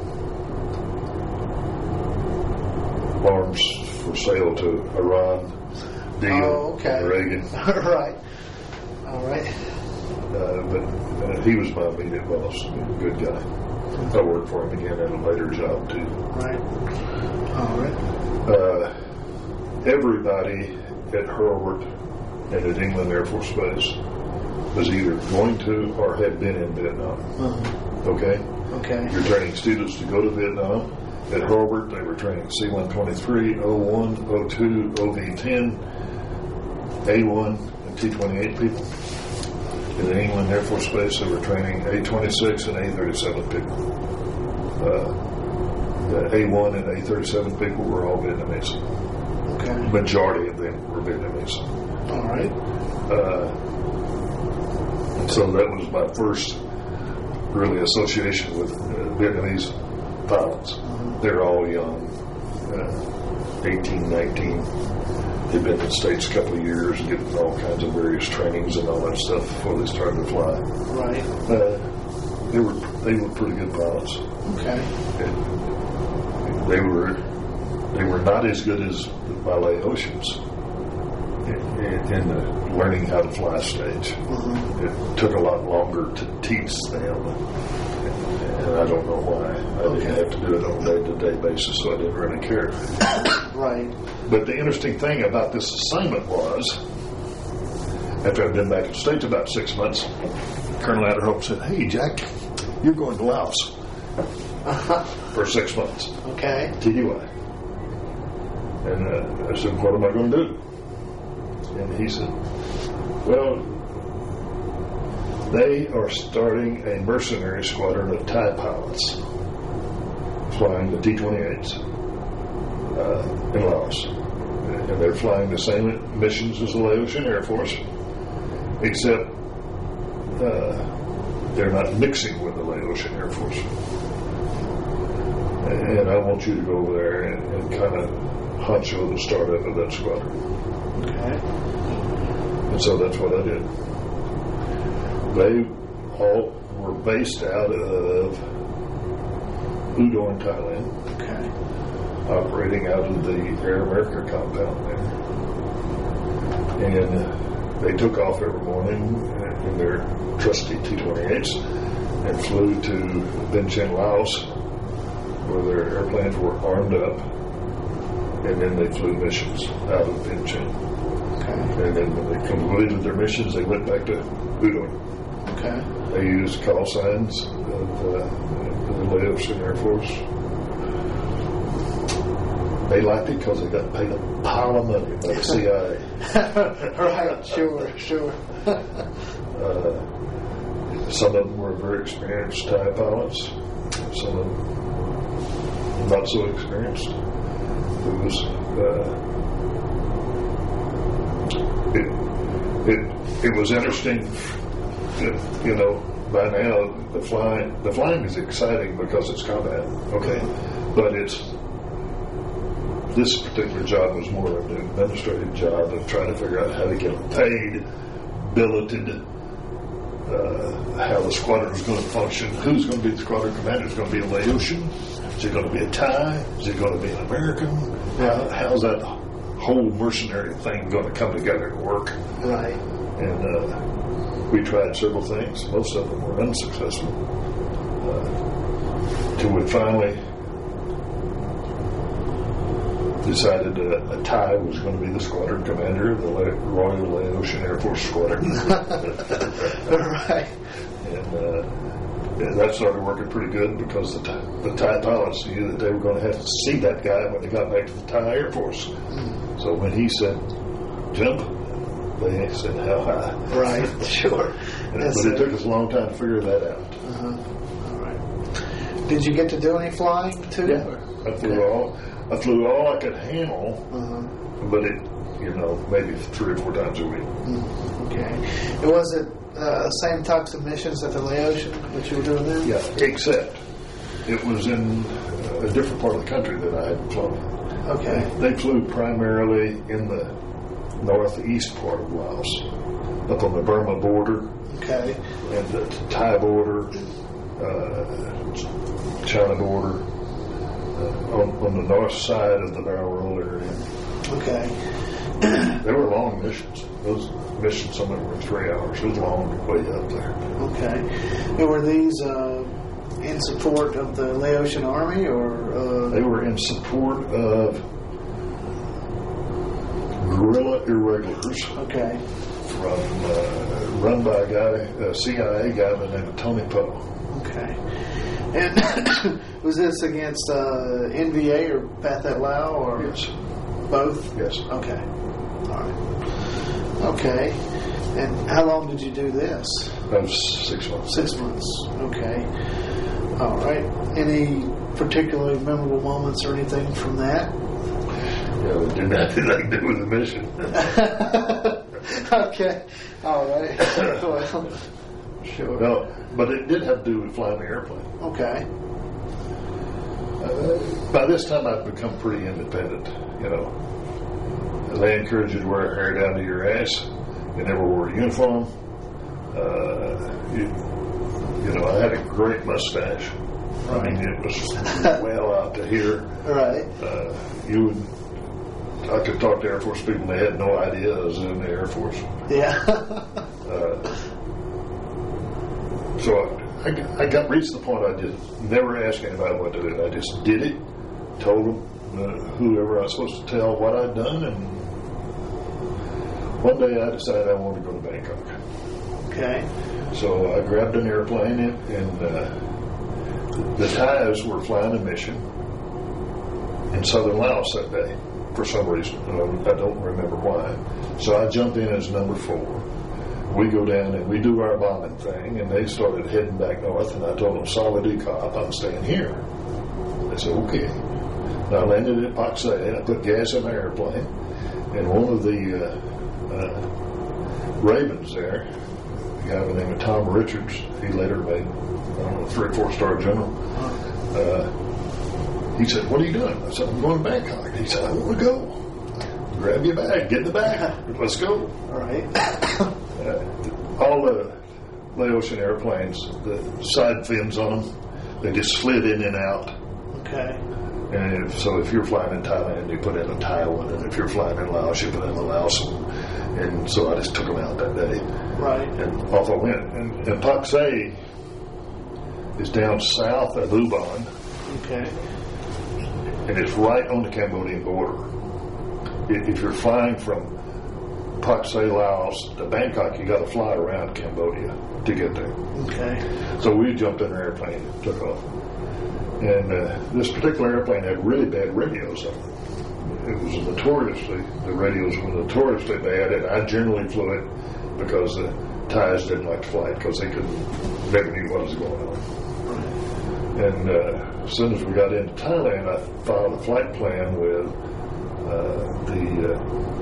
uh, arms for sale to Iran deal Oh, okay. with Reagan. Right. All right. Uh, but uh, he was my immediate boss. Good guy. I worked for him again at a later job too. Right. All right. Uh, everybody at Hurlburt and at England Air Force Base was either going to or had been in Vietnam. Uh-huh. Okay? Okay. You're training students to go to Vietnam. At Hurlburt, they were training C one twenty-three, O one, O two, O V ten, A one, and T twenty-eight people. In the England Air Force Base, they were training A twenty-six and A thirty-seven people. Uh, the A one and A thirty-seven people were all Vietnamese. Okay. Majority of them were Vietnamese. All right. Uh, so that was my first really association with uh, Vietnamese pilots. Uh-huh. They're all young, uh, eighteen, nineteen. They've been in the States a couple of years, getting all kinds of various trainings and all that stuff before they started to fly. Right. Uh, they were they were pretty good pilots. Okay. And they were they were not as good as the Malayotians in, in, in the learning how to fly stage. Uh-huh. It took a lot longer to teach them, and I don't know why. I Okay. didn't have to do it on a day-to-day basis, so I didn't really care. Right. But the interesting thing about this assignment was, after I'd been back in the States about six months, Colonel Adderhope said, "Hey, Jack, you're going to Laos Uh-huh. for six months, Okay. T D Y." And uh, I said, "What am I going to do?" And he said, "Well, they are starting a mercenary squadron of Thai pilots flying the T twenty-eights uh, in Laos. And they're flying the same missions as the Laotian Air Force, except uh, they're not mixing with the Laotian Air Force. And I want you to go over there and, and kind of honcho the startup of that squadron." Okay. And so that's what I did. They all were based out of Udon, Thailand, Okay. operating out of the Air America compound there. And uh, they took off every morning in their trusty T twenty-eights and flew to Vientiane, Laos, where their airplanes were armed up, and then they flew missions out of Vientiane. Okay. And then when they completed their missions, they went back to Udon. Okay. They used call signs of uh, the Laotian Air Force. They liked it because they got paid a pile of money by the C I A. Right. Sure. Sure. Uh, some of them were very experienced Thai pilots. Some of them not so experienced. It was uh, it, it it was interesting. That, you know, by now the flying the flying is exciting because it's combat. Okay, but it's this particular job was more of an administrative job of trying to figure out how to get them paid, billeted. Uh, how the squadron was going to function, who's going to be the squadron commander, is it going to be a Laotian, is it going to be a Thai, is it going to be an American, how, how's that whole mercenary thing going to come together and work? Right. And uh, we tried several things, most of them were unsuccessful, uh, till we finally decided uh, a Thai was going to be the squadron commander of the La- Royal Laotian Air Force Squadron. Right. And, uh, and that started working pretty good because the Thai, the Thai pilots knew that they were going to have to see that guy when they got back to the Thai Air Force. Mm. So when he said, "Jump," They said how high. Right, sure. And, but it took us a long time to figure that out. Uh-huh. All right. Did you get to do any flying too? Yeah, I flew okay. all. I flew all I could handle, uh-huh. but it, you know, maybe three or four times a week. Mm, okay. And was it uh, same types of missions at the Laotian that you were doing there? Yeah, except it was in a different part of the country that I had flown. Okay. They flew primarily in the northeast part of Laos, up on the Burma border, okay, and the Thai border, uh, China border, uh, on, on the north side of the barrel roll area. Okay. They were long missions. Those missions, some of them were three hours. It was long way up there. Okay. And were these uh, in support of the Laotian army, or uh... they were in support of guerrilla irregulars? Okay. From uh, run by a guy, a C I A guy by the name of Tony Poe. Okay. And was this against uh, N V A or Pathet Lao, or yes, both? Yes. Okay. All right. Okay. And how long did you do this? That was six months. Six months. Okay. All right. Any particularly memorable moments or anything from that? Yeah, it didn't have anything to do with the mission. Okay. All right. Well, sure. No, but it did have to do with flying the airplane. Okay. Uh, by this time, I'd become pretty independent. You know, they encouraged you to wear hair down to your ass. You never wore a uniform. Uh, you, you know, I had a great mustache. Right. I mean, it was well out to here. Right. Uh, you would. I could talk to Air Force people, and they had no idea I was in the Air Force. Yeah. uh, so I, I, I got reached the point I just never asked anybody what to do. I just did it, told them uh, whoever I was supposed to tell what I'd done, and one day I decided I wanted to go to Bangkok. Okay. So I grabbed an airplane, and, and uh, the Thais were flying a mission in southern Laos that day. For some reason, I don't remember why. So I jumped in as number four. We go down and we do our bombing thing, and they started heading back north, and I told them, solid cop, I'm staying here. They said, okay. And I landed at Pak Se, and I put gas in my airplane, and one of the uh, uh, Ravens there, a guy by the name of Tom Richards, he later made, I don't know, three or four star general, uh, he said, what are you doing? I said, I'm going to Bangkok. He said, I want to go. Grab your bag. Get in the bag. Let's go. All right. uh, all the Laotian airplanes, the side fins on them, they just slid in and out. Okay. And if, so if you're flying in Thailand, you put in a Thai one. And if you're flying in Laos, you put in a Laos one. And so I just took them out that day. Right. And off I went. And, and Pak Se is down south of Ubon. Okay. And it's right on the Cambodian border. If you're flying from Pak Se, Laos to Bangkok, you got to fly around Cambodia to get there. Okay. So we jumped in an airplane and took off. And uh, this particular airplane had really bad radios on it. It was notoriously, the radios were notoriously bad, and I generally flew it because the Thais didn't like to fly it because they couldn't, never knew what was going on. And uh, as soon as we got into Thailand, I filed a flight plan with uh, the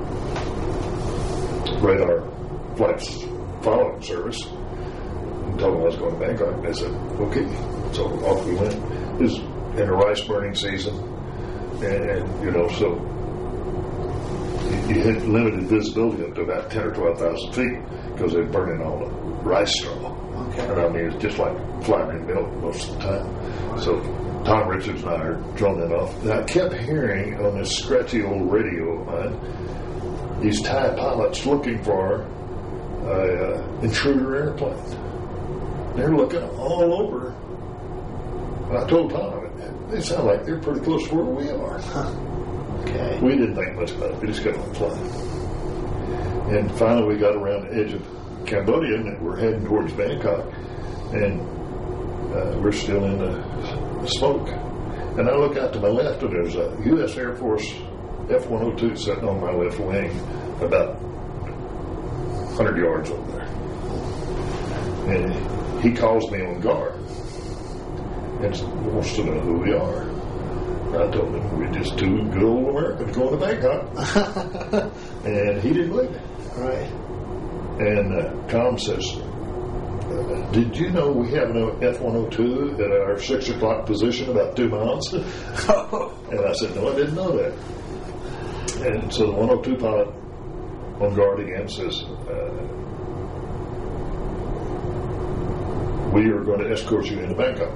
uh, radar flights following service and told them I was going to Bangkok. And they said, okay. So off we went. It was in the rice burning season, and, and you know, so you, you had limited visibility up to about ten or twelve thousand feet because they're burning all the rice straw. Okay. And I mean, it's just like flattering milk most of the time. So Tom Richards and I are droning off. And I kept hearing on this scratchy old radio of mine these Thai pilots looking for a uh, intruder airplane. They're looking all over. And I told Tom, they sound like they're pretty close to where we are. Huh. Okay. We didn't think much about it. We just kept on flying. And finally we got around the edge of Cambodia, and we're heading towards Bangkok, and uh, we're still in the smoke. And I look out to my left, and there's a U S. Air Force F one oh two sitting on my left wing, about hundred yards over there. And he calls me on guard and wants to know who we are. I told him we're just two good old Americans going to Bangkok. And he didn't believe me. Right. And uh, Tom says, did you know we have no F one oh two at our six o'clock position about two miles? And I said, no, I didn't know that. And so the one oh two pilot on guard again says, uh, we are going to escort you into Bangkok.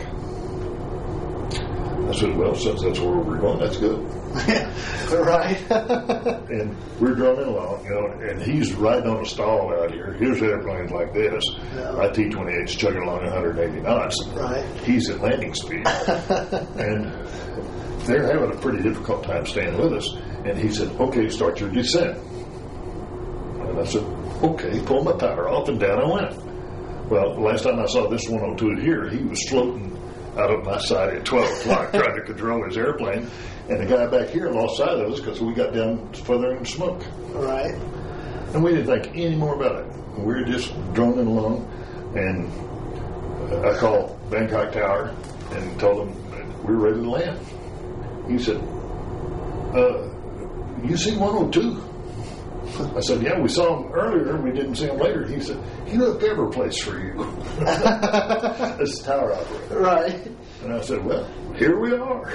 I said, well, since that's where we're going, that's good. Right. And we're droning along, you know, and he's riding on a stall out here. Here's airplanes like this. Yeah. My T twenty-eight's chugging along one hundred eighty knots. Right. He's at landing speed. And they're having a pretty difficult time staying with us. And he said, okay, start your descent. And I said, okay, pull my power off, and down I went. Well, the last time I saw this one oh two here, he was floating out of my side at twelve o'clock trying to control his airplane. And the guy back here lost sight of us because we got down further in the smoke. Right. And we didn't think any more about it. We were just droning along. And uh, I called Bangkok Tower and told them that we were ready to land. He said, uh, you see one oh two? I said, yeah, we saw him earlier. We didn't see him later. He said, he looked every place for you. This is tower operator. Right. And I said, well, here we are.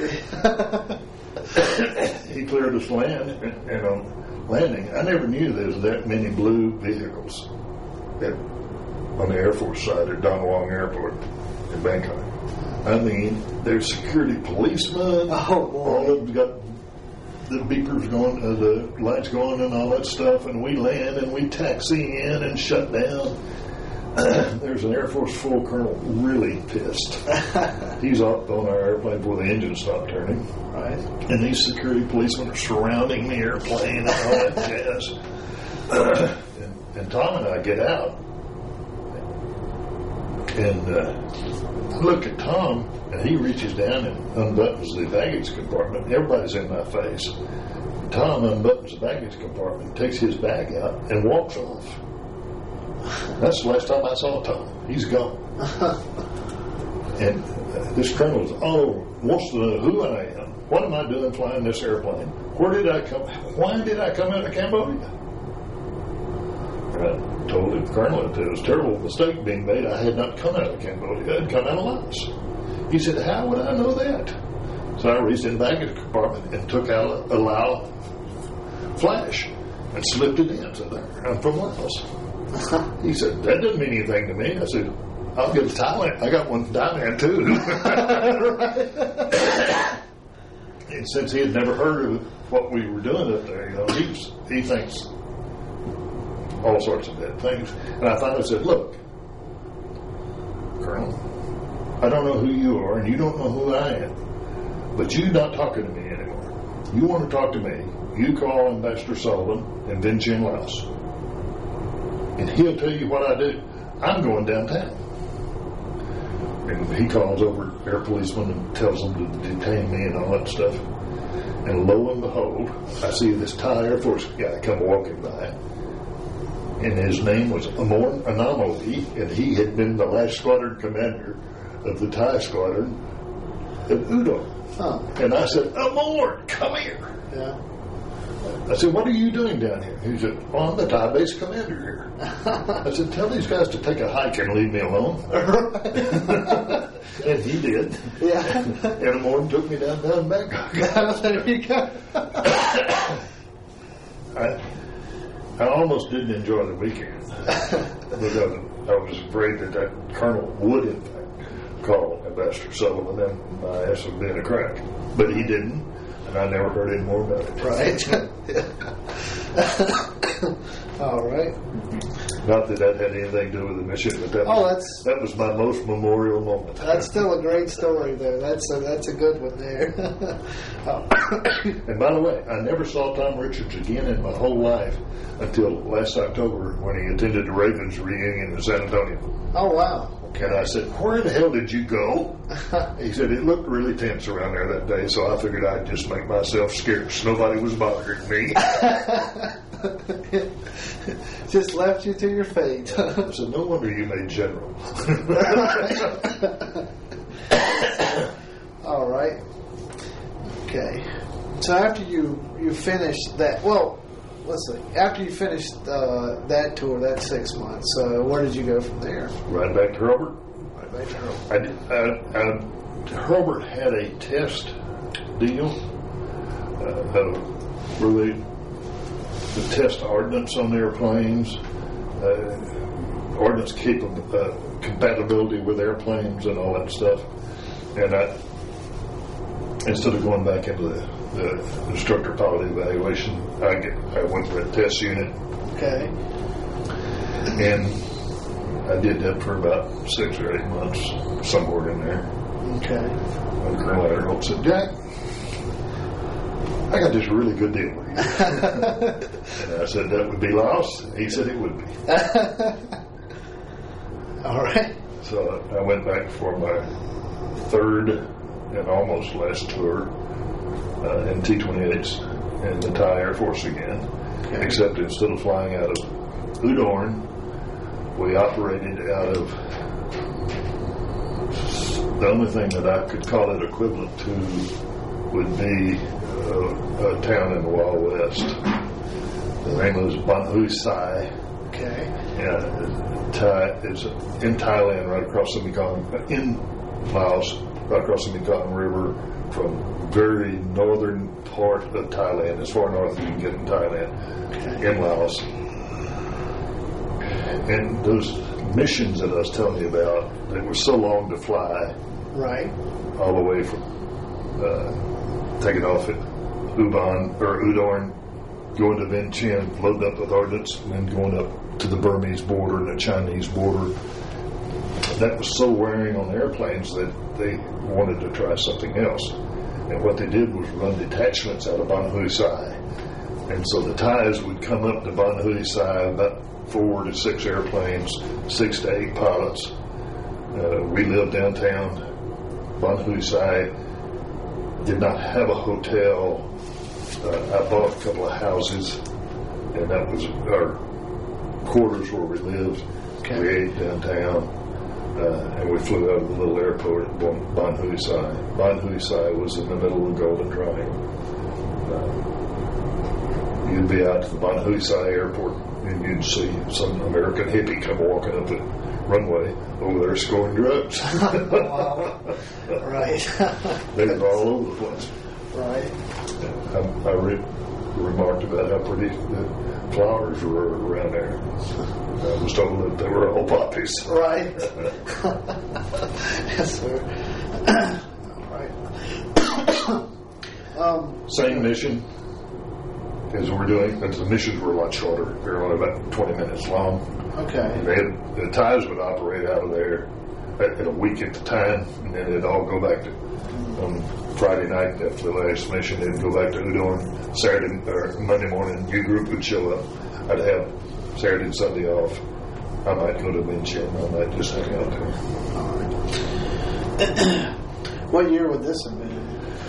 He cleared us land, and, and on landing, I never knew there was that many blue vehicles at, on the Air Force side at Don Mueang Airport in Bangkok. I mean, there's security policemen. Oh, boy. All of them got the beepers going, uh, the lights going and all that stuff, and we land and we taxi in and shut down. There's an Air Force full colonel really pissed. He's up on our airplane before the engine stopped turning. Right. And these security policemen are surrounding the airplane and all that jazz. and, and Tom and I get out. And uh, I look at Tom, and he reaches down and unbuttons the baggage compartment. Everybody's in my face. Tom unbuttons the baggage compartment, takes his bag out, and walks off. That's the last time I saw Tom. He's gone. And uh, this colonel is all over, wants to know who I am. What am I doing flying this airplane? Where did I come? Why did I come out of Cambodia? And I told the colonel that it was a terrible mistake being made. I had not come out of Cambodia. I had come out of Laos. He said, how would I know that? So I reached in the baggage compartment and took out a Lao flash and slipped it in. So there, I'm from Laos. He said, that doesn't mean anything to me. I said, I'll get to Thailand. I got one from Thailand, too. And since he had never heard of what we were doing up there, you know, he, was, he thinks all sorts of bad things. And I finally said, look, Colonel, I don't know who you are, and you don't know who I am, but you're not talking to me anymore. You want to talk to me, you call Ambassador Sullivan in Vientiane, Laos. And he'll tell you what I do. I'm going downtown. And he calls over air policemen and tells them to detain me and all that stuff. And lo and behold, I see this Thai Air Force guy come walking by. And his name was Amor Anamoli, and he had been the last squadron commander of the Thai squadron at Udon. Huh. And I said, Amor, come here. Yeah. I said, what are you doing down here? He said, well, I'm the Thai base commander here. I said, tell these guys to take a hike and leave me alone. And he did. Yeah. And Amor took me downtown Bangkok. There you go. I, I almost didn't enjoy the weekend because I was afraid that that colonel would, in fact, call Ambassador Sullivan and my ass would be in a crack. But he didn't, and I never heard any more about it. Right. All right. Not that that had anything to do with the mission, but that, Oh, was, that's- that was my most memorial moment. That's still a great story there. That's a, that's a good one there. Oh. And by the way, I never saw Tom Richards again in my whole life until last October when he attended the Ravens reunion in San Antonio. Oh, wow. And I said, where the hell did you go? He said, it looked really tense around there that day, so I figured I'd just make myself scarce. Nobody was bothering me. Just left you to your fate. So no wonder you made general. All right. Okay. So after you you finished that, well, let's see. After you finished uh, that tour, that six months, uh, where did you go from there? Right back to Hurlburt. Right back to Hurlburt. I, did, I, I, Hurlburt had a test deal uh, uh, where they the test ordnance on their planes, uh, ordnance capable, uh, compatibility with airplanes and all that stuff. And I, instead of going back into the, the instructor pilot evaluation, I get I went to a test unit. Okay. And I did that for about six or eight months, somewhere in there. Okay. And Colonel Adderholt said, "Jack, I got this really good deal with you." And I said, "That would be Laos?" He said, "It would be." All right. So I went back for my third and almost last tour uh, in T twenty-eights in the Thai Air Force again. Okay. Except instead of flying out of Udorn, we operated out of the only thing that I could call it equivalent to would be uh, a town in the Wild West. The name was Ban Hui Sai. Okay. Yeah, Thai, it's in Thailand, right across the Mekong, in Laos, right across the Mekong River, from very northern part of Thailand, as far north as you can get in Thailand, okay. In Laos. And those missions that I was telling you about, they were so long to fly. Right. All the way from uh, taking off at Ubon or Udorn, going to Vientiane, loading up with ordnance, and then going up to the Burmese border and the Chinese border. That was so wearing on the airplanes that they wanted to try something else. And what they did was run detachments out of Ban Hui Sai. And so the Thais would come up to Ban Hui Sai, about four to six airplanes, six to eight pilots. Uh, we lived downtown. Ban Hui Sai did not have a hotel. Uh, I bought a couple of houses, and that was our quarters where we lived. Okay. We ate downtown, uh, and we flew out of the little airport at Ban Hui Sai. Ban Hui Sai was in the middle of the Golden Triangle. Uh, you'd be out to the Ban Hui Sai airport, and you'd see some American hippie come walking up the runway over there scoring drugs. Wow. Right. They were all over the place. Right. I, I re- remarked about how pretty the flowers were around there. I was told that they were all poppies. Right. Yes, sir. Right. um, Same mission as we're doing. The missions were a lot shorter. They were only about twenty minutes long. Okay. And they had, the Thais would operate out of there at, at a week at a time, and then it'd all go back to um, Friday night after the last mission. They'd go back to Udon. Saturday or Monday morning, your group would show up. I'd have Saturday and Sunday off. I might go to Vientiane. I might just hang out there. All right. What year would this have been?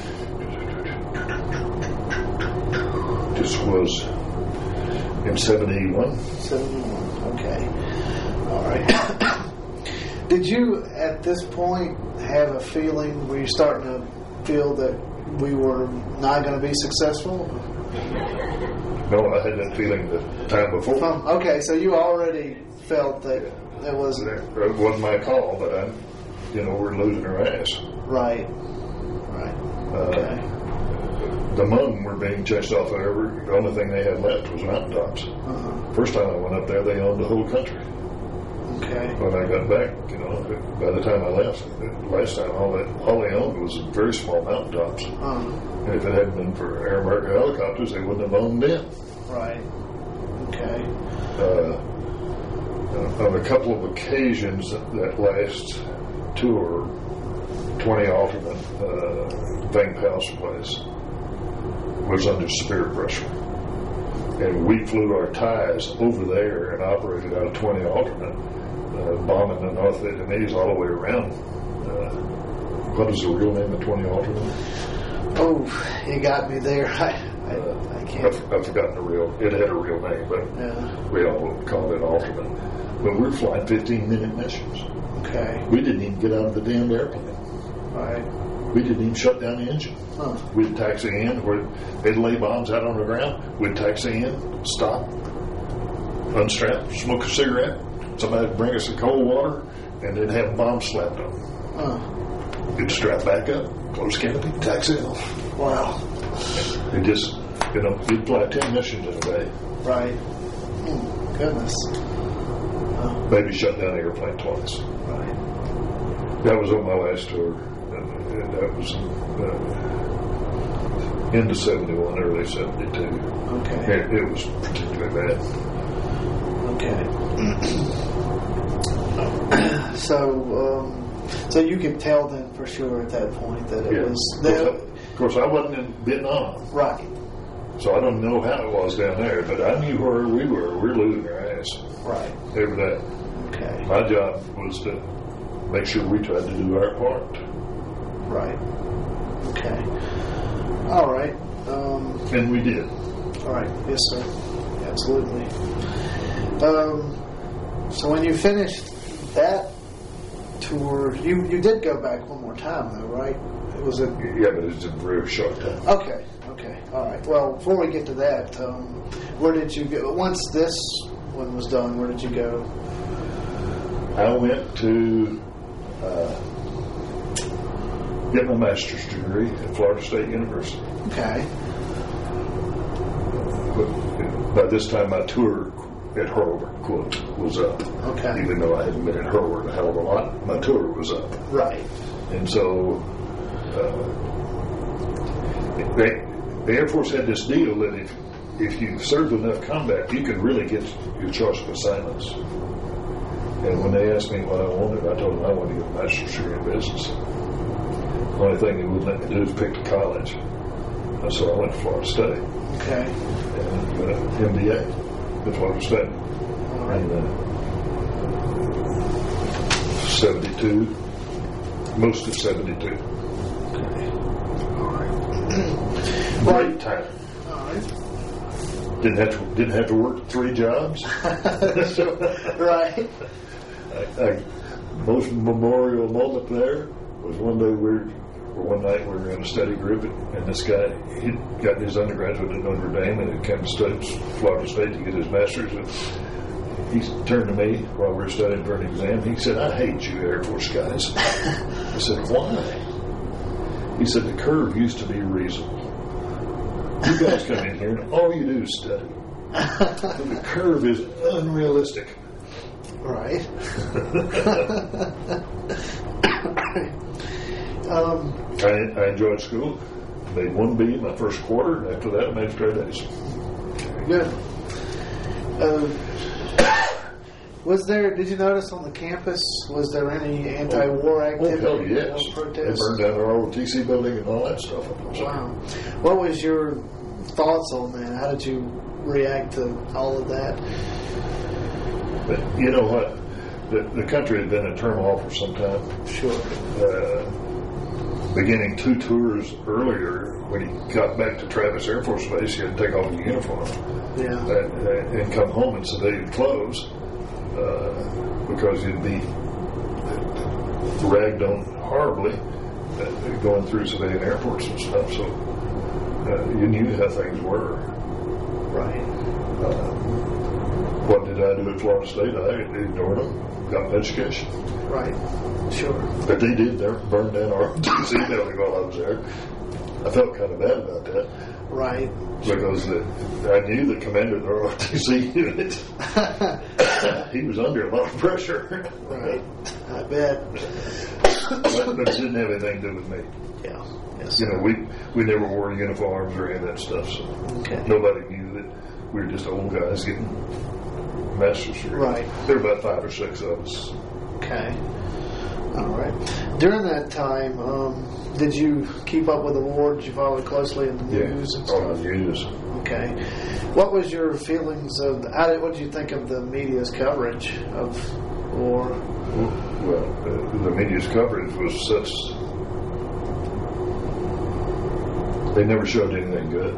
This was in seventy-one. seventy-one. Okay. All right. Did you, at this point, have a feeling, were you starting to feel that we were not going to be successful? No, I had that feeling the time before. Oh, okay, so you already felt that it was... It wasn't my call, but I, you know, we're losing our ass. Right. Right. Okay. Uh, the Hmong were being chased off of every... The only thing they had left was mountaintops. Uh-huh. First time I went up there, they owned the whole country. Okay. When I got back, you know, by the time I left, last time all that all they owned was very small mountaintops. Uh-huh. And if it hadn't been for Air America helicopters, they wouldn't have owned them. Right. Okay. Uh, on a couple of occasions, that last tour, twenty alternate, uh, Vang Pao's place was under severe pressure. And we flew our Thais over there and operated out of twenty alternate, uh, bombing the North Vietnamese all the way around. Uh, what is the real name of twenty alternate? Oh, you got me there. I, I, Uh, I can't. I've, I've forgotten the real. It had a real name, but Yeah. we all called it alternate. But we were flying fifteen-minute missions. Okay. We didn't even get out of the damn airplane. Right. We didn't even shut down the engine. Huh. We'd taxi in, where they'd lay bombs out on the ground. We'd taxi in, stop, unstrap, smoke a cigarette. Somebody'd bring us some cold water, and they'd have bombs slapped on. Huh. You'd strap back up, close canopy, taxi off. Wow. It just, you know, you'd fly ten missions in a day. Right. Oh, goodness. Oh, Maybe shut down the airplane twice. right. That was on my last tour. And, and that was uh, into seventy-one, early seventy-two. Okay. It, it was particularly bad. Okay. so, um, so you could tell then for sure at that point that it Yeah. was Of course, that, I, of course, I wasn't in Vietnam, right. so I don't know how it was down there, but I knew where we were. We were losing our ass Right. every day. Okay. My job was to make sure we tried to do our part. Right. Okay. All right. Um, And we did. all right. Yes, sir. Absolutely. Um, so when you finished that tour, you, you did go back one more time, though, right? It was a Yeah, but it's a very short time. okay. Okay. All right. Well, before we get to that, um, where did you go? Once this one was done, where did you go? I went to uh, get my master's degree at Florida State University. Okay. But by this time, my tour at Hurlburt, quote, was up. Okay. Even though I hadn't been at Hurlburt a hell of a lot, my tour was up. Right. And so uh, they, the Air Force had this deal that if, if you served enough combat, you could really get your choice of assignments. And when they asked me what I wanted, I told them I wanted to get a master's degree in business. The only thing they wouldn't let me do is pick a college. And so I went to Florida State. Okay. And got an M B A at Florida State. All right. And uh, seventy-two, most of seventy-two. Okay. All right. Great time. All right. Didn't have to didn't have to work three jobs. Sure. Right. I, I, most memorial moment there was one day we were, or one night we were in a study group, and, and this guy he'd gotten his undergraduate at Notre Dame and had come to State, Florida State to get his master's. And he turned to me while we were studying for an exam. He said, "I hate you Air Force guys." I said, "Why?" He said, "The curve used to be reasonable. You guys come in here and all you do is study. The curve is unrealistic." Right. um, I, I enjoyed school. Made one B my first quarter, and after that, I made straight A's. very good. Um, was there? Did you notice on the campus? Was there any anti-war Oh, activity? hell yes. or They protests? burned down our old T C building and all that stuff. Wow. What was your thoughts on that? How did you react to all of that? But you know what? The, the country had been in turmoil for some time. Sure. Uh, beginning two tours earlier, when he got back to Travis Air Force Base, he had to take off his uniform Yeah. and, and come home in civilian clothes uh, because he'd be ragged on horribly uh, going through civilian airports and stuff. So uh, you knew how things were. Right. Uh, what did I do at Florida State? I ignored them, got an education. Right. Sure. But they did. They burned down our T C building while I was there. I felt kind of bad about that. Right. Because the, I knew the commander of the R O T C unit, he was under a lot of pressure. Right. I bet. but, but it didn't have anything to do with me. Yeah. Yes. You know, we we never wore uniforms or any of that stuff, so Okay. nobody knew that we were just old guys getting master's degrees. Right. There were about five or six of us. Okay. All right. During that time, um, did you keep up with the war? Did you follow it closely in the news and on stuff? the news. Okay. What was your feelings of? How did, what did you think of the media's coverage of war? Well, uh, the media's coverage was such. They never showed anything good.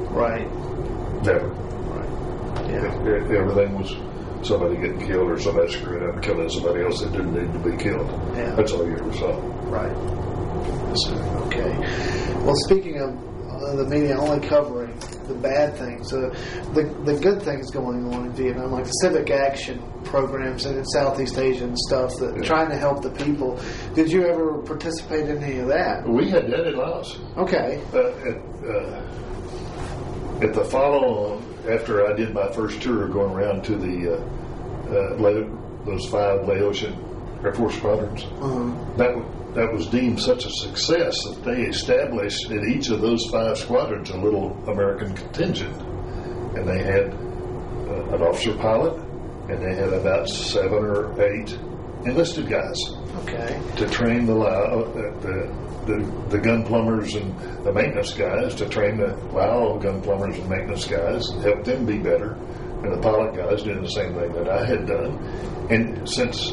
Right. Never. Right. Yeah. It, it, everything was somebody getting killed or somebody screwing up and killing somebody else that didn't need to be killed. Yeah. That's all you ever saw. Right. Okay. Well, speaking of uh, the media only covering the bad things, uh, the the good things going on in Vietnam, like the civic action programs in Southeast Asia and stuff, that Yeah. trying to help the people. Did you ever participate in any of that? We had that in Laos. Okay. Uh, at, uh, at the follow, after I did my first tour going around to the uh, uh, Lao- those five Laotian Air Force squadrons, Uh-huh. that w- that was deemed such a success that they established in each of those five squadrons a little American contingent, and they had uh, an officer pilot, and they had about seven or eight enlisted guys Okay. to train the Lao, uh, the, the the gun plumbers and the maintenance guys, to train the Lao gun plumbers and maintenance guys, help them be better, and the pilot guys doing the same thing that I had done. And since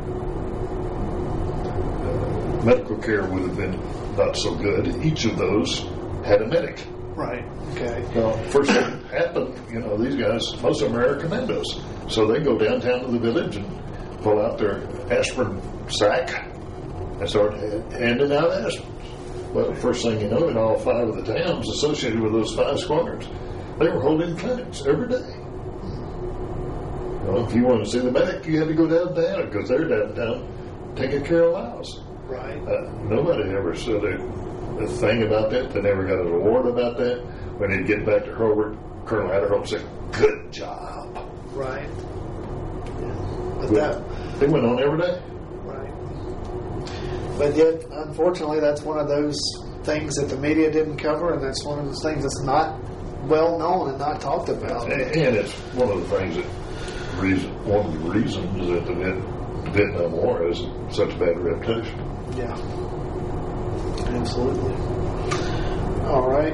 uh, medical care would have been not so good, each of those had a medic. Right. Okay. Well, first thing happened, you know, these guys, most of them are commandos, so they go downtown to the village and pull out their aspirin sack and start ha- handing out aspirin. Well, first thing you know, in all five of the towns associated with those five squadrons, they were holding clinics every day. Well, if you wanted to see the medic, you had to go downtown because they're downtown taking care of Laos. Right. Uh, nobody ever said a, a thing about that. They never got an award about that. When they'd get back to Hurlburt, Colonel Adderhope said, "Good job." Right. Yeah. But But that. they went on every day. Right. But yet, unfortunately, that's one of those things that the media didn't cover, and that's one of those things that's not well known and not talked about. And, and it's one of the things that reason, one of the reasons that the Viet, Vietnam War has such a bad reputation. Yeah. Absolutely. All right.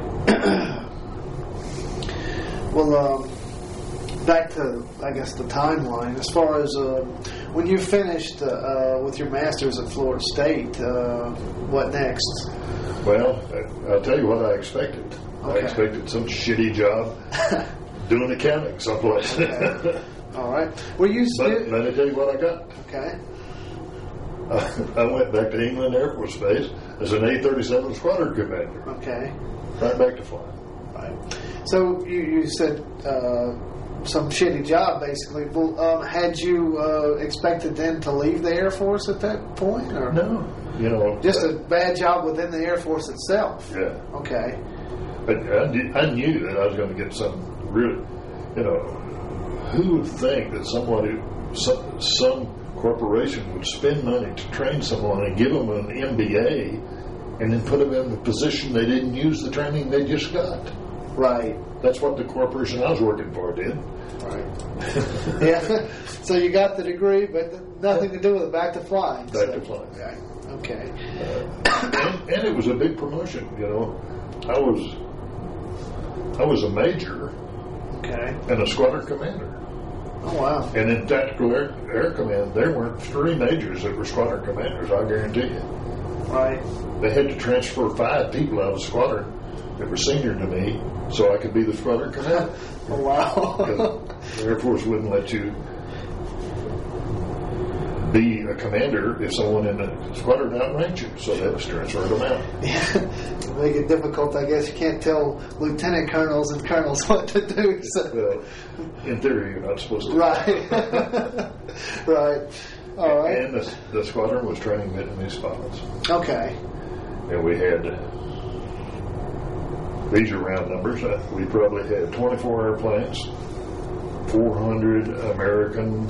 Well, um, back to, I guess, the timeline. As far as uh, when you finished uh, uh, with your master's at Florida State, uh, what next? Well, I- I'll tell you what I expected. I Okay. expected some shitty job doing accounting someplace. Okay. All right. Well, you But still let me tell you what I got. okay. I went back to England Air Force Base as an A thirty-seven squadron commander. Okay. Right back to flying. Right. So you, you said uh, some shitty job, basically. Well, um, had you uh, expected then to leave the Air Force at that point, or No. You know. just uh, a bad job within the Air Force itself? Yeah. Okay. But I, did, I knew that I was going to get some real, you know, who would think that somebody, some, some corporation would spend money to train someone and give them an M B A and then put them in the position they didn't use the training they just got? Right. That's what the corporation I was working for did. Right. Yeah. So you got the degree, but nothing to do with it. Back to flying. Back so. to flying. Okay. Okay. Uh, and, and it was a big promotion, you know. I was, I was a major Okay. and a squadron commander. Oh wow. And in tactical air, air command, there weren't three majors that were squadron commanders, I guarantee you. Right. They had to transfer five people out of the squadron that were senior to me so I could be the squadron commander. Oh wow. Because the Air Force wouldn't let you be a commander if someone in the squadron outranked you, so they just transferred them out. Yeah. Make it difficult, I guess. You can't tell lieutenant colonels and colonels what to do. So. Well, in theory, you're not supposed to. Right. Right. All right. And the, the squadron was training Vietnamese pilots. Okay. And we had, these are round numbers, uh, we probably had twenty-four airplanes, four hundred American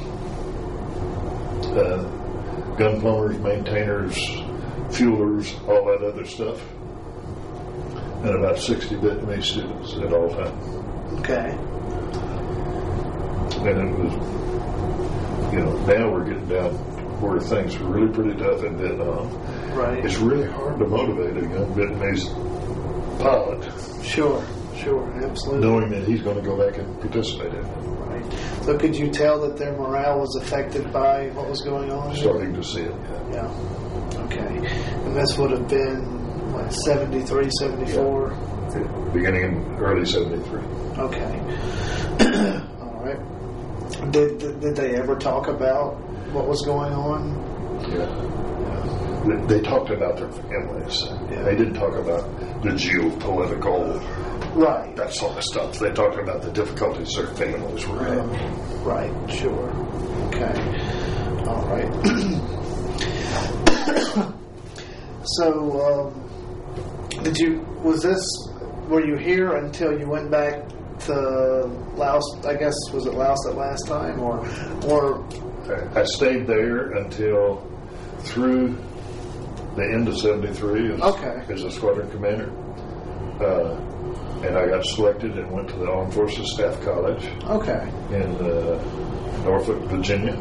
uh, gun plumbers, maintainers, fuelers, all that other stuff, and about sixty Vietnamese students at all times. Okay. And it was, you know, now we're getting down where things are really pretty tough in Vietnam. Right. It's really hard to motivate a young Vietnamese pilot Sure. Sure. Absolutely. knowing that he's going to go back and participate in it. Right. So could you tell that their morale was affected by what was going on? Starting to see it. Yeah. Yeah. Okay. And this would have been, what, seventy-three, seventy-four? beginning in early seventy-three. Okay. All right. Did, did did they ever talk about what was going on? Yeah. They, they talked about their families. Yeah. They didn't talk about the geopolitical, right, that sort of stuff. They talked about the difficulties their families were having. Um, right, sure. Okay. All right. So, um, did you, was this, were you here until you went back to Laos? I guess, was it Laos that last time? Or, or I stayed there until through the end of seventy-three as, okay. as a squadron commander. Uh, and I got selected and went to the Armed Forces Staff College okay. in uh, Norfolk, Virginia.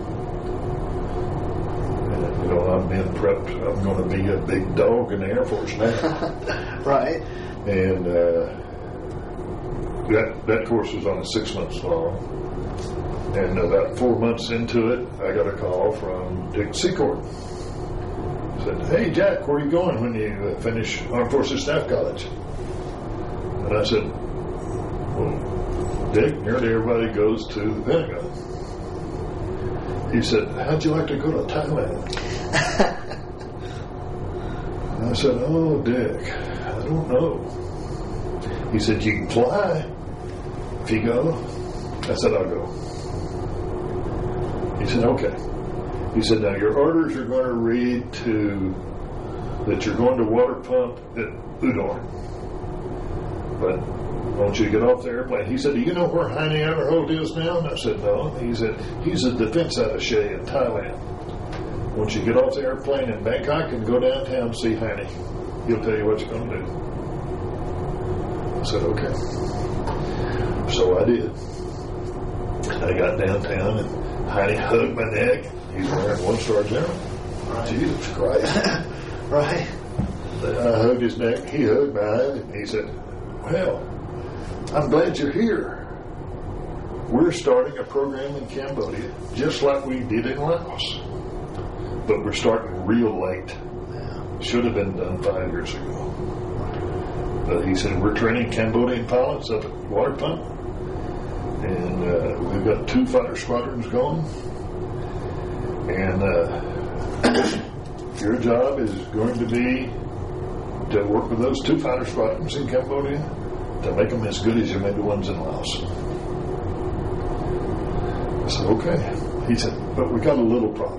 And, you know, I'm being prepped. I'm going to be a big dog in the Air Force now. Right. And uh, that that course was only six months long. And about four months into it, I got a call from Dick Secord. Said, "Hey, Jack, where are you going when you finish Armed Forces Staff College?" And I said, "Well, Dick, nearly everybody goes to the Pentagon." He said, "How'd you like to go to Thailand?" And I said, "Oh, Dick, I don't know." He said, "You can fly if you go." I said, "I'll go." He said, "Okay." He said, "Now your orders are going to read to that you're going to water pump at Udorn. But I want you to get off the airplane." He said, "Do you know where Heine Averholt is now?" And I said, "No." He said, "He's a defense attaché in Thailand. I want you to get off the airplane in Bangkok and go downtown and see Heine. He'll tell you what you're going to do." I said, "Okay." So I did. I got downtown and Heine hugged my neck. He's wearing one-star general. Right. Jesus Christ. Right. I hugged his neck. He hugged mine. And he said, "Well, I'm glad you're here. We're starting a program in Cambodia just like we did in Laos. But we're starting real late. Yeah. Should have been done five years ago." But he said, "We're training Cambodian pilots up at Water Pump. And uh, we've got two fighter squadrons going. And uh, your job is going to be to work with those two fighter squadrons in Cambodia to make them as good as you made the ones in Laos." I said, "Okay." He said, "But we got a little problem."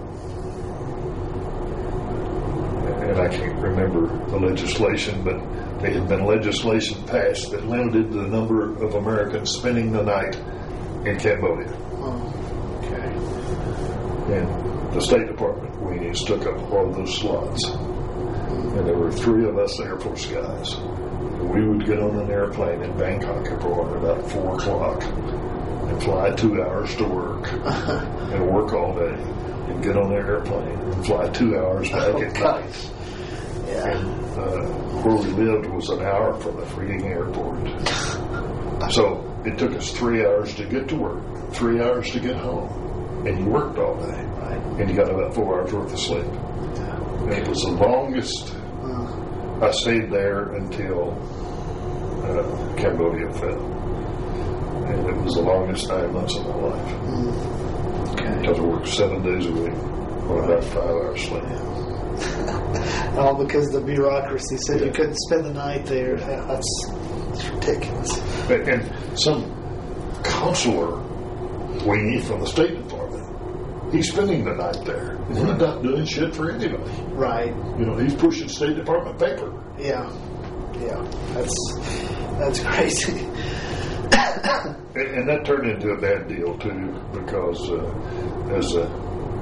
And I can't remember the legislation, but there had been legislation passed that limited the number of Americans spending the night in Cambodia. Oh, okay. And the State Department weenies took up all of those slots. And there were three of us Air Force guys. And we would get on an airplane in Bangkok every morning about four o'clock and fly two hours to work and work all day and get on the airplane and fly two hours back Oh, at gosh. night. Yeah. And uh, where we lived was an hour from the freaking airport. So it took us three hours to get to work, three hours to get home, and you worked all day. Right. And you got about four hours worth of sleep. And it was the longest. I stayed there until uh, Cambodia fell. And it was the longest nine months of my life. Mm. Okay. Because I worked seven days a week on about five hours sleep. All because the bureaucracy said Yeah. you couldn't spend the night there. That's, that's ridiculous. And, and some consular weenie from the State Department, he's spending the night there. He's not doing shit for anybody. Right. You know, he's pushing State Department paper. Yeah. Yeah. That's that's crazy. And, and that turned into a bad deal, too, because uh, as a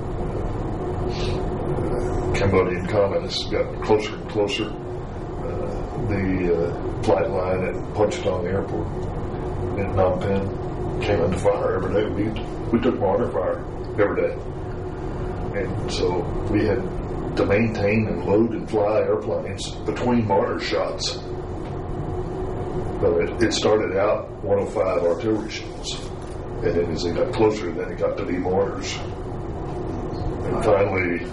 Cambodian communists got closer and closer, uh, the uh, flight line at Pochettong Airport in Phnom Penh came under fire every day. We, we took mortar fire every day. And so we had to maintain and load and fly airplanes between mortar shots. So it, it started out one oh five artillery shells. And then as they got closer, then it got to be mortars. And finally,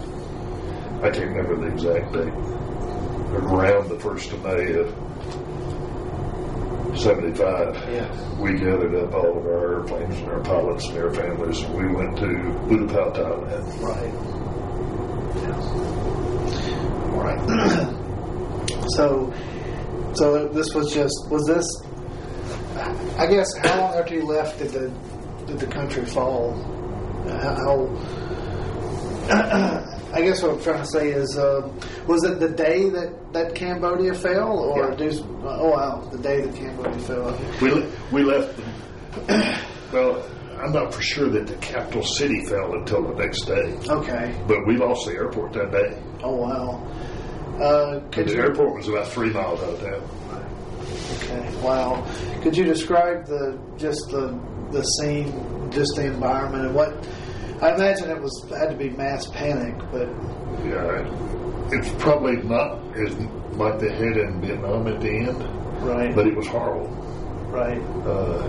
I can't remember the exact date, around the first of May of seventy-five, Yeah. we gathered up all of our airplanes and our pilots and their families, and we went to Utapao, Thailand. Right. Yeah. All right. so, so this was just was this? I guess how long after you left did the did the country fall? How? I guess what I'm trying to say is, uh, was it the day that, that Cambodia fell, or Yeah. do, oh wow, the day that Cambodia fell? We we left. Well, I'm not for sure that the capital city fell until the next day, Okay. but we lost the airport that day. Oh wow. Uh, could The you, airport was about three miles out of town. Okay. Wow. Could you describe the just the the scene, just the environment, and what? I imagine it was had to be mass panic, but Yeah, it's probably not as like they had in Vietnam at the end, right, but it was horrible. right, Uh,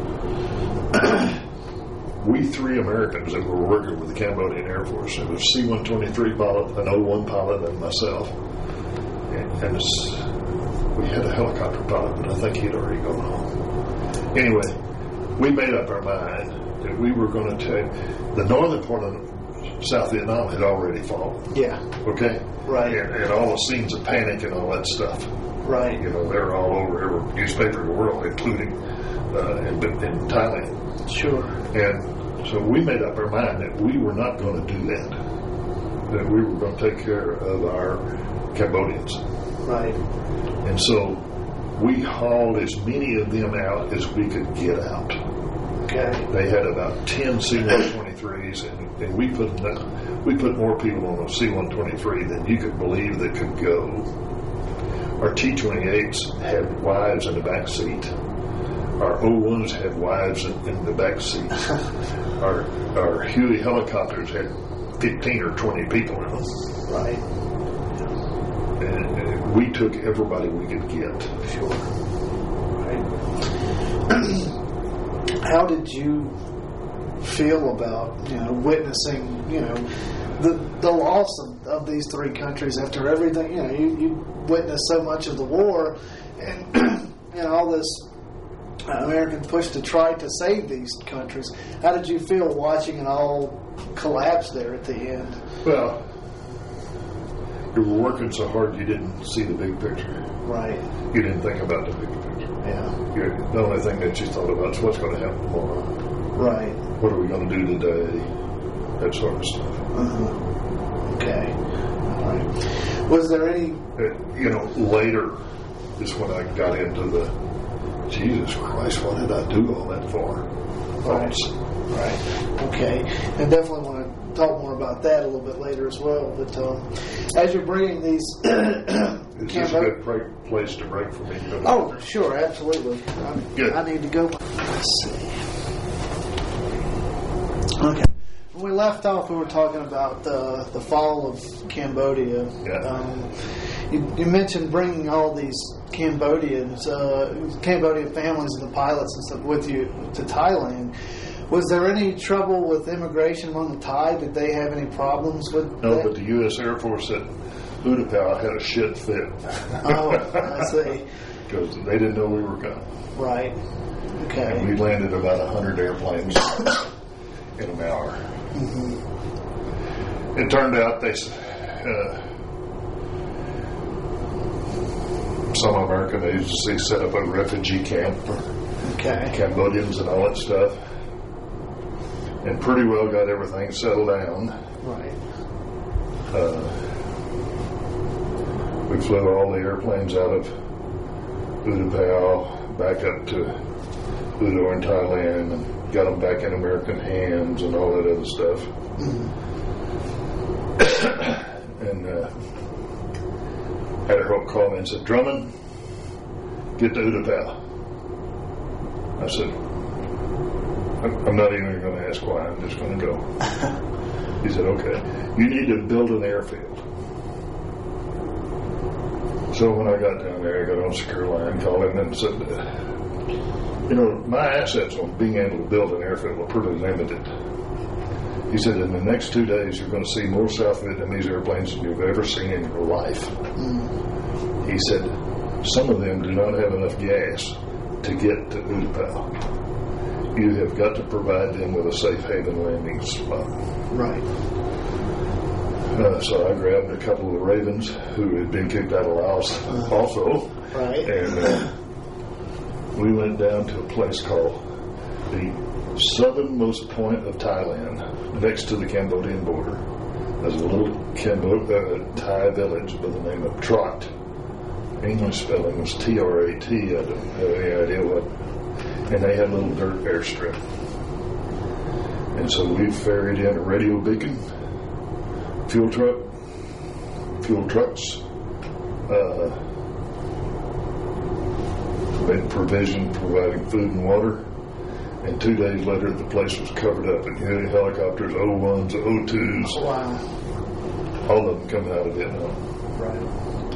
we three Americans that were working with the Cambodian Air Force, it was C one twenty-three pilot, an O one pilot, and myself. And, and it's, we had a helicopter pilot, but I think he'd already gone home. Anyway, we made up our mind that we were going to take the northern part of South Vietnam had already fallen. yeah, Okay, right, and, and all the scenes of panic and all that stuff. right, You know, they're all over every newspaper in the world, including uh, in, in Thailand. sure, And so we made up our mind that we were not going to do that. That we were going to take care of our Cambodians. right, And so we hauled as many of them out as we could get out. okay, They had about ten C one twenty-threes, and, and we put enough, we put more people on a C one twenty-three than you could believe that could go. Our T twenty-eights had wives in the back seat. Our O ones had wives in, in the back seat. our our Huey helicopters had fifteen or twenty people in them, right, and, and we took everybody we could get. sure, right. How did you feel about, you know, witnessing, you know, the the loss of, of these three countries after everything? You know, you, you witnessed so much of the war, and you know, all this American push to try to save these countries. How did you feel watching it all collapse there at the end? Well, you were working so hard you didn't see the big picture. Right. You didn't think about the big picture. Yeah. You, the only thing that you thought about is what's going to happen tomorrow. Right. What are we going to do today? That sort of stuff. Uh-huh. Okay. All right. Was there any? Uh, you know, later is when I got into the, Jesus Christ, what did I do all that for? Right. Thoughts. Right. Okay. And definitely want to talk more about that a little bit later as well. But um, as you're bringing these, Is this a Cambo- good break, place to break for me? to go to? Oh, sure, absolutely. I, Good. I need to go. Let's see. Okay. When we left off, we were talking about uh, the fall of Cambodia. Yeah. Um, you, you mentioned bringing all these Cambodians, uh, Cambodian families and the pilots and stuff with you to Thailand. Was there any trouble with immigration among the Thai? Did they have any problems with No, that? but the U S Air Force at Utapao had a shit fit. Oh, I see. Because they didn't know we were coming. Right. Okay. And we landed about one hundred airplanes in an hour. Mm-hmm. It turned out they, uh, some American agency set up a refugee camp for Okay. Cambodians and all that stuff. And pretty well got everything settled down. Right. Uh, we flew all the airplanes out of Utapao back up to Udo in Thailand and got them back in American hands and all that other stuff. Mm-hmm. and uh, had her call me and said, "Drummond, get to Utapao." I said, I'm not even going to ask why, I'm just going to go. He said, "Okay, you need to build an airfield." So when I got down there, I got on secure line, called him and said, "You know, my assets on being able to build an airfield are pretty limited." He said, "In the next two days, you're going to see more South Vietnamese airplanes than you've ever seen in your life." Mm. He said, "Some of them do not have enough gas to get to Utapao, you have got to provide them with a safe haven landing spot. Right. Uh, so I grabbed a couple of the Ravens who had been kicked out of Laos uh, also. Right. And uh, we went down to a place called the southernmost point of Thailand, next to the Cambodian border. There's a little Cambo- uh, Thai village by the name of Trot. English spelling was T R A T. I don't have any idea what. And they had a little dirt airstrip. And so we ferried in a radio beacon, fuel truck, fuel trucks, uh, made provision providing food and water. And two days later, the place was covered up in helicopters, O ones, O twos. Wow. All of them coming out of Vietnam. Right.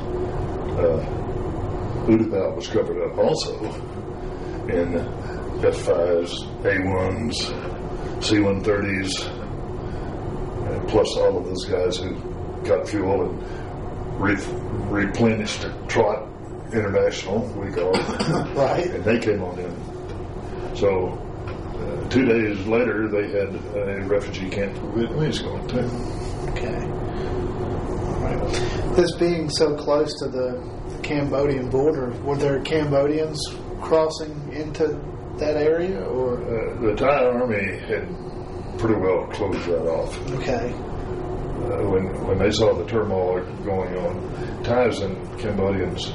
Uh, Utapao was covered up also in F fives, A ones, C one thirties, and plus all of those guys who got fuel and re- replenished Trot International, we call it. Right. And they came on in. So uh, two days later, they had a refugee camp for Vietnamese going to. Okay. All right. This being so close to the Cambodian border, were there Cambodians crossing into that area, or Uh, the Thai army had pretty well closed that off. okay? Uh, when when they saw the turmoil going on, Thais and Cambodians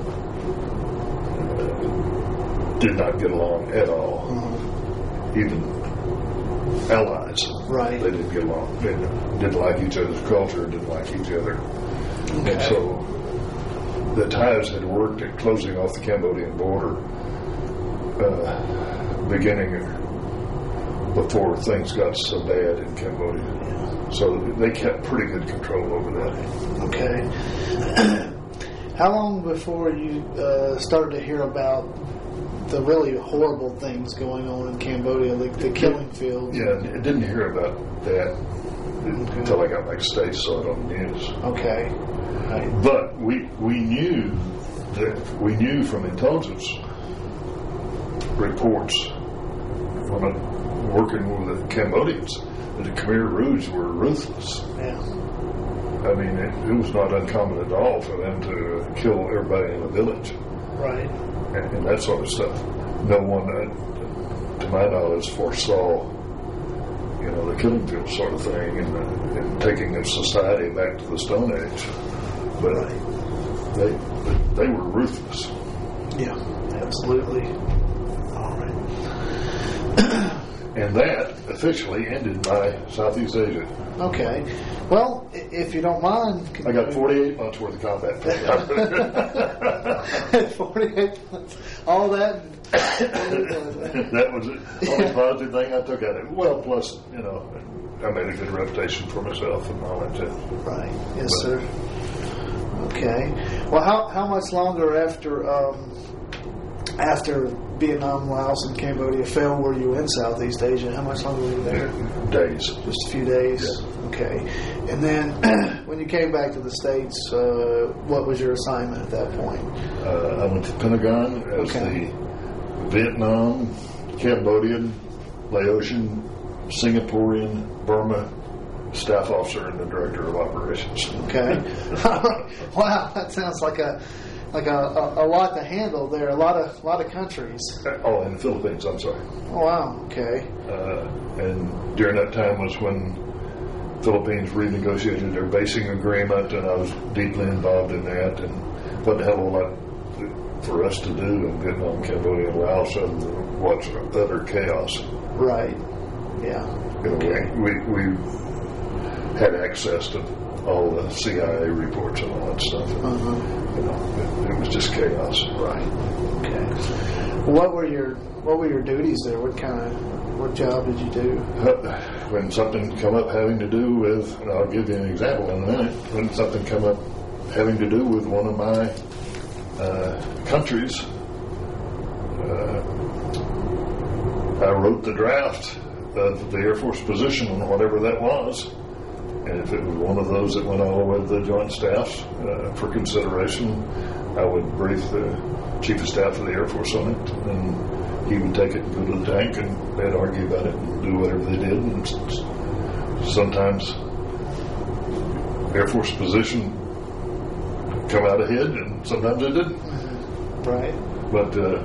uh, did not get along at all. Mm-hmm. Even allies, Right. they didn't get along. They didn't like each other's culture, didn't like each other. Okay. And so the Thais had worked at closing off the Cambodian border uh, beginning before things got so bad in Cambodia. So they kept pretty good control over that. Okay. How long before you uh, started to hear about the really horrible things going on in Cambodia, like the killing fields? Yeah, I didn't hear about that Okay. until I got back to States, saw it on the news. Okay. Right. But we we knew that we knew from intelligence reports when I'm working with the Cambodians that the Khmer Rouge were ruthless. Yeah. I mean, it, it was not uncommon at all for them to kill everybody in a village Right. and, and that sort of stuff. No one, uh, to my knowledge, foresaw, you know, the killing field sort of thing and, the, and taking of society back to the Stone Age. But they they were ruthless. Yeah. Absolutely. All right. And that officially ended my Southeast Asia. Okay. Well, i- if you don't mind, can I got you- forty-eight months worth of combat pay. forty-eight months. All that. That was the only positive thing I took out of it. Well, plus, you know, I made a good reputation for myself and all that too. Right. Yes, sir. Okay. Well, how how much longer after um, after Vietnam, Laos, and Cambodia fell were you in Southeast Asia? How much longer were you there? Days. Just a few days. Yeah. Okay. And then when you came back to the States, uh, what was your assignment at that point? Uh, I went to the Pentagon as Okay. the Vietnam, Cambodian, Laotian, Singaporean, Burma staff officer and the director of operations. Okay. Wow, that sounds like a like a, a, a lot to handle there. A lot of a lot of countries. Oh, in the Philippines, I'm sorry. Oh, wow. Okay. Uh, and during that time was when Philippines renegotiated their basing agreement, and I was deeply involved in that, and wasn't a hell of a lot for us to do in Vietnam, Cambodia, and Laos, and watch utter chaos. Right. Yeah. You know, Okay. we, we had access to all the C I A reports and all that stuff. Uh-huh. You know, it, it was just chaos. Right. Okay. What were your What were your duties there? What kind of What job did you do? When something come up having to do with, and I'll give you an example in a minute, when something come up having to do with one of my uh, countries, uh, I wrote the draft of the Air Force position on whatever that was. And if it was one of those that went all the way to the Joint Staffs uh, for consideration, I would brief the chief of staff of the Air Force on it, and he would take it and go to the tank, and they'd argue about it and do whatever they did. And sometimes Air Force position come out ahead, and sometimes it didn't. Right. But uh,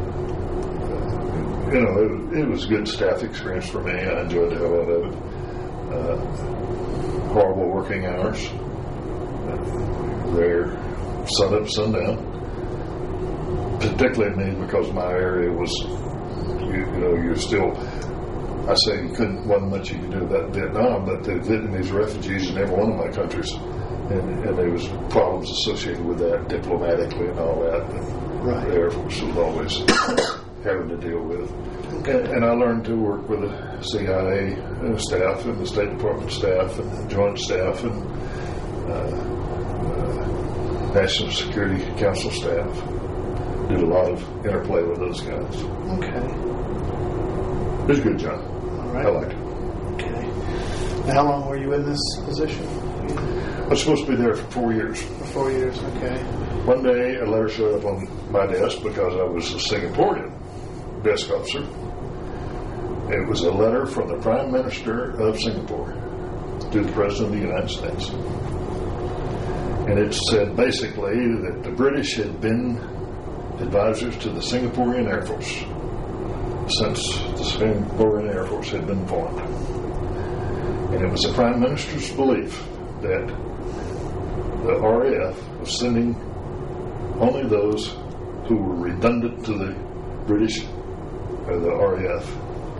you know, it, it was a good staff experience for me. I enjoyed the hell out of it. Uh, horrible working hours. They're sun up, sundown. Particularly me, because my area was, you, you know, you're still, I say you couldn't, wasn't much you could do about Vietnam, but the Vietnamese refugees in every one of my countries, and, and there was problems associated with that diplomatically and all that. And right. The Air Force was always having to deal with. Okay. And, and I learned to work with the C I A staff and the State Department staff and the Joint Staff and uh, uh, National Security Council staff. Did a lot of interplay with those guys. Okay. It was a good job. All right. I liked it. Okay. Now, how long were you in this position? I was supposed to be there for four years. For four years, okay. One day, a letter showed up on my desk because I was a Singaporean desk officer. It was a letter from the Prime Minister of Singapore to the President of the United States. And it said basically that the British had been advisors to the Singaporean Air Force since the Singaporean Air Force had been formed. And it was the Prime Minister's belief that the R A F was sending only those who were redundant to the British or the R A F,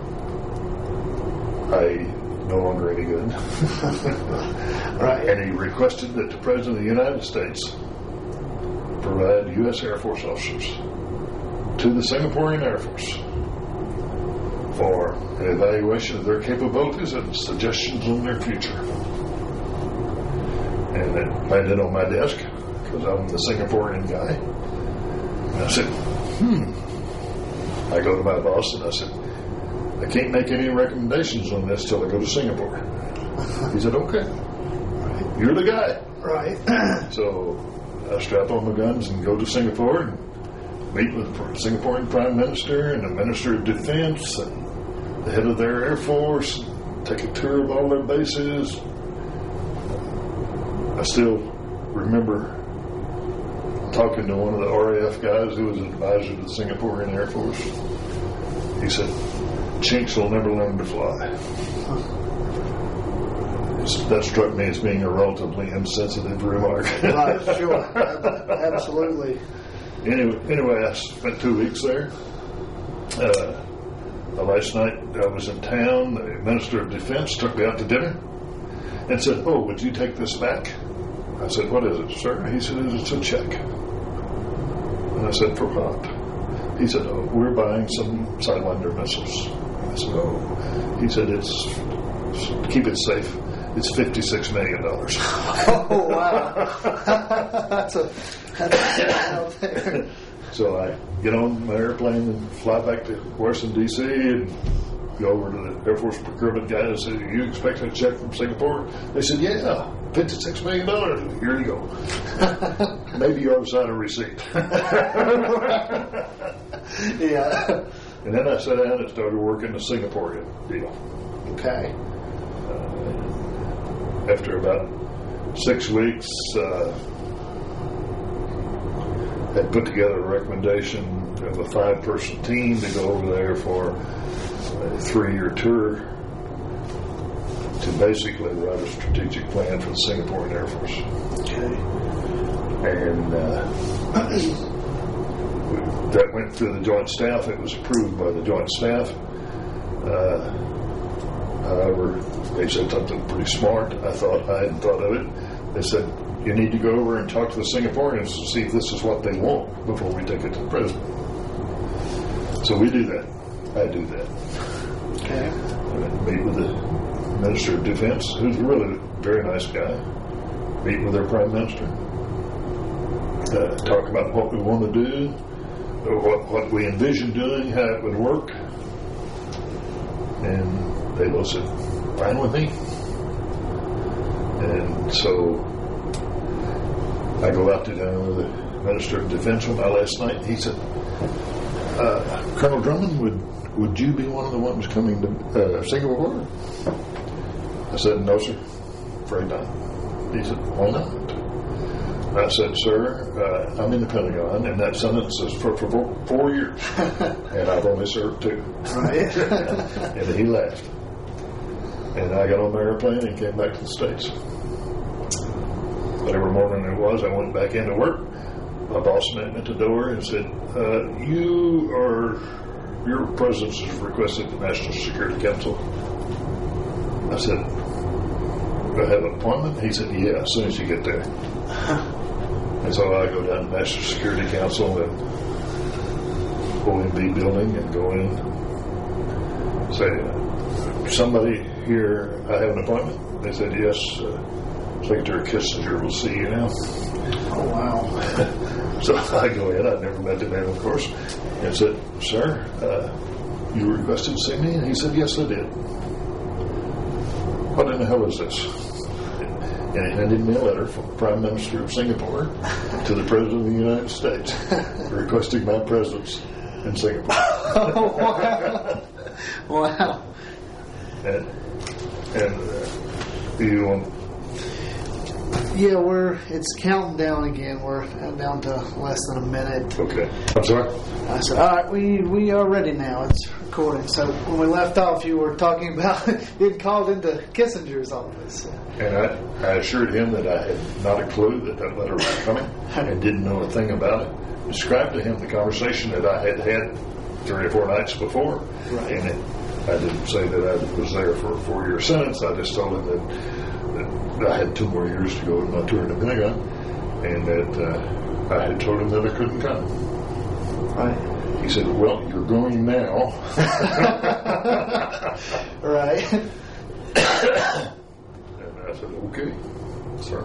that is no longer any good. Right. And he requested that the President of the United States provide U S Air Force officers to the Singaporean Air Force for an evaluation of their capabilities and suggestions on their future. And it landed on my desk because I'm the Singaporean guy. And I said, hmm. I go to my boss and I said, I can't make any recommendations on this till I go to Singapore. He said, okay. You're the guy. Right. So I strap on my guns and go to Singapore and meet with the Singaporean Prime Minister and the Minister of Defense and the head of their Air Force, and take a tour of all their bases. I still remember talking to one of the R A F guys who was an advisor to the Singaporean Air Force. He said, chinks will never learn to fly. That struck me as being a relatively insensitive remark. Right, sure. Absolutely. Anyway, anyway, I spent two weeks there. Uh, last night I was in town. The Minister of Defense took me out to dinner and said, oh, would you take this back? I said, what is it, sir? He said, it's a check. And I said, for what? He said, oh, we're buying some Sidewinder missiles. I said, oh. He said, it's, keep it safe. It's fifty-six million dollars. Oh, wow. that's a, that's a out there. So I get on my airplane and fly back to Washington, D C and go over to the Air Force procurement guy and say, you expecting a check from Singapore? They said, yeah, fifty-six million dollars. Here you go. Maybe you ought to sign a receipt. Yeah. And then I sat down and started working the Singaporean deal. Okay. After about six weeks, uh, had put together a recommendation of a five-person team to go over there for a three-year tour to basically write a strategic plan for the Singaporean Air Force. Okay. And uh, that went through the Joint Staff. It was approved by the Joint Staff. Uh, however, they said something pretty smart. I thought I hadn't thought of it. They said, you need to go over and talk to the Singaporeans to see if this is what they want before we take it to the president. So we do that. I do that. Okay. I meet with the Minister of Defense, who's really a very nice guy. Meet with their Prime Minister. Uh, talk about what we want to do, or what, what we envision doing, how it would work. And they both said, fine with me. And so I go out to dinner with the Minister of Defense with my last night. He said, uh, Colonel Drummond, would would you be one of the ones coming to uh, Singapore? I said, no, sir. Afraid not. He said, why not? I said, sir, uh, I'm in the Pentagon, and that sentence is for, for four, four years, and I've only served two. Right. And he laughed. And I got on the airplane and came back to the States. Whatever morning it was, I went back into work. My boss met me at the door and said, uh, you are, your presence is requested at the National Security Council. I said, do I have an appointment? He said, yeah, as soon as you get there. And so I go down to the National Security Council and O M B building and go in, say, somebody here, I have an appointment. They said, yes, uh, Secretary Kissinger will see you now. Oh, wow. So I go in, I'd never met the man, of course, and said, sir, uh, you requested to see me? And he said, yes, I did. What in the hell is this? And he handed me a letter from the Prime Minister of Singapore to the President of the United States requesting my presence in Singapore. Oh, wow. Wow. And, and uh, you um, Yeah, we're, it's counting down again. We're down to less than a minute. okay. I'm sorry? I said, all right, we, we are ready now. It's recording. So when we left off, you were talking about being called into Kissinger's office. And I, I assured him that I had not a clue that that letter was coming and didn't know a thing about it. Described to him the conversation that I had had three or four nights before. Right. And it, I didn't say that I was there for a four-year sentence. I just told him that, that I had two more years to go in my tour in the Pentagon, and that uh, I had told him that I couldn't come. Right. He said, well, you're going now. Right. And I said, okay, sir.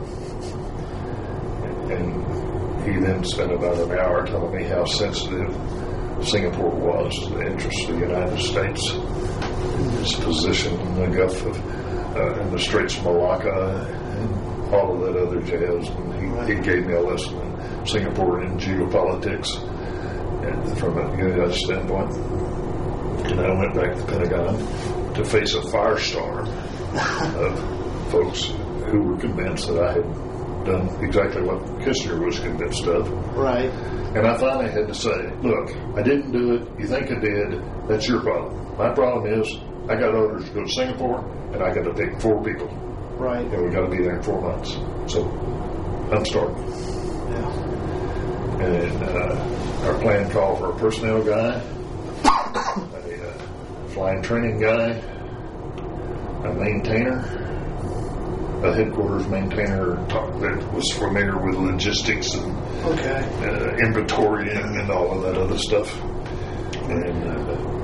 And he then spent about an hour telling me how sensitive Singapore was to the interests of the United States, its position in the Gulf of, uh, in the Straits of Malacca, and all of that other jazz. And he, he gave me a lesson in Singaporean geopolitics and from a U S standpoint. And I went back to the Pentagon to face a firestorm of folks who were convinced that I had done exactly what Kissinger was convinced of. Right. And I finally had to say, look, I didn't do it. You think I did. That's your problem. My problem is I got orders to go to Singapore, and I got to pick four people. Right. And we got to be there in four months. So I'm starting. Yeah. And uh, our plan called for a personnel guy, a uh, flying training guy, a maintainer, a headquarters maintainer that was familiar with logistics and Okay. uh, inventorying and all of that other stuff. And uh,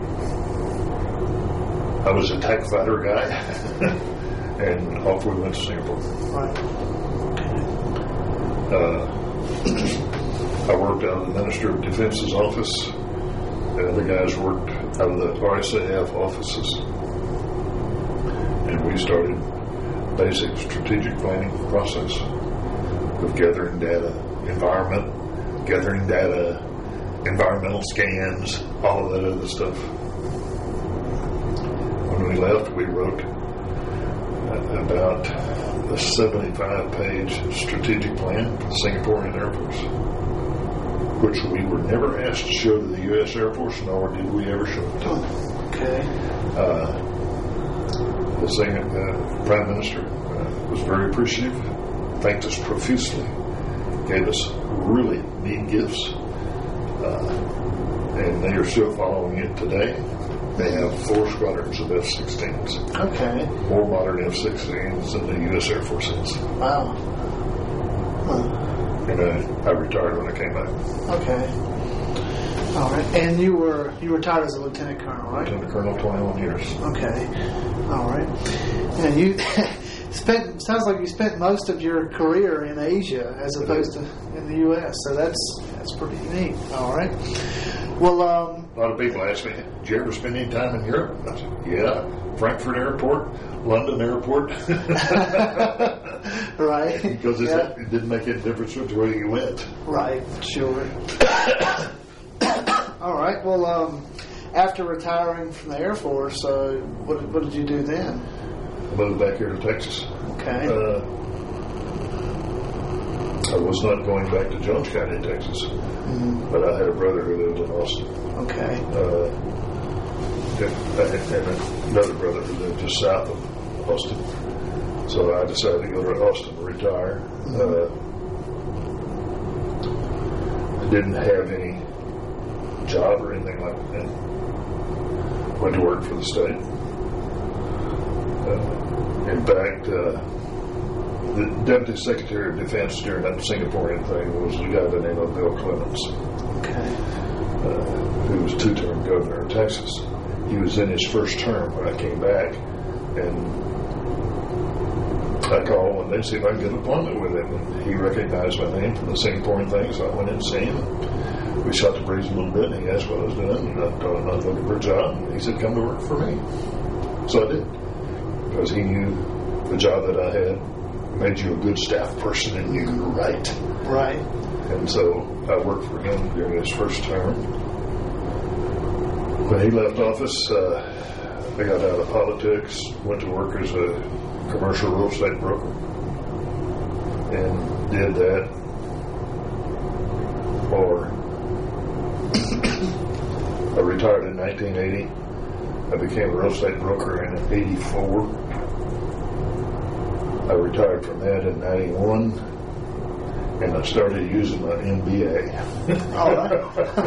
I was a tank fighter guy, and off we went to Singapore. Right. Uh, I worked out of the Minister of Defense's office. The other guys worked out of the R S A F offices. And we started basic strategic planning process of gathering data, environment, gathering data, environmental scans, all of that other stuff. When we left, we wrote about a seventy-five page strategic plan for the Singaporean Air Force, which we were never asked to show to the U S Air Force, nor did we ever show it to them. Okay. Uh, the Singapore uh, Prime Minister uh, was very appreciative, thanked us profusely, gave us really neat gifts, uh, and they are still following it today. They have four squadrons of F sixteens. Okay. More modern F sixteens than the U S Air Force has. Wow. Huh. And I, I retired when I came back. Okay. All right. And you were you retired as a lieutenant colonel, right? Lieutenant Colonel, twenty-one years. Okay. All right. And you spent sounds like you spent most of your career in Asia as opposed to in the U S. So that's that's pretty neat. All right. Well, um, a lot of people ask me, did you ever spend any time in Europe? I said, yeah. Frankfurt Airport, London Airport. Right. Because it's, Yeah. it didn't make any difference which way you went. Right, sure. All right. Well, um, after retiring from the Air Force, uh, what, what did you do then? I moved back here to Texas. Okay. Uh, I was not going back to Jones County, Texas, mm-hmm. but I had a brother who lived in Austin. Okay. Uh, and, and another brother who lived just south of Austin. So I decided to go to Austin to retire. Mm-hmm. Uh, I didn't have any job or anything like that. Went to work for the state. Uh, in fact, uh, the Deputy Secretary of Defense during that Singaporean thing was a guy by the name of Bill Clements, Okay. uh, who was two-term governor of Texas. He was in his first term when I came back, and I called one day to see if I could get an appointment with him. And he recognized my name from the Singaporean thing, so I went in to see him. We shot the breeze a little bit, and he asked what I was doing, and I told him I was looking for a job, and he said, come to work for me. So I did, because he knew the job that I had made you a good staff person, and you could write. Right. And so I worked for him during his first term. When he left office, uh, I got out of politics, went to work as a commercial real estate broker, and did that for, I retired in nineteen eighty. I became a real estate broker in eighty-four. I retired from that in ninety-one, and I started using my M B A. All right.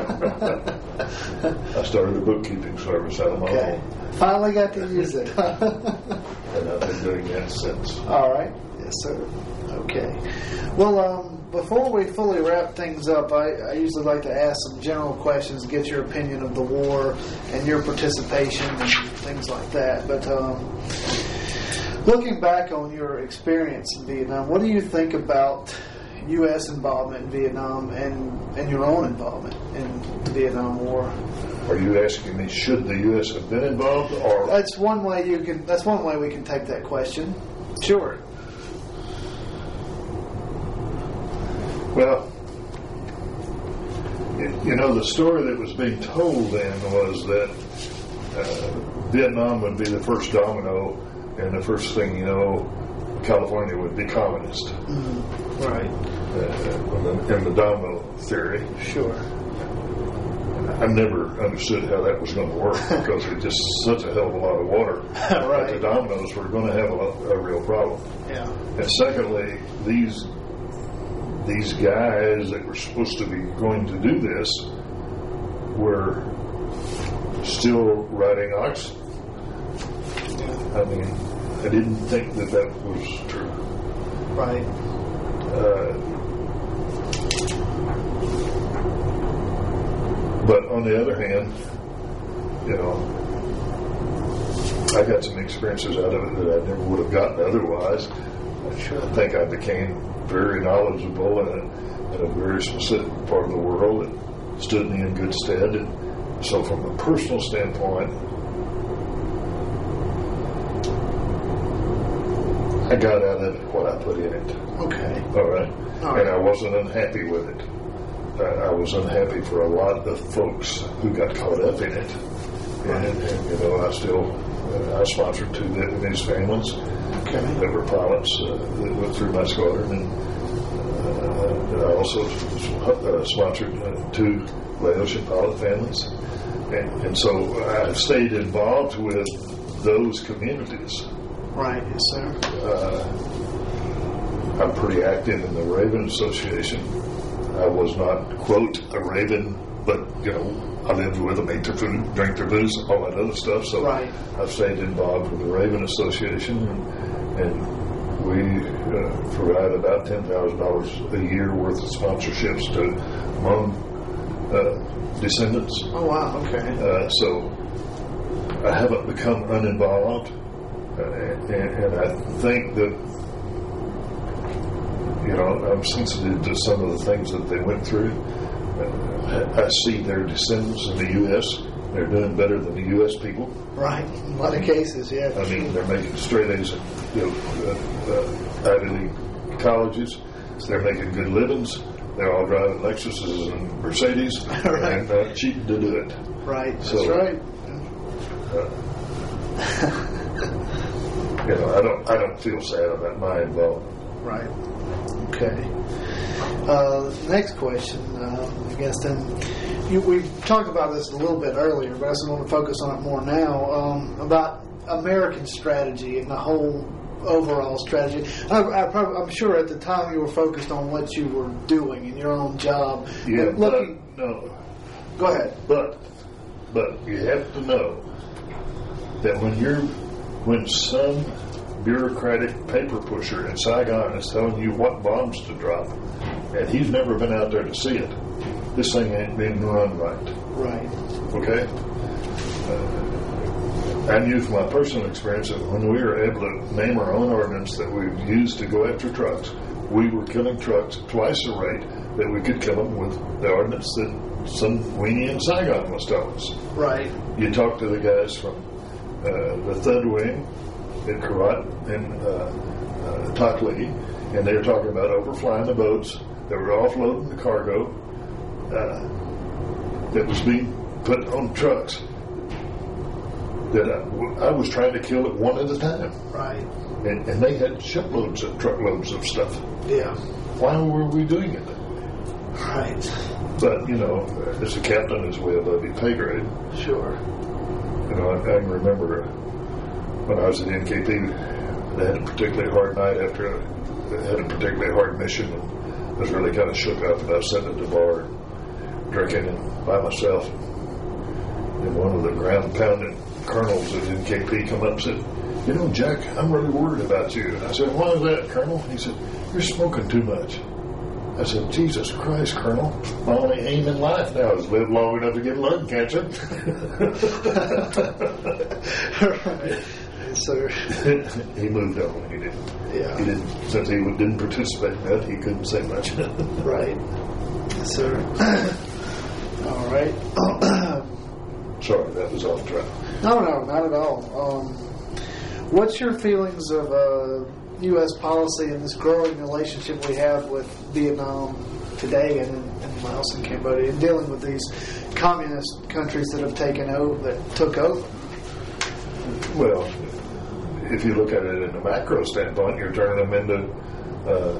I started a bookkeeping service out of my Okay. home, Finally got to use it. and I've been doing that since. All right. Yes, sir. Okay. Well, um, before we fully wrap things up, I, I usually like to ask some general questions, get your opinion of the war and your participation and things like that. But um, looking back on your experience in Vietnam, what do you think about U S involvement in Vietnam and, and your own involvement in the Vietnam War? Are you asking me, should the U S have been involved, or? That's one way you can. That's one way we can take that question. Sure. Well, you, you know, the story that was being told then was that uh, Vietnam would be the first domino, and the first thing you know, California would be communist. Mm-hmm. Right. Uh, in the domino theory. Sure. I've never understood how that was going to work because it's just such a hell of a lot of water. Right. That the dominoes were going to have a, a real problem. Yeah. And secondly, these these guys that were supposed to be going to do this were still riding oxen. I mean, I didn't think that that was true. Right. Uh, but on the other hand, you know, I got some experiences out of it that I never would have gotten otherwise. Sure. I think I became very knowledgeable in a, in a very specific part of the world that stood me in good stead. And so from a personal standpoint, I got out of it what I put in it. Okay. All right. All right. And I wasn't unhappy with it. Uh, I was unhappy for a lot of the folks who got caught up in it. And, and you know, I still, uh, I sponsored two Vietnamese families Okay. that were pilots uh, that went through my squadron. And uh, I also uh, sponsored uh, two Laotian pilot families. And, and so I stayed involved with those communities. Right. Yes, sir. Uh, I'm pretty active in the Raven Association. I was not, quote, a Raven, but, you know, I lived with them, ate their food, drank their booze, all that other stuff. So Right. I've stayed involved with the Raven Association, and, and we uh, provide about ten thousand dollars a year worth of sponsorships to Hmong uh, descendants. Oh, wow. Okay. Uh, so I haven't become uninvolved. Uh, and, and I think that, you know, I'm sensitive to some of the things that they went through. Uh, I see their descendants in the U S. They're doing better than the U S people. Right. In a lot of cases, yeah. I mean, they're making straight A's, you know, uh, uh, Ivy League colleges. They're making good livings. They're all driving Lexuses and Mercedes, Right. and uh, cheating to do it. Right. That's So, right. Uh, you know, I don't, I don't feel sad about my involvement. Right. Okay. Uh, next question, uh, I guess then, you, we talked about this a little bit earlier, but I just want to focus on it more now, um, about American strategy and the whole overall strategy. I, I probably, I'm sure at the time you were focused on what you were doing in your own job. Yeah, But looking, but, no. go ahead. But, but you have to know that when you're, when some bureaucratic paper pusher in Saigon is telling you what bombs to drop, and he's never been out there to see it, this thing ain't being run right. Right. Okay? Uh, I knew from my personal experience that when we were able to name our own ordnance that we used to go after trucks, we were killing trucks twice the rate that we could kill them with the ordnance that some weenie in Saigon was telling us. Right. You talk to the guys from uh, the Third Wing in Karat and uh, uh, Takli, and they were talking about overflying the boats that were offloading the cargo uh, that was being put on trucks. That I, I was trying to kill it one at a time. Right. And, and they had shiploads of truckloads of stuff. Yeah. Why were we doing it? Right. But, you know, as a captain, is way above your pay grade. Sure. You know, I, I can remember when I was at N K P, they had a particularly hard night after I had a particularly hard mission, and I was really kind of shook up, and I was sitting at the bar drinking and by myself. And one of the ground pounding colonels at N K P come up and said, "You know, Jack, I'm really worried about you." And I said, "Why is that, Colonel?" He said, "You're smoking too much." I said, "Jesus Christ, Colonel, my only aim in life now is live long enough to get lung cancer." Right. So he moved on. He didn't. yeah. He didn't. Since he didn't participate in that, he couldn't say much. Right. So all right. Sorry, that was off track. No, no, not at all. Um, what's your feelings of uh, U S policy and this growing relationship we have with Vietnam today and in, in Laos and Cambodia, and dealing with these communist countries that have taken over, that took over? Well, if you look at it in a macro standpoint, you're turning them into uh,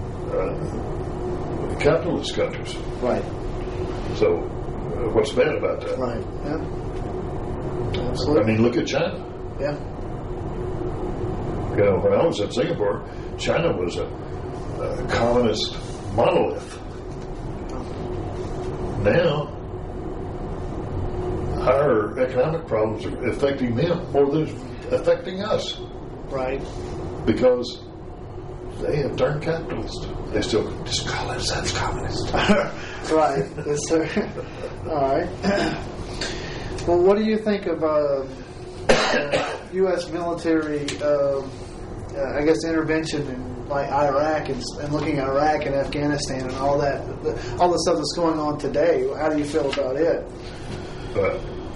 uh, capitalist countries. Right. So, uh, what's bad about that? Right. Yeah. Absolutely. I mean, look at China. Yeah. You know, when I was in Singapore, China was a, a communist monolith. Now, our economic problems are affecting them more than affecting us. Right. Because they have turned capitalist. They still just call themselves communist. Right. Yes, sir. All right. Well, what do you think of uh, uh, U S military, uh, uh, I guess, intervention in like Iraq and, and looking at Iraq and Afghanistan and all that, the, all the stuff that's going on today? How do you feel about it? But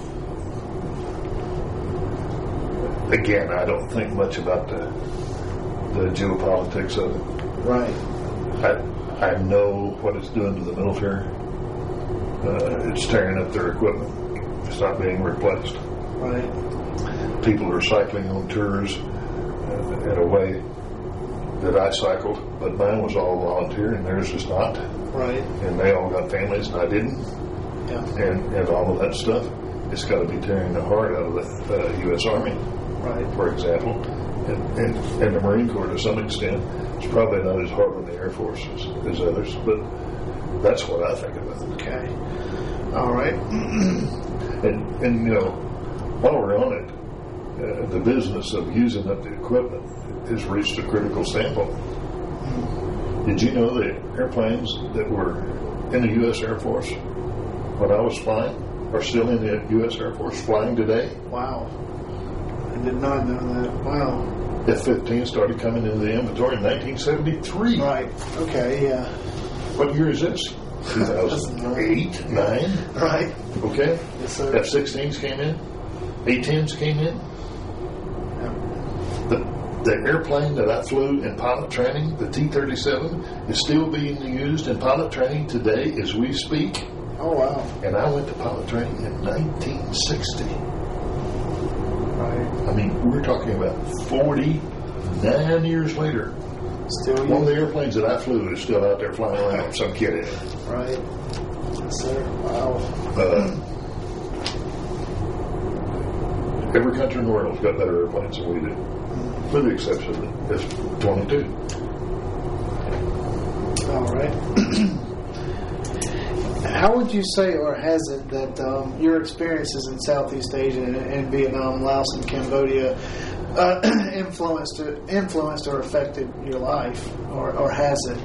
again, I don't think much about the the geopolitics of it. Right. I I know what it's doing to the military. Uh, it's tearing up their equipment. It's not being replaced. Right. People are cycling on tours uh, in a way that I cycled, but mine was all volunteer and theirs is not. Right. And they all got families and I didn't. Yeah. And, and all of that stuff. It's got to be tearing the heart out of the uh, U S Army, Right. for example. And, and, and the Marine Corps to some extent. It's probably not as hard on the Air Force as, as others, but that's what I think about it. Okay. All right. And, and you know, while we're on it, uh, the business of using up the equipment has reached a critical standpoint. Did you know that airplanes that were in the U S Air Force when I was flying are still in the U S Air Force flying today? Wow. I did not know that. Wow. F fifteen started coming into the inventory in nineteen seventy-three. Right. Okay. Yeah. What year is this? two thousand eight, nine? Right. Okay. Yes, sir. F sixteens came in. A tens came in. Yeah. The, the airplane that I flew in pilot training, the T thirty-seven, is still being used in pilot training today as we speak. Oh, wow. And I went to pilot training in nineteen sixty. Right. I mean, we're talking about forty-nine years later. Still One of the airplanes that I flew is still out there flying around with some kid in it. Right. Yes, sir. Wow. Uh, every country in the world's got better airplanes than we do, with the exception of the F twenty-two. All right. How would you say, or has it, that um, your experiences in Southeast Asia and, and Vietnam, Laos, and Cambodia uh, influenced, influenced or affected your life, or, or has it?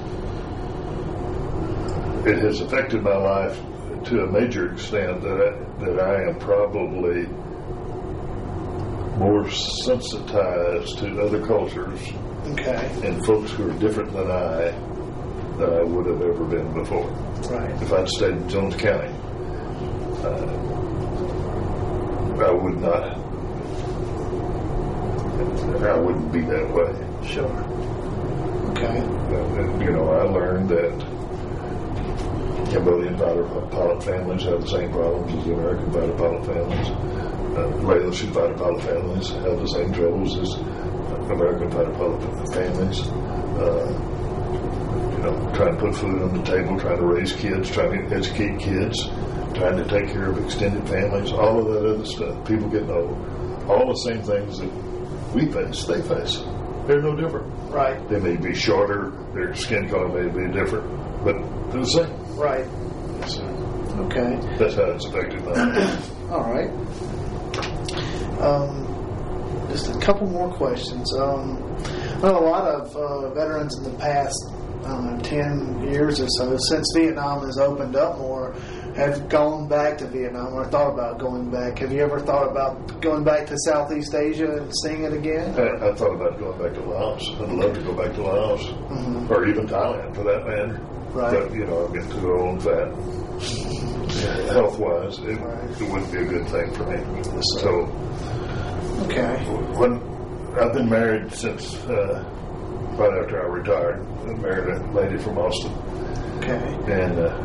It has affected my life to a major extent that I, that I am probably more sensitized to other cultures Okay. and folks who are different than I than I would have ever been before. Right. If I'd stayed in Jones County, uh, I would not. I wouldn't be that way. Sure. Okay. Uh, you know, I learned that Cambodian fighter pilot families have the same problems as the American fighter pilot families. Uh, Laotian fighter pilot families have the same troubles as American fighter pilot families. Uh, you know, trying to put food on the table, trying to raise kids, trying to educate kids, trying to take care of extended families, all of that other stuff. People getting old. All the same things that we face, they face. They're no different. Right. They may be shorter, their skin color may be different, but they're the same. Right. So Okay. that's how it's affected my life. All right. Um, just a couple more questions. Um, I know a lot of uh, veterans in the past, I don't know, ten years or so, since Vietnam has opened up more, have gone back to Vietnam or thought about going back. Have you ever thought about going back to Southeast Asia and seeing it again? I, I thought about going back to Laos. I'd love to go back to Laos, Mm-hmm. or even Thailand for that matter. Right. But, you know, I'm getting too old and fat. Health-wise, it, Right. it wouldn't be a good thing for me. So, Okay. when I've been married since uh, right after I retired, I married a lady from Austin, Okay. and uh,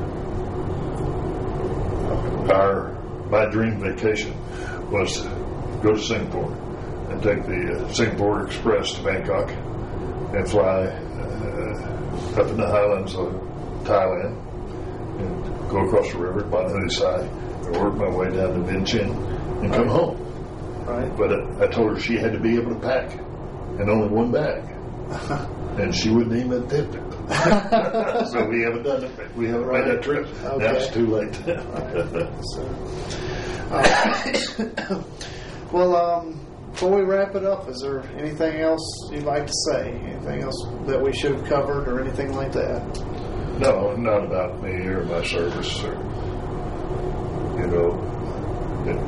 our my dream vacation was to go to Singapore and take the uh, Singapore Express to Bangkok and fly uh, up in the highlands of Thailand and go across the river to Ban Hua Sai and work my way down to Vientiane and come home. Right. But uh, I told her she had to be able to pack and only one bag. And she wouldn't even attempt it. So we haven't done it. We haven't Right. made that trip. Okay. Now it's too late. So, uh, well, um, before we wrap it up, is there anything else you'd like to say? Anything else that we should have covered or anything like that? No, not about me or my service. Or, you know, it,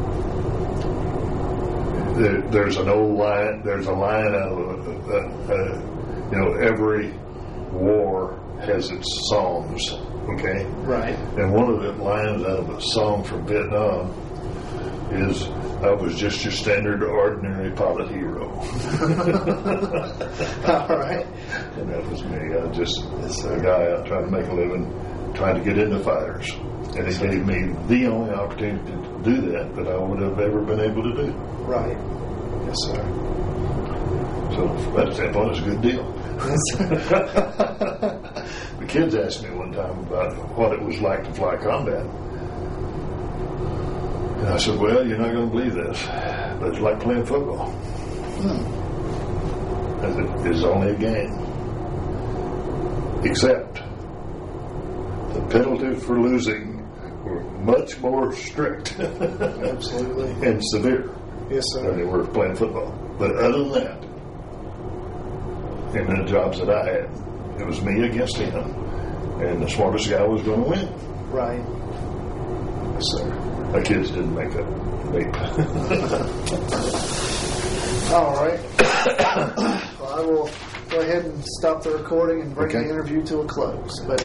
there, there's an old line. There's a line out of uh, uh, you know, every war has its songs. Okay. Right. And one of the lines out of a song from Vietnam is, "I was just your standard ordinary pilot hero." All right. And that was me. I was just a guy out trying to make a living, trying to get into fighters. And it gave me the only opportunity to do that that I would have ever been able to do. Right. Yes, sir. So from that standpoint, it's a good deal. The kids asked me one time about what it was like to fly combat. And I said, well, you're not going to believe this, but it's like playing football. Hmm. And it is only a game. Except the penalties for losing were much more strict Absolutely. and severe Yes, than sir. they were playing football. But other than that, in the jobs that I had, it was me against him, and the smartest guy was going to win. Right. Yes, sir. My kids didn't make that leap. All right. Well, I will go ahead and stop the recording and bring Okay. the interview to a close. But